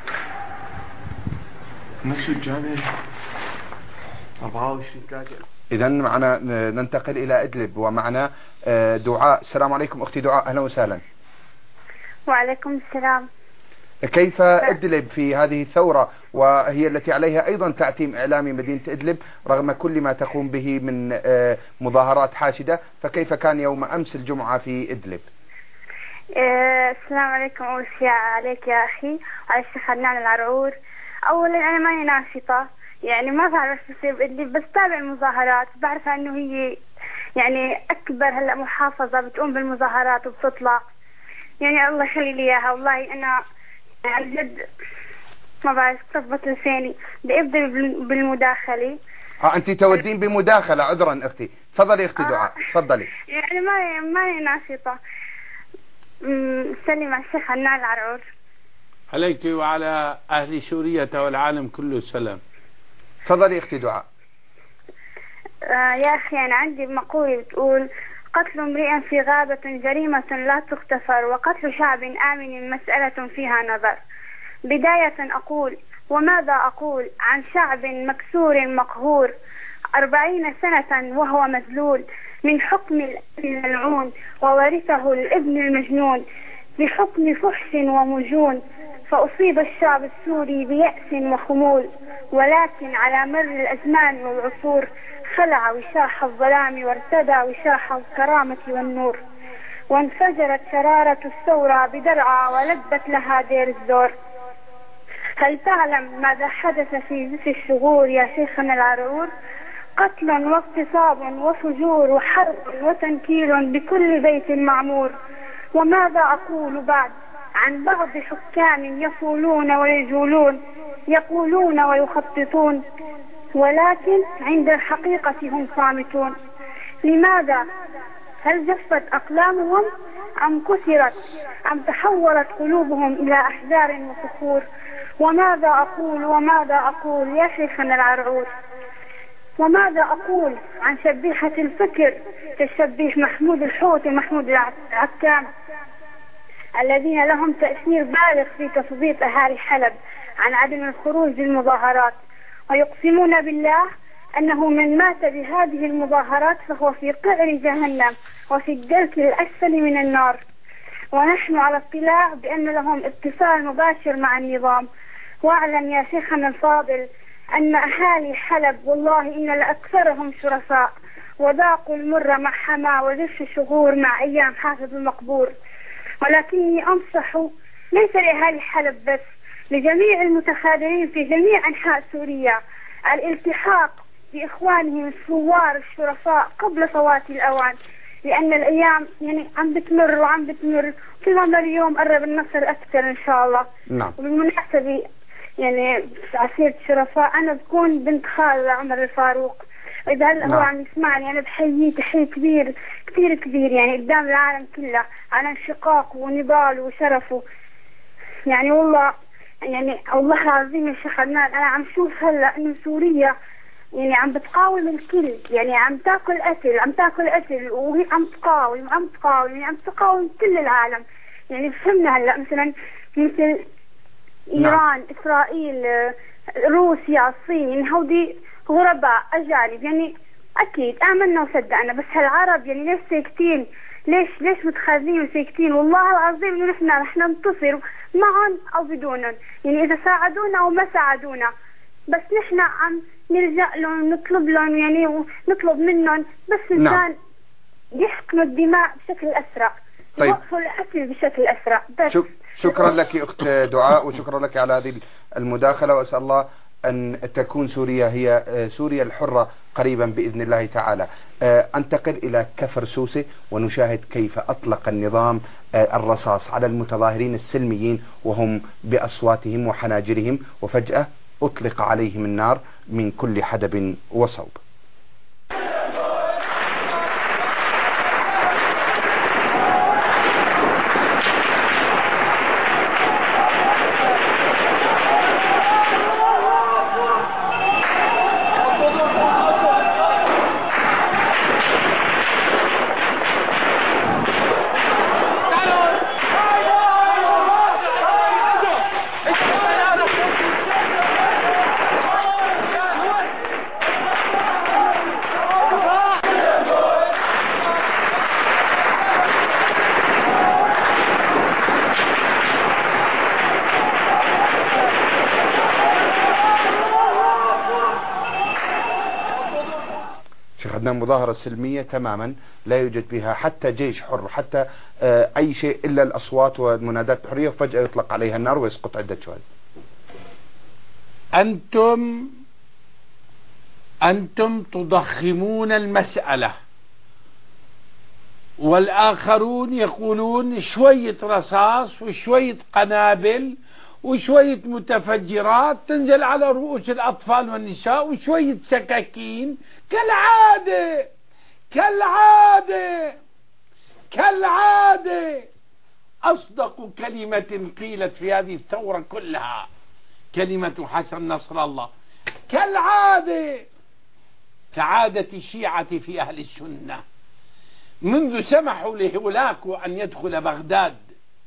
نفس الجامع. أربعة وعشرين ثلاثة. إذا معنا ننتقل إلى إدلب ومعنا دعاء. السلام عليكم أختي دعاء، أهلا وسهلا. وعليكم السلام. كيف إدلب في هذه الثورة، وهي التي عليها أيضا تعتيم إعلامي مدينة إدلب رغم كل ما تقوم به من مظاهرات حاشدة، فكيف كان يوم أمس الجمعة في إدلب؟ السلام عليكم. أول شيء عليك يا أخي على الشيخ عدنان العرعور. أولا أنا ماني ناشطة، يعني ما بعرف بصير بإدلب، بس تابع المظاهرات، بعرف أنه هي يعني أكبر هلأ محافظة بتقوم بالمظاهرات وبتطلع، يعني الله يخلي لي إياها. والله أنا عن جد ما بعرف تضبط لساني بإبدأ بالمداخلة. ها أنت تودين بمداخلة، عذرا أختي، تفضلي أختي دعاء، تفضلي. يعني ما ماني ناشطة. سلم على الشيخ عدنان العرعور. عليك وعلى أهل سوريا والعالم كله السلام. تفضلي أختي دعاء. آه يا أخي أنا عندي مقولة بتقول: قتل امرئ في غابة جريمة لا تغتفر، وقتل شعب آمن مسألة فيها نظر. بداية أقول وماذا أقول عن شعب مكسور مقهور أربعين سنة وهو مذلول من حكم الأب الملعون، وورثه الابن المجنون بحكم فحش ومجون. فأصيب الشعب السوري بيأس وخمول، ولكن على مر الأزمان والعصور خلع وشاح الظلام وارتدى وشاح الكرامة والنور، وانفجرت شرارة الثورة بدرعا ولبت لها دير الزور. هل تعلم ماذا حدث في ذي الشهور يا شيخنا العرعور؟ قتل واغتصاب وفجور وحرب وتنكيل بكل بيت معمور. وماذا أقول بعد عن بعض حكام يفولون ويجولون، يقولون ويخططون، ولكن عند الحقيقة هم صامتون. لماذا؟ هل جفت أقلامهم أم كسرت أم تحولت قلوبهم إلى أحجار وصخور؟ وماذا أقول وماذا أقول يا شيخنا العرعور؟ وماذا أقول عن شبيحة الفكر كالشبيح محمود الحوت ومحمود العكام، الذين لهم تأثير بالغ في تثبيط أهالي حلب عن عدم الخروج للمظاهرات، ويقسمون بالله أنه من مات بهذه المظاهرات فهو في قعر جهنم وفي الدرك الأسفل من النار. ونحن على اطلاع بأن لهم اتصال مباشر مع النظام. واعلم يا شيخنا الفاضل أن أهالي حلب والله إن لأكثرهم شرفاء، وذاقوا المر مع حما وذف الشهور مع أيام حافظ المقبور. ولكني أنصح ليس لأهالي حلب بس، لجميع المتخاذلين في جميع أنحاء سوريا الالتحاق بإخوانهم الثوار الشرفاء قبل فوات الأوان، لأن الأيام يعني عم بتمر وعم بتمر، كل ما اليوم قرب النصر أكثر إن شاء الله. نعم. وبالمناسبة يعني عسيرة شرفاء أنا بكون بنت خالة عمر الفاروق، وإذا هلا هو عم يسمعني أنا بحييه تحية كبير كثير كبير يعني قدام العالم كله على انشقاقه ونضاله وشرفه. يعني والله يعني والله العظيم يا شيخ عدنان أنا عم شوف هلا إنه سوريا يعني عم بتقاوم الكل، يعني عم تاكل قتل عم تاكل قتل وهي عم تقاوم عم تقاوم يعني عم تقاوم كل العالم. يعني فهمنا هلا مثلا مثل إيران، نعم. إسرائيل، روسيا، الصين، هودي غرباء أجانب يعني أكيد آمنا وصدقنا، بس هالعرب يعني ليش ساكتين؟ ليش ليش متخاذلين وساكتين؟ والله العظيم إنه نحن رح ننتصر معهم أو بدونهم، يعني إذا ساعدونا أو ما ساعدونا، بس نحن عم نرجع لهم نطلب لهم يعني ونطلب منهم بس إنسان نعم. يحكموا الدماء بشكل أسرع، طيب. يوقفوا القتل بشكل أسرع بس. شك... شكرا لك أخت دعاء، وشكرا لك على هذه المداخلة، وأسأل الله أن تكون سوريا هي سوريا الحرة قريبا بإذن الله تعالى. أنتقل إلى كفر سوسة ونشاهد كيف أطلق النظام الرصاص على المتظاهرين السلميين وهم بأصواتهم وحناجرهم، وفجأة أطلق عليهم النار من كل حدب وصوب. مظاهرة سلمية تماما لا يوجد فيها حتى جيش حر، حتى أي شيء إلا الأصوات والمنادات الحرية، وفجأة يطلق عليها النار ويسقط عدة شهداء. أنتم أنتم تضخمون المسألة، والآخرون يقولون شوية رصاص وشوية قنابل وشوية متفجرات تنزل على رؤوس الأطفال والنساء وشوية سكاكين كالعادة كالعادة كالعادة. أصدق كلمة قيلت في هذه الثورة كلها كلمة حسن نصر الله، كالعادة، كعادة الشيعة في أهل السنة، منذ سمحوا لهولاكو أن يدخل بغداد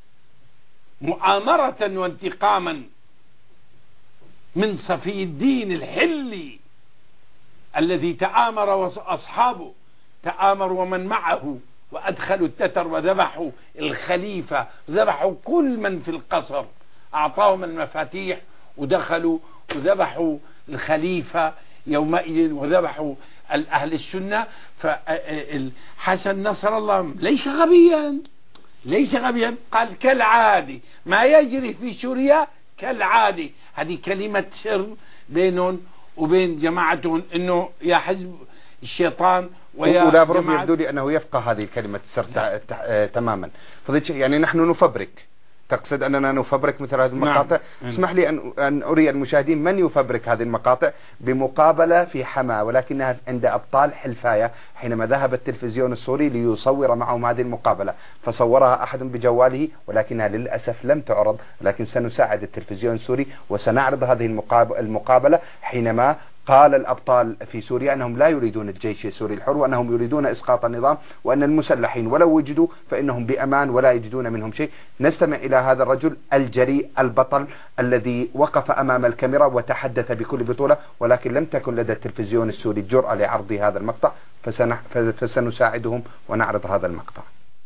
مؤامرة وانتقاما من صفي الدين الحلي الذي تآمر أصحابه تآمر ومن معه وأدخلوا التتر وذبحوا الخليفة، ذبحوا كل من في القصر، أعطاهم المفاتيح ودخلوا وذبحوا الخليفة يومئذ وذبحوا الأهل السنة. فحسن نصر الله ليس غبيا ليس غبيا قال كالعادي ما يجري في سوريا كالعادي. هذه كلمة سر بينهم وبين جماعتهم، انه يا حزب الشيطان ويا ولافروف جماعة. يبدو لي انه يفقه هذه الكلمة السر تماما. فضيلة يعني نحن نفبرك، تقصد أننا نفبرك مثل هذه المقاطع؟ نعم. اسمح لي أن, أن أري المشاهدين من يفبرك هذه المقاطع بمقابلة في حما، ولكنها عند أبطال حلفاية حينما ذهب التلفزيون السوري ليصور معهم هذه المقابلة، فصورها أحد بجواله ولكنها للأسف لم تعرض، لكن سنساعد التلفزيون السوري وسنعرض هذه المقابلة حينما قال الأبطال في سوريا أنهم لا يريدون الجيش السوري الحر، وأنهم يريدون إسقاط النظام، وأن المسلحين ولو وجدوا فإنهم بأمان ولا يجدون منهم شيء. نستمع إلى هذا الرجل الجريء البطل الذي وقف أمام الكاميرا وتحدث بكل بطولة، ولكن لم تكن لدى التلفزيون السوري الجرأة لعرض هذا المقطع، فسنح فسنساعدهم ونعرض هذا المقطع.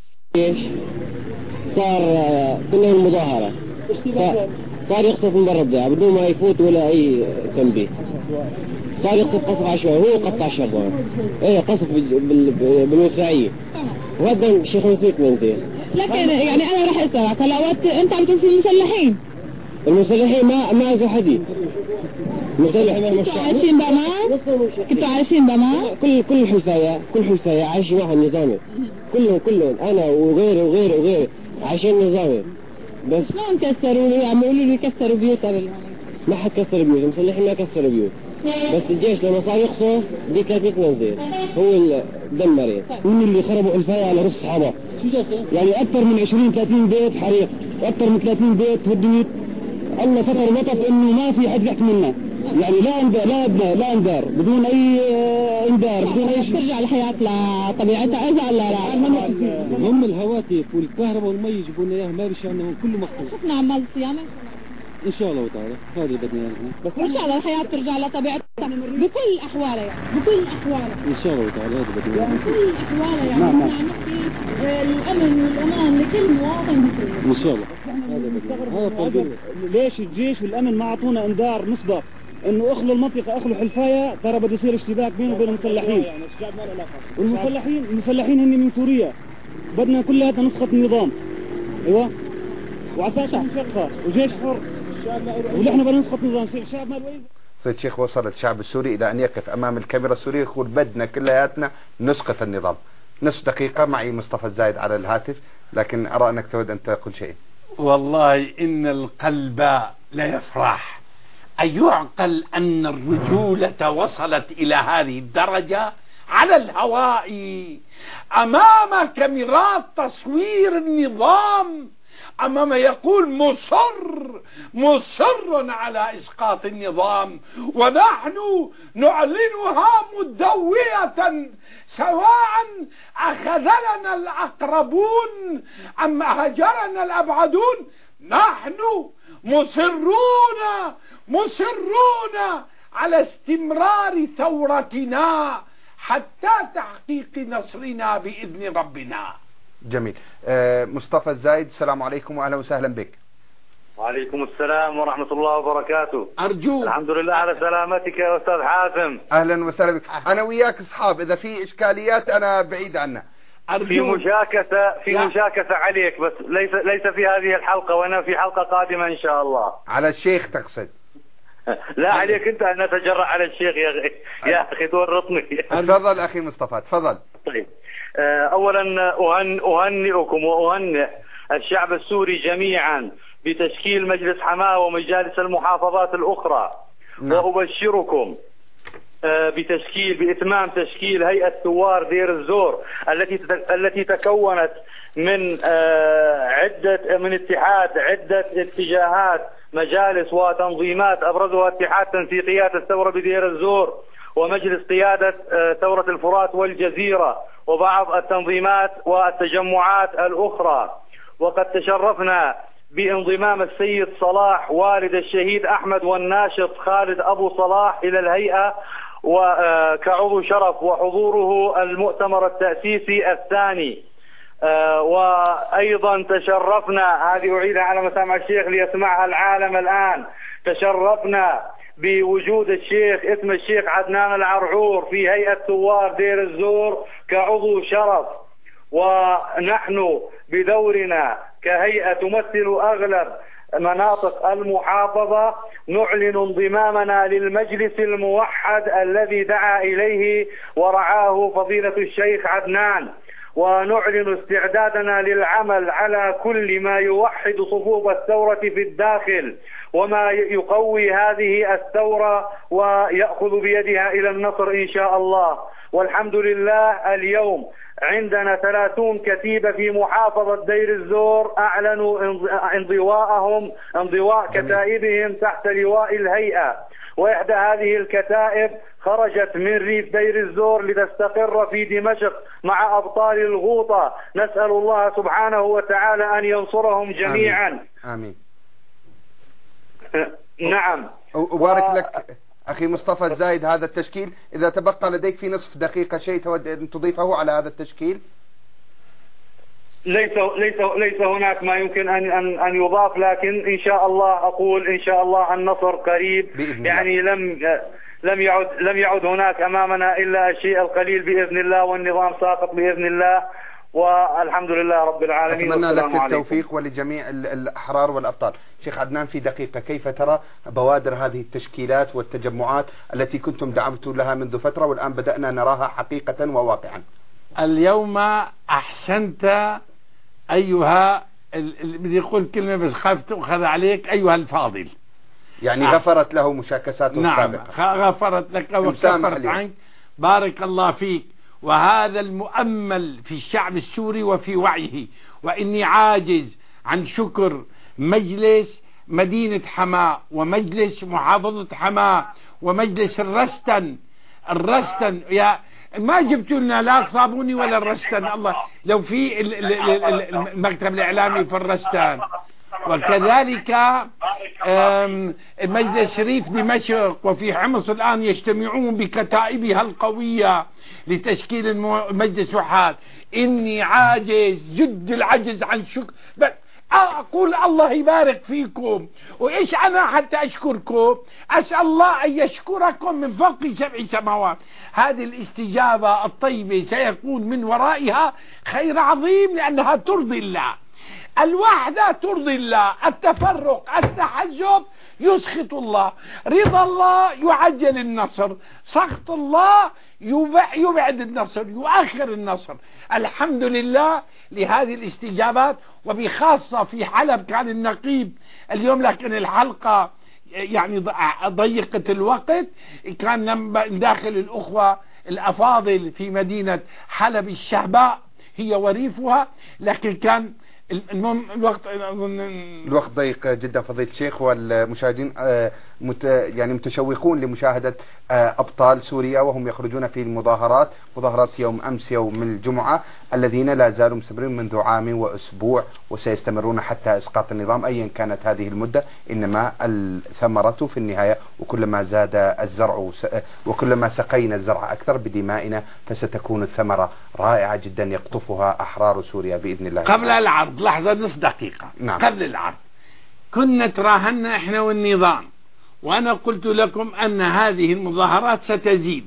صار كلهم مظاهرة، صار يقصف من برا الضيعة بدون ما يفوت ولا أي تنبيه، صار يقصف قصف عشوائي، هو قطع الشباب، ايه قصف بالوسعية، وهذا الشيخ نسيت منتين. لكن يعني أنا راح أسألك هلا وقت أنت عم تقول في المسلحين، المسلحين ما ما أزوا حديد، مسلحين كنتوا عايشين بأمان؟ كنتوا عايشين بأمان؟ كل كل حلفاية كل حلفاية عايشين معهم نظامي، كلهم كلهم أنا وغيري وغيري وغيري عايشين نظامي. بس شلون كسروا لي؟ عم يقولوا لي كسروا بيوتها بال ما حد كسر بيوت، المسلحين ما كسروا بيوت، بس الجيش لما صار يقصف دي كانت منزل هو اللي دمر يعني. هم اللي خربوا الفاية على رص صحابة، يعني أكثر من عشرين ثلاثين بيت حريق، وأكثر من ثلاثين بيت هدمت. الله ستر وقف إنه ما في حد يحكي منا، يعني لا انذار لا ابناء لا انذار بدون اي انذار بدون اي شيء، ترجع الحياة لطبيعتها اذا الله راح. هم الهواتف والكهرباء والمي يجيبوا لنا اياها ما بيشانهم كله مقطوع. شفنا عمال صيانة ان شاء الله تعالى هذا بدنا بس ان شاء الله الحياة ترجع لطبيعتها بكل احوالها، يعني بكل احوالها ان شاء الله تعالى هذا بدنا يعني بكل احوالها، يعني نعم نحكي الامن والامان لكل مواطن مسلم ان شاء الله. هذا بدنا هذا ليش الجيش والامن ما اعطونا انذار مسبق انه اخلوا المنطقة اخلوا حلفاية، ترى بده يصير اشتباك بينه وبين المسلحين، والمسلحين المسلحين هن من سوريا، بدنا كلها نسخة النظام ايوه وعساكر مشقة وجيش حر، ونحن بدنا نسخة نظام الشعب ما الويز. سيد الشيخ وصل الشعب السوري الى ان يقف امام الكاميرا السورية يقول بدنا كلياتنا نسخة النظام. نصف دقيقة معي مصطفى الزايد على الهاتف، لكن ارى انك تود ان تقول شيء. والله ان القلب لا يفرح أن يعقل أن الرجولة وصلت إلى هذه الدرجة على الهواء أمام كاميرات تصوير النظام، أمام يقول مصر مصر على إسقاط النظام، ونحن نعلنها مدوية سواء أخذلنا الأقربون أم هجرنا الأبعدون، نحن مصرون مصرون على استمرار ثورتنا حتى تحقيق نصرنا بإذن ربنا. جميل. آه مصطفى الزايد، السلام عليكم وأهلا وسهلا بك. وعليكم السلام ورحمة الله وبركاته. أرجو الحمد لله على سلامتك يا أستاذ حاتم. أهلا وسهلا بك. أنا وياك أصحاب، إذا في إشكاليات أنا بعيد عنها. في مشاكسة في لا. مشاكسة عليك، بس ليس ليس في هذه الحلقة، وأنا في حلقة قادمة إن شاء الله. على الشيخ تقصد؟ لا عليك أنت أن نتجرأ على الشيخ يا أخي يا أخي تورطني. تفضل أخي مصطفى تفضل. طيب أولا أهن أهنئكم وأهنئ الشعب السوري جميعا بتشكيل مجلس حماة ومجالس المحافظات الأخرى. نعم. وأبشركم بتشكيل بإتمام تشكيل هيئة ثوار دير الزور التي التي تكونت من عدة من اتحاد عدة اتجاهات مجالس وتنظيمات أبرزها اتحاد تنسيقيات الثورة بدير الزور، ومجلس قيادة ثورة الفرات والجزيرة، وبعض التنظيمات والتجمعات الأخرى. وقد تشرفنا بانضمام السيد صلاح والد الشهيد أحمد والناشط خالد أبو صلاح إلى الهيئة، وكعضو شرف، وحضوره المؤتمر التأسيسي الثاني. وأيضا تشرفنا، هذه أعيدها على مسامع الشيخ ليسمعها العالم الآن، تشرفنا بوجود الشيخ اسم الشيخ عدنان العرعور في هيئة ثوار دير الزور كعضو شرف. ونحن بدورنا كهيئة تمثل أغلب مناطق المحافظة نعلن انضمامنا للمجلس الموحد الذي دعا إليه ورعاه فضيلة الشيخ عدنان، ونعلن استعدادنا للعمل على كل ما يوحد صفوف الثورة في الداخل وما يقوي هذه الثورة ويأخذ بيدها إلى النصر إن شاء الله. والحمد لله اليوم عندنا ثلاثون كتيبة في محافظة دير الزور أعلنوا انضواءهم انضواء كتائبهم تحت لواء الهيئة، وإحدى هذه الكتائب خرجت من ريف دير الزور لتستقر في دمشق مع أبطال الغوطة. نسأل الله سبحانه وتعالى أن ينصرهم جميعا. آمين, آمين. نعم. وبارك و... لك أخي مصطفى الزايد هذا التشكيل. إذا تبقى لديك في نصف دقيقة شيء تود أن تضيفه على هذا التشكيل؟ ليس ليس ليس هناك ما يمكن أن أن أن يضاف، لكن إن شاء الله أقول إن شاء الله النصر قريب. يعني لم لم يعد لم يعد هناك أمامنا إلا الشيء القليل بإذن الله، والنظام ساقط بإذن الله، والحمد لله رب العالمين. أتمنى لك التوفيق ولجميع الأحرار والأبطال. شيخ عدنان في دقيقة، كيف ترى بوادر هذه التشكيلات والتجمعات التي كنتم دعمتوا لها منذ فترة والآن بدأنا نراها حقيقة وواقعا؟ اليوم أحسنت أيها بدي أقول كلمة بس خاف تأخذ عليك، أيها الفاضل. يعني غفرت له مشاكساته السابقة. نعم غفرت لك وكفرت عنك، بارك الله فيك. وهذا المؤمل في الشعب السوري وفي وعيه. وإني عاجز عن شكر مجلس مدينة حماة ومجلس محافظة حماة ومجلس الرستن. الرستن يا ما جبتوا لنا لا صابوني ولا الرستن، الله لو في المكتب الإعلامي في الرستن. وكذلك مجلس شريف دمشق وفي حمص الآن يجتمعون بكتائبها القوية لتشكيل المجلس وحاد. إني عاجز جد العجز عن شكر، أقول الله يبارك فيكم. وإيش أنا حتى أشكركم؟ أسأل الله أن يشكركم من فوق سبع سماوات. هذه الاستجابة الطيبة سيكون من ورائها خير عظيم، لأنها ترضي الله. الوحدة ترضي الله، التفرق التحزب يسخط الله، رضا الله يعجل النصر، سخط الله يبعد النصر يؤخر النصر. الحمد لله لهذه الاستجابات، وبخاصة في حلب كان النقيب اليوم، لكن الحلقة يعني ضيقة الوقت، كان لما داخل الأخوة الأفاضل في مدينة حلب الشهباء هي وريفها، لكن كان المهم الوقت الوقت ضيق جدا فضيلة الشيخ، والمشاهدين مت يعني متشوقون لمشاهدة أبطال سوريا وهم يخرجون في المظاهرات، مظاهرات يوم أمس يوم الجمعة، الذين لا زالوا مستمرين منذ عام وأسبوع وسيستمرون حتى إسقاط النظام أيا كانت هذه المدة. إنما الثمرة في النهاية، وكلما زاد الزرع وكلما سقينا الزرع أكثر بدمائنا فستكون الثمرة رائعة جدا يقطفها أحرار سوريا بإذن الله. قبل العرض لحظة نص دقيقة. نعم. قبل العرض كنا تراهنا احنا والنظام، وانا قلت لكم ان هذه المظاهرات ستزيد،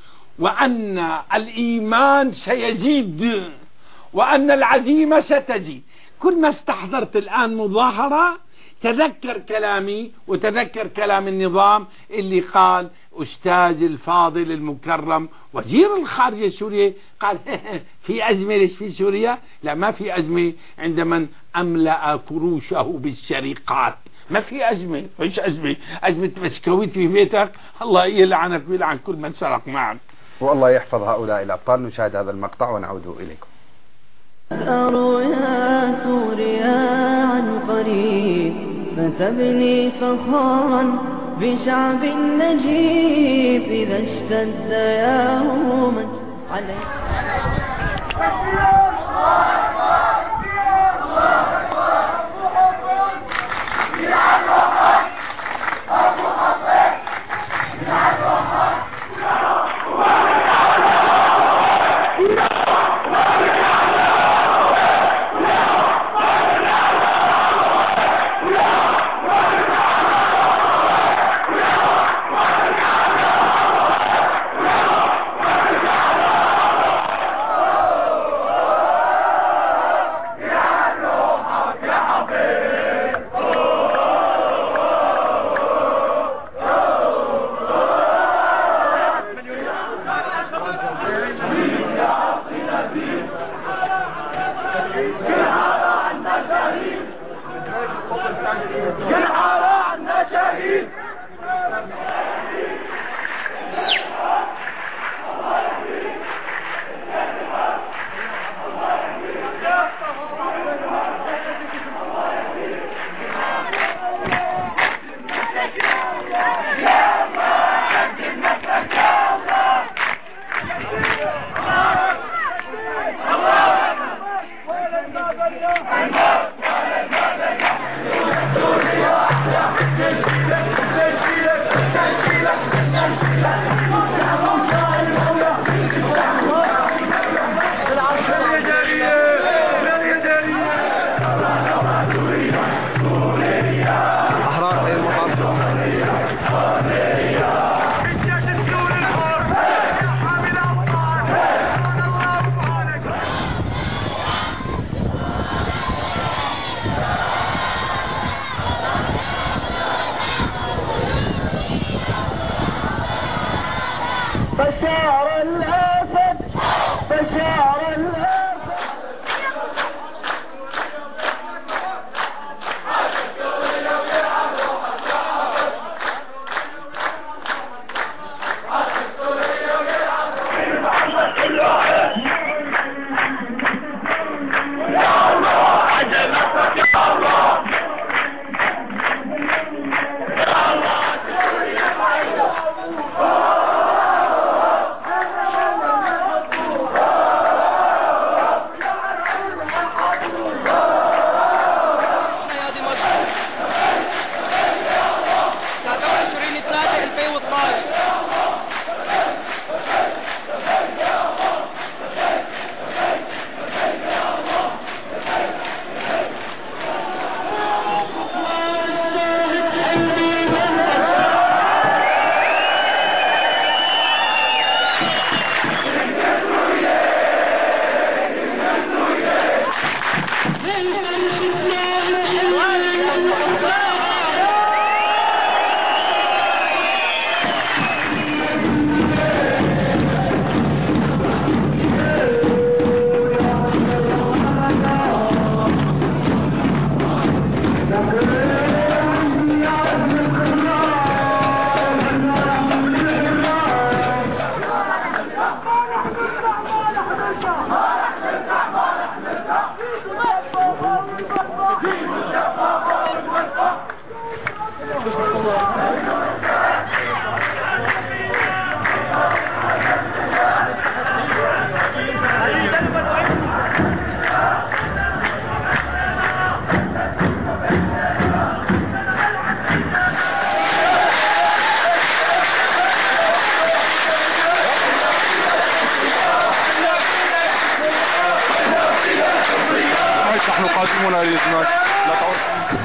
وان الايمان سيزيد، وان العزيمة ستزيد. كل ما استحضرت الان مظاهرة تذكر كلامي وتذكر كلام النظام اللي قال أستاذ الفاضل المكرم وزير الخارجية السورية، قال في أزمة ليش في سوريا؟ لا ما في أزمة عند من أملأ فروشه بالسرقات، ما في أزمة. فيش أزمة؟ أزمة مسكويت في بيتك، الله يلعنك ويلعن كل من سرق معك. والله يحفظ هؤلاء الأبطال. نشاهد هذا المقطع ونعود إليكم. أروا يا سوريا عن قريب فتبني فخرا بشعب نجيب إذا اشتد يوما عليك. Yeah. بشار الأسد بشار الأسد نحن قادمون للإزمات لا تعرف.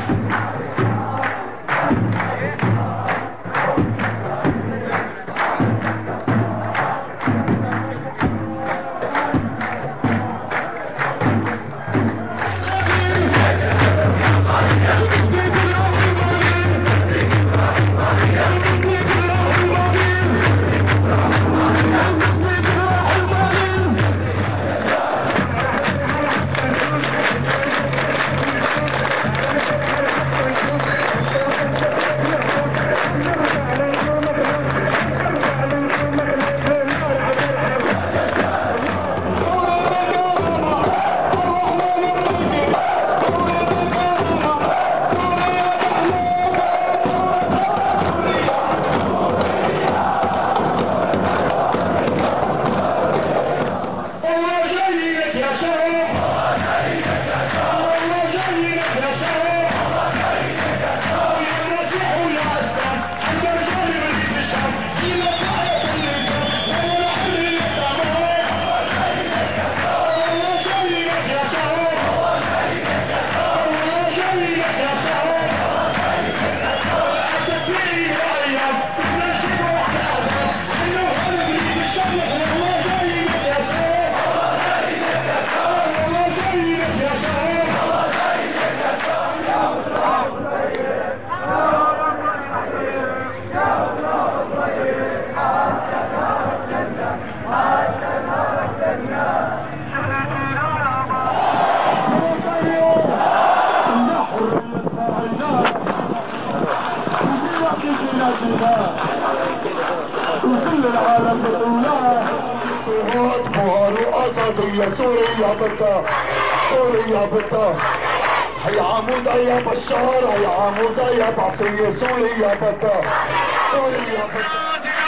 سوريا سوريا بدها سوريا بدها هيا عمودة يا بشار هيا عمودة يا بعثية سوريا بدها سوريا بدها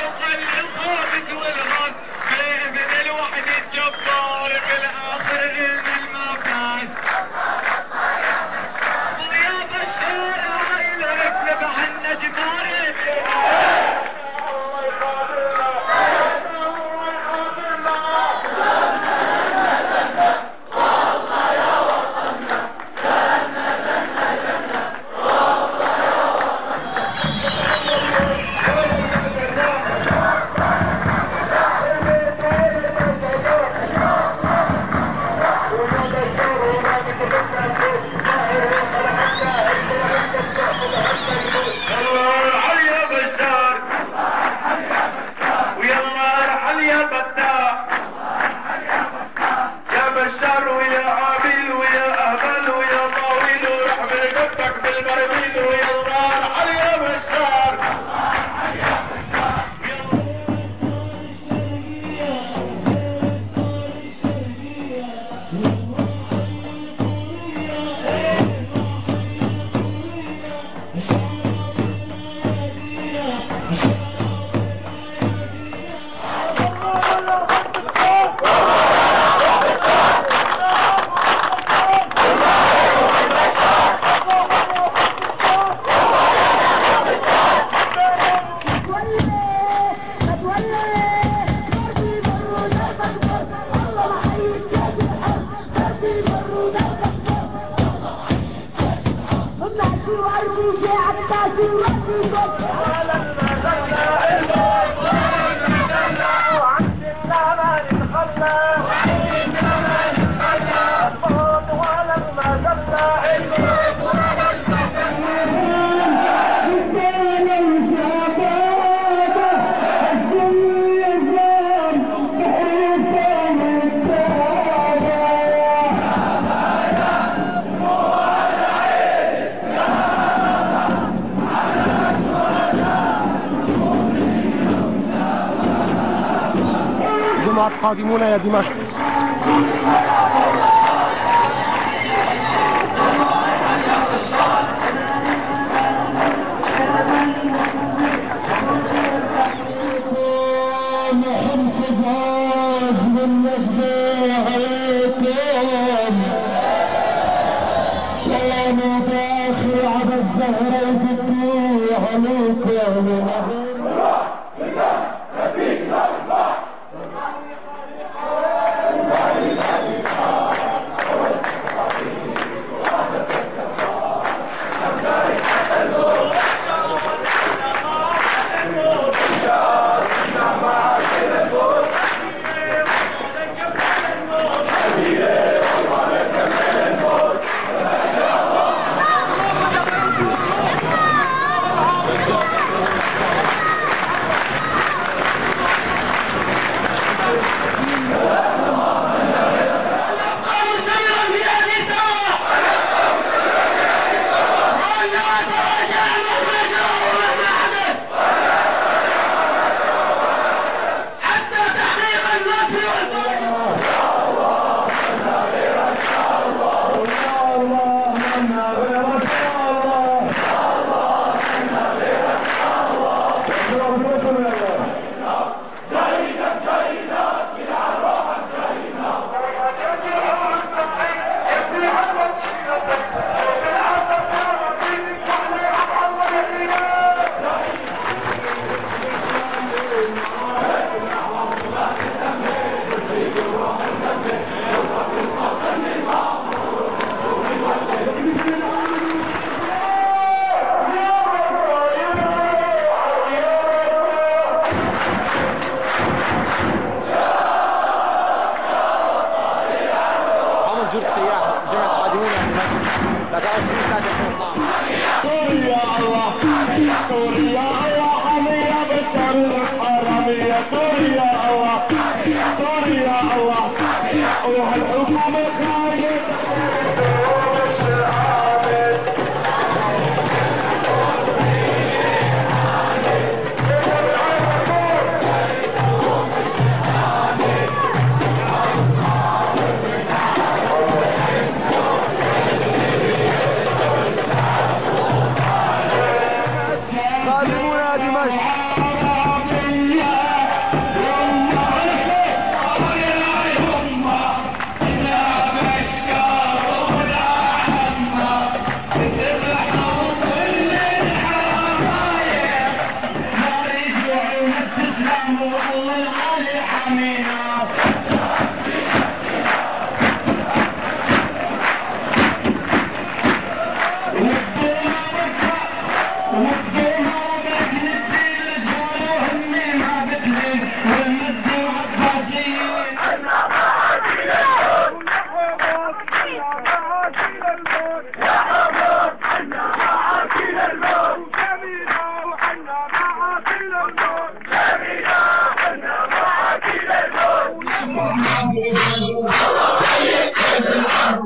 قادمون يا دمشق.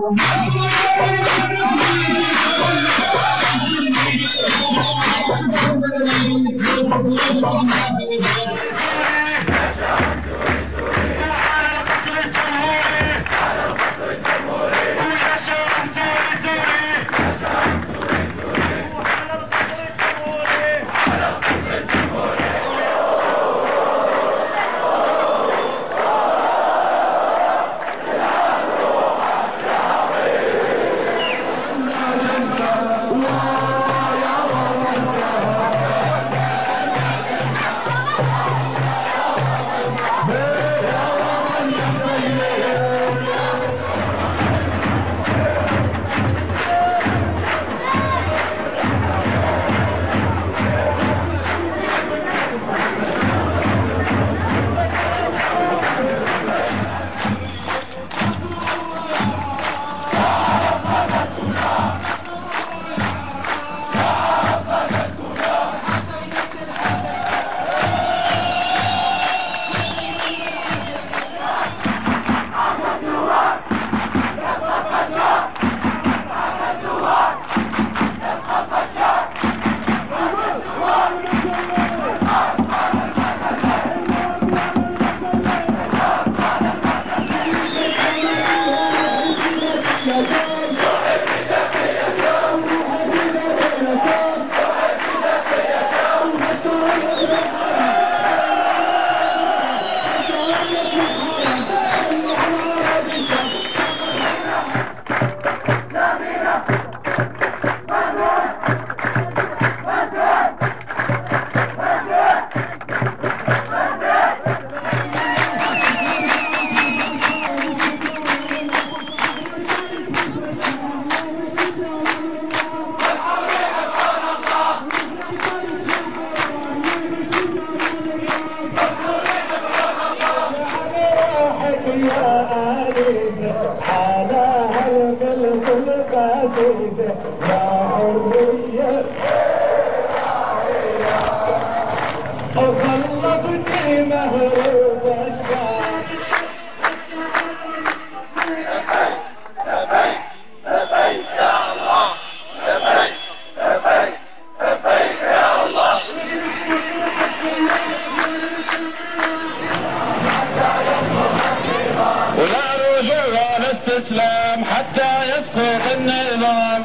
الإسلام حتى يسقط النظام،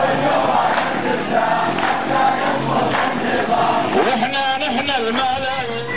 وإحنا نحن الملايين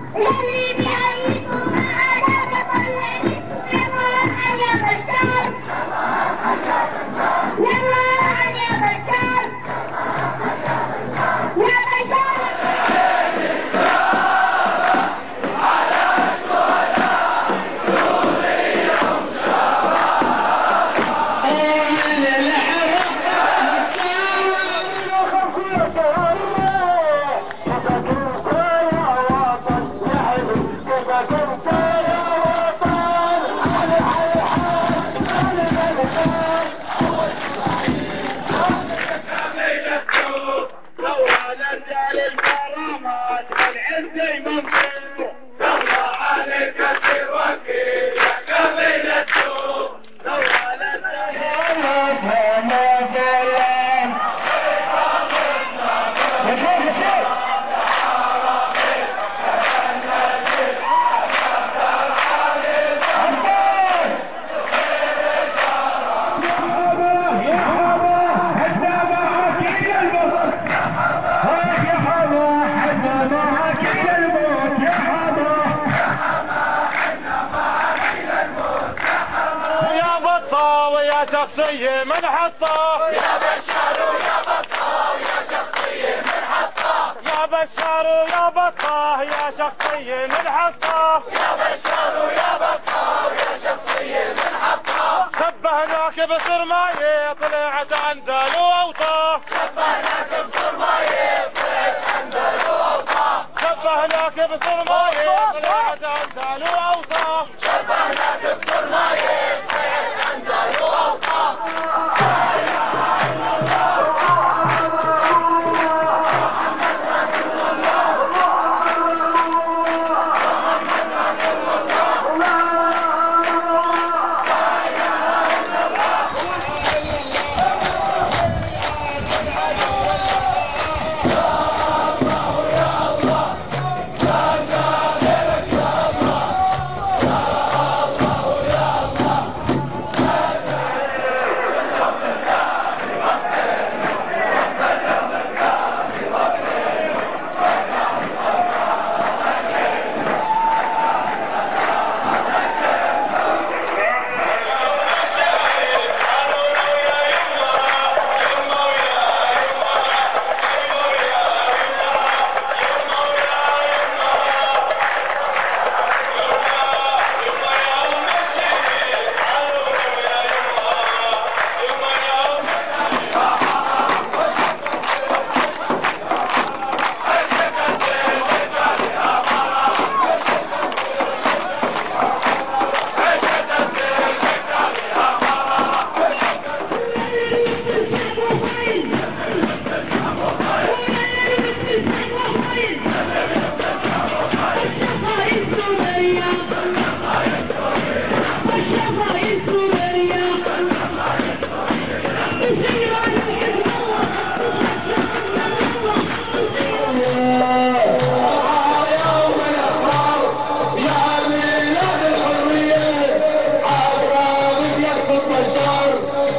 شخصية من حطه يا بشار ويا بطاه يا شخصية من حطه يا بشار ويا بطاه يا شخصية من حطه يا بشار ويا بطاه يا شخصية من حطه شبهناك بصرماية طلعت عنزل وأوطاه شبهناك بصرماية طلعت عنزل وأوطاه شبهناك بصرماية طلعت عنزل وأوطاه شبهناك بصرماية طلعت عنزل وأوطاه.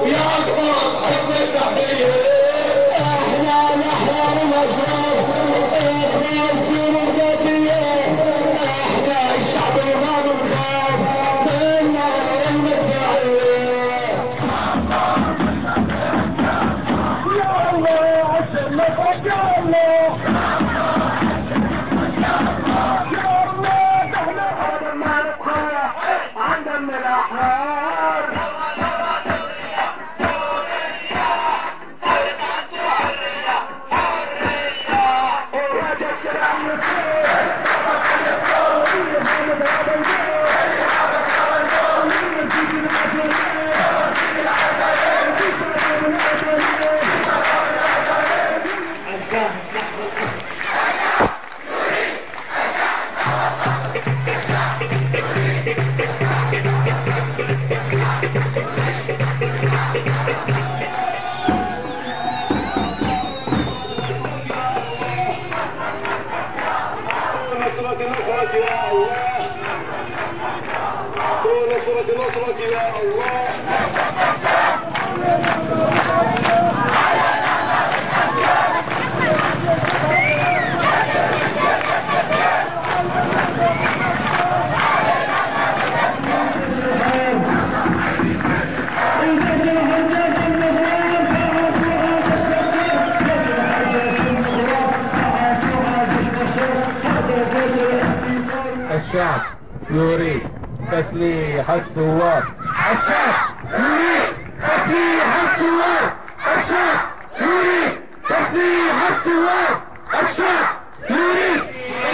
الشعب يريد تسليح الثوار. الشعب يريد تسليح الثوار. الشعب يريد تسليح الثوار. الشعب يريد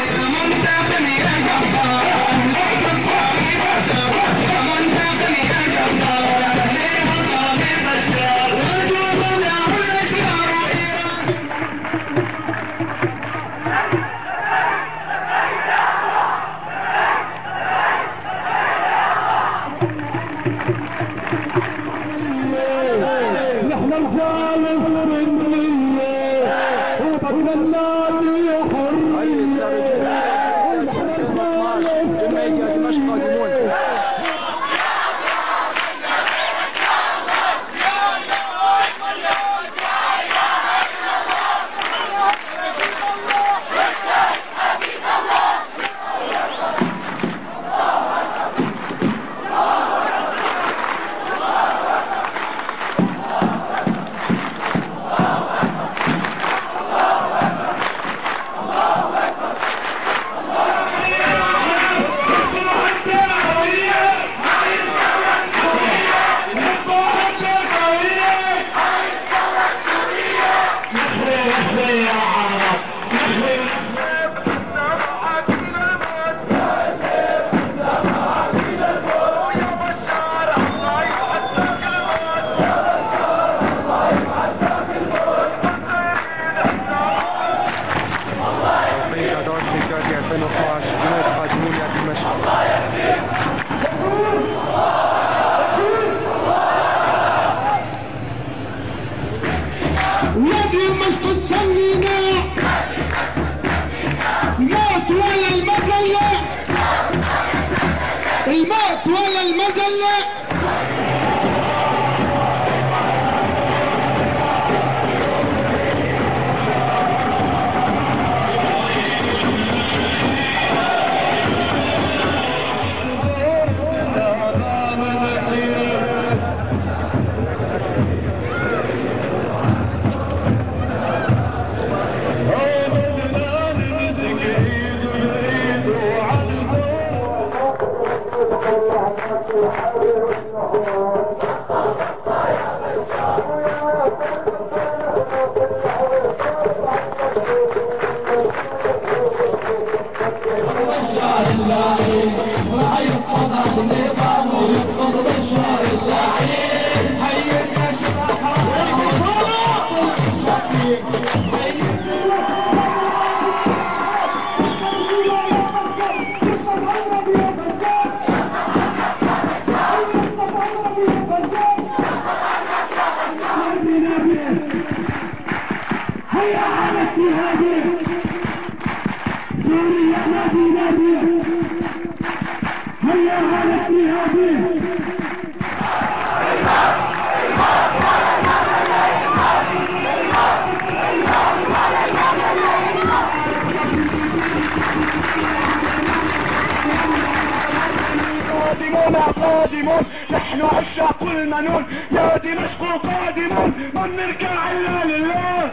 الموت ولا المذلة. هيا على الجهاد سوريا نادي نادي هيا على الجهاد نصرنا قادم، نحن عشاق المنون يا دمشق قادم، من نركع إلا لله.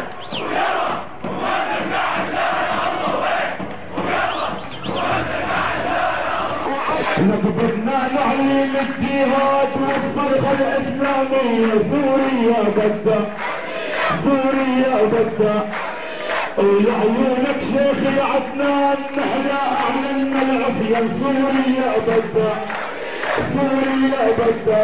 نقبضنا نعلي الجهاد والصرخة الإسلامية، سوريا بدأ سوريا بدأ. لعيونك شيخي عدنان نحن أعلنا العافية، سوريا بدأ سوريا بدأ.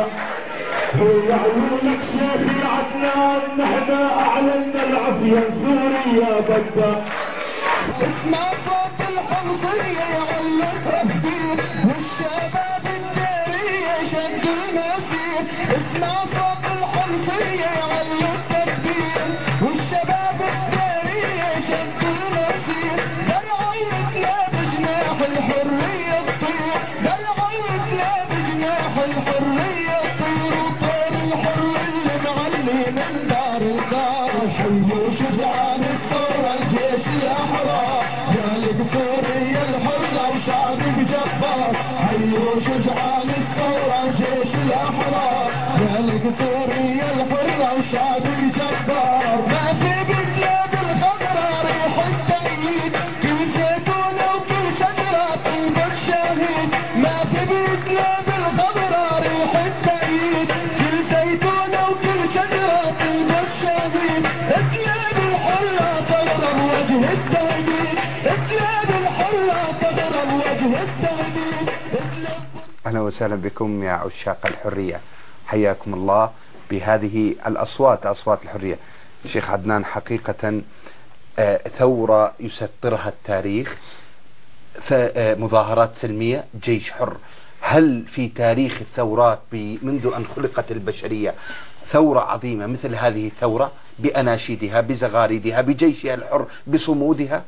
لعيونك شيخي عدنان نحن أعلنا العافية، سوريا بدأ. اسمع صوت الحمصية يعلق تفكير، والشباب الدارية شد المسير. اسمع صوت الحمصية يعلق تفكير، والشباب الدارية شد المسير. درعيك لا بجناح الحرية تطير، درعيك لا بجناح الحرية تطير. وطير الحر اللي معلي من دار لدار، حي وشجعان الثورة الجيش الأحرار. جالك سوريا الحرة وشعبك جبار، حي وشجعان الثورة الجيش الأحرار. جالك سوريا الحرة وشعبك جبار. ما في بكلاب الخضراء ريح التأييد، كل زيتونة وكل شجرة تنبت شهيد. ما في بكلاب الخضراء ريح التأييد، كل زيتونة وكل شجرة تنبت شهيد. كلاب الحرة تغرب وجه التهديد، كلاب الحرة تغرب وجه التهديد. أهلا وسهلا بكم يا عشاق الحرية، حياكم الله بهذه الأصوات، أصوات الحرية. شيخ عدنان، حقيقة ثورة يسطرها التاريخ، مظاهرات سلمية، جيش حر. هل في تاريخ الثورات منذ أن خلقت البشرية ثورة عظيمة مثل هذه الثورة، بأناشيدها، بزغاريدها، بجيشها الحر، بصمودها،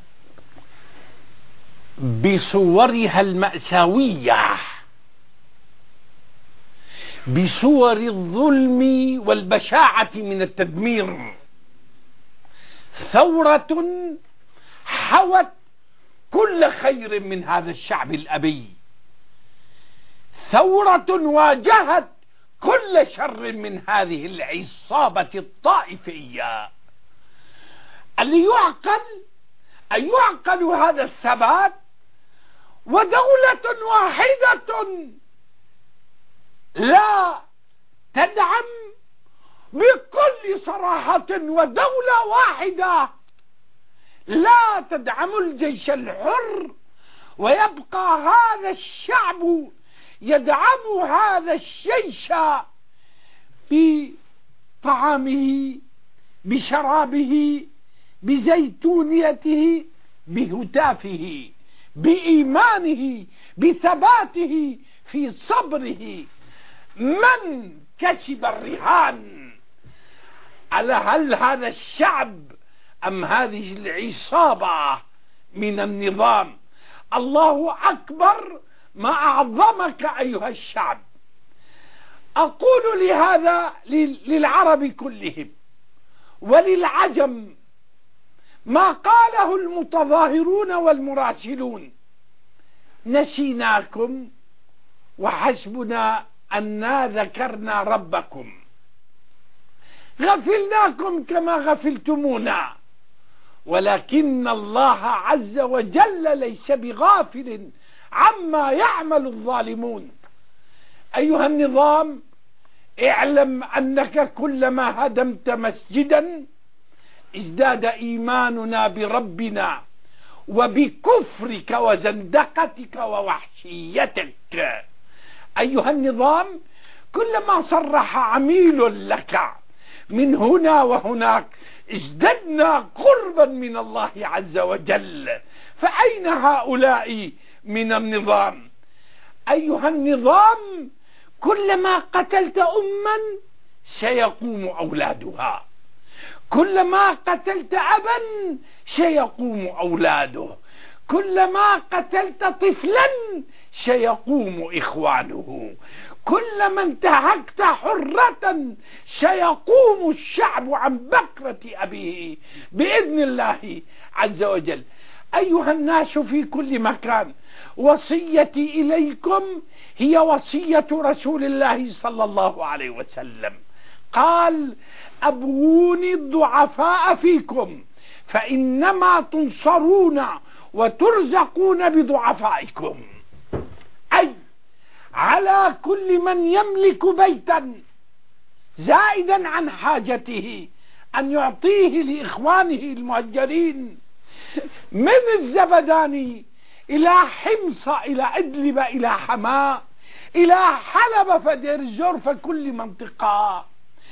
بصورها المأساوية، بصور الظلم والبشاعة من التدمير؟ ثورة حوت كل خير من هذا الشعب الأبي، ثورة واجهت كل شر من هذه العصابة الطائفية. اللي يعقل أن يعقل هذا الثبات، ودولة واحدة لا تدعم بكل صراحة، ودولة واحدة لا تدعم الجيش الحر، ويبقى هذا الشعب يدعم هذا الجيش بطعامه، بشرابه، بزيتونيته، بهتافه، بإيمانه، بثباته، في صبره. من كسب الرهان؟ على هل هذا الشعب أم هذه العصابة من النظام؟ الله أكبر، ما أعظمك أيها الشعب. أقول لهذا للعرب كلهم وللعجم ما قاله المتظاهرون والمراسلون: نسيناكم وحسبنا أننا ذكرنا ربكم، غفلناكم كما غفلتمونا، ولكن الله عز وجل ليس بغافل عما يعمل الظالمون. أيها النظام، اعلم أنك كلما هدمت مسجدا ازداد إيماننا بربنا وبكفرك وزندقتك ووحشيتك. أيها النظام، كلما صرح عميل لك من هنا وهناك ازددنا قربا من الله عز وجل، فأين هؤلاء من النظام؟ أيها النظام، كلما قتلت أما سيقوم أولادها، كلما قتلت أبا سيقوم أولاده، كلما قتلت طفلا سيقوم إخوانه، كلما انتهكت حرة سيقوم الشعب عن بكرة أبيه بإذن الله عز وجل. أيها الناس في كل مكان، وصيتي إليكم هي وصية رسول الله صلى الله عليه وسلم، قال: أبغوني الضعفاء فيكم فإنما تنصرون وترزقون بضعفائكم. أي على كل من يملك بيتا زائدا عن حاجته أن يعطيه لإخوانه المهجرين، من الزبداني إلى حمص إلى إدلب إلى حماة إلى حلب فدير الزور فكل منطقة.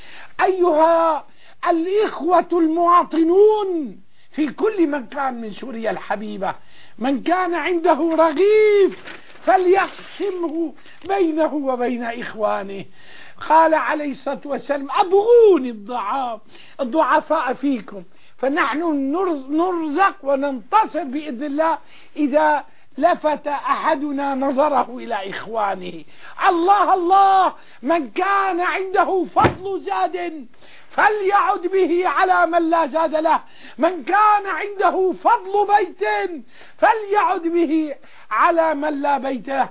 أيها الإخوة المواطنون في كل مكان من سوريا الحبيبة، من كان عنده رغيف فليقسمه بينه وبين إخوانه. قال عليه الصلاة والسلام: أبغوني الضعاف الضعفاء فيكم، فنحن نرزق وننتصر بإذن الله إذا لفت أحدنا نظره إلى إخوانه. الله الله، من كان عنده فضل زاد فليعد به على من لا زاد له، من كان عنده فضل بيت فليعد به على من لا بيت له.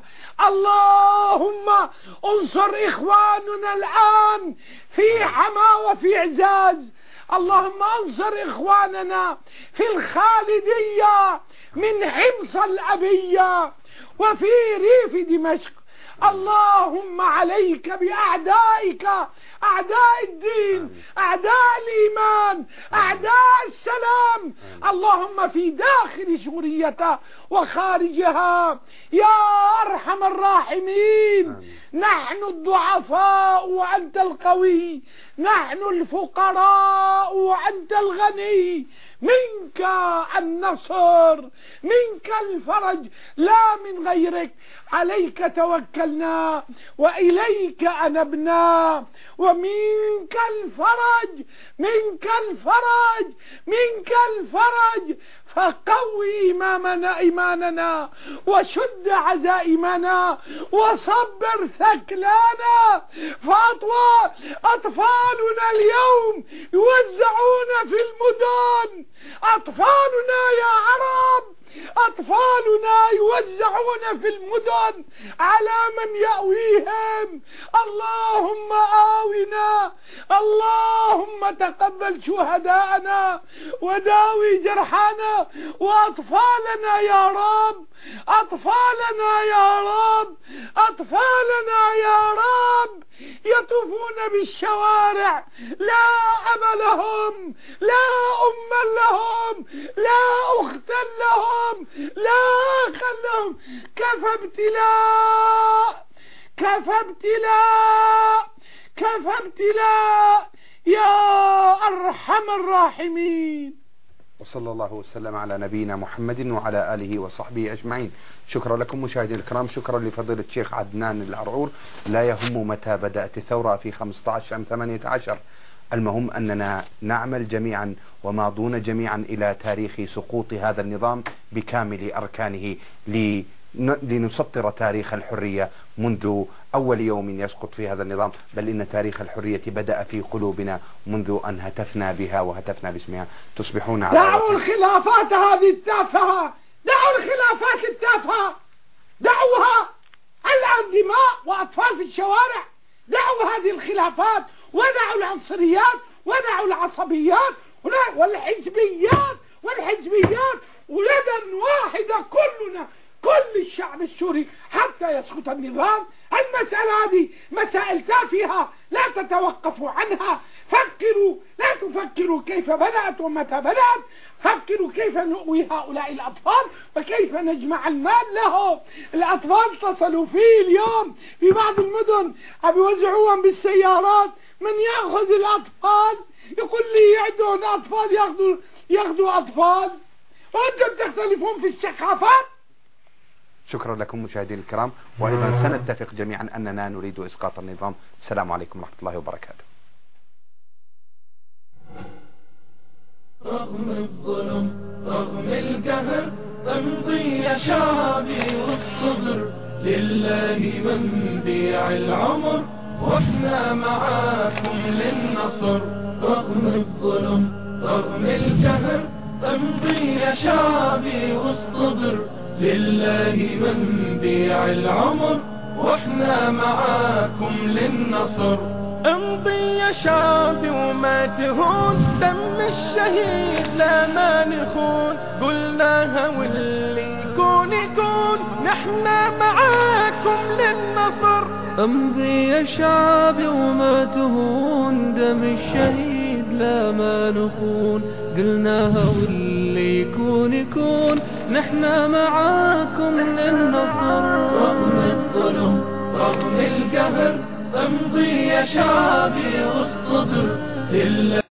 اللهم انصر إخواننا الآن في حما وفي عزاز، اللهم انصر إخواننا في الخالدية من حمص الأبية وفي ريف دمشق. اللهم عليك بأعدائك، أعداء الدين، أعداء الإيمان، أعداء السلام، اللهم في داخل سوريا وخارجها يا أرحم الراحمين. نحن الضعفاء وأنت القوي، نحن الفقراء وأنت الغني، منك النصر، منك الفرج لا من غيرك. عليك توكلنا وإليك أنبنا، ومنك الفرج، منك الفرج، منك الفرج. فقوي إمامنا إيماننا وشد عزائمنا وصبر ثكلانا. فأطوى أطفالنا اليوم يوزعون في المدن، أطفالنا يا عرب، أطفالنا يوزعون في المدن على من يأويهم. اللهم آونا، اللهم تقبل شهداءنا وداوي جرحانا وأطفالنا يا رب، أطفالنا يا رب، أطفالنا يا رب يطوفون بالشوارع، لا أب لهم، لا أم لهم، لا أخت لهم، لا أخ لهم. كفى ابتلاء، كفى ابتلاء، كفى ابتلاء يا أرحم الراحمين. وصلى الله وسلم على نبينا محمد وعلى آله وصحبه أجمعين. شكرا لكم مشاهدينا الكرام، شكرا لفضيلة الشيخ عدنان العرعور. لا يهم متى بدأت الثورة في خمسة عشر أم ثمانية عشر، المهم أننا نعمل جميعا وماضون جميعا إلى تاريخ سقوط هذا النظام بكامل أركانه لنسطر تاريخ الحرية منذ أول يوم يسقط في هذا النظام، بل إن تاريخ الحرية بدأ في قلوبنا منذ أن هتفنا بها وهتفنا باسمها. تصبحون على دعوا الخلافات هذه التافهة، دعوا الخلافات التافهة، دعوها. الآن دماء وأطفال في الشوارع، دعوا هذه الخلافات ودعوا العنصريات ودعوا العصبيات والحزبيات والحزبيات ويدا واحدة كلنا، كل الشعب السوري حتى يسقط النظام. المسألة هذه مسائل تافهة لا تتوقفوا عنها. فكروا، لا تفكروا كيف بدأت ومتى بدأت، فكروا كيف نؤوي هؤلاء الأطفال وكيف نجمع المال لهم. الأطفال اتصلوا فيه اليوم في بعض المدن بيوزعوهم بالسيارات، من يأخذ الأطفال يقول لي عندهم أطفال يأخذوا يأخذوا أطفال، وأنتم تختلفون في الثقافات. شكرا لكم مشاهدينا الكرام، وأيضا سنتفق جميعا أننا نريد إسقاط النظام. السلام عليكم ورحمة الله وبركاته. رغم الظلم رغم القهر امضي يا شعبي واصطبر، لله منبيع العمر واحنا معاكم للنصر. رغم الظلم رغم القهر امضي يا شعبي واصطبر، لله منبيع العمر واحنا معاكم للنصر. امضي يا شعبي وما تهون، دم الشهيد لا ما نخون، قلناها واللي يكون يكون، نحنا معاكم للنصر. امضي يا شعبي وما تهون، دم الشهيد لا ما نخون، قلناها واللي يكون يكون، نحنا معاكم للنصر. رغم الظلم رغم القهر، امضي يا شعبي واصطبر، لله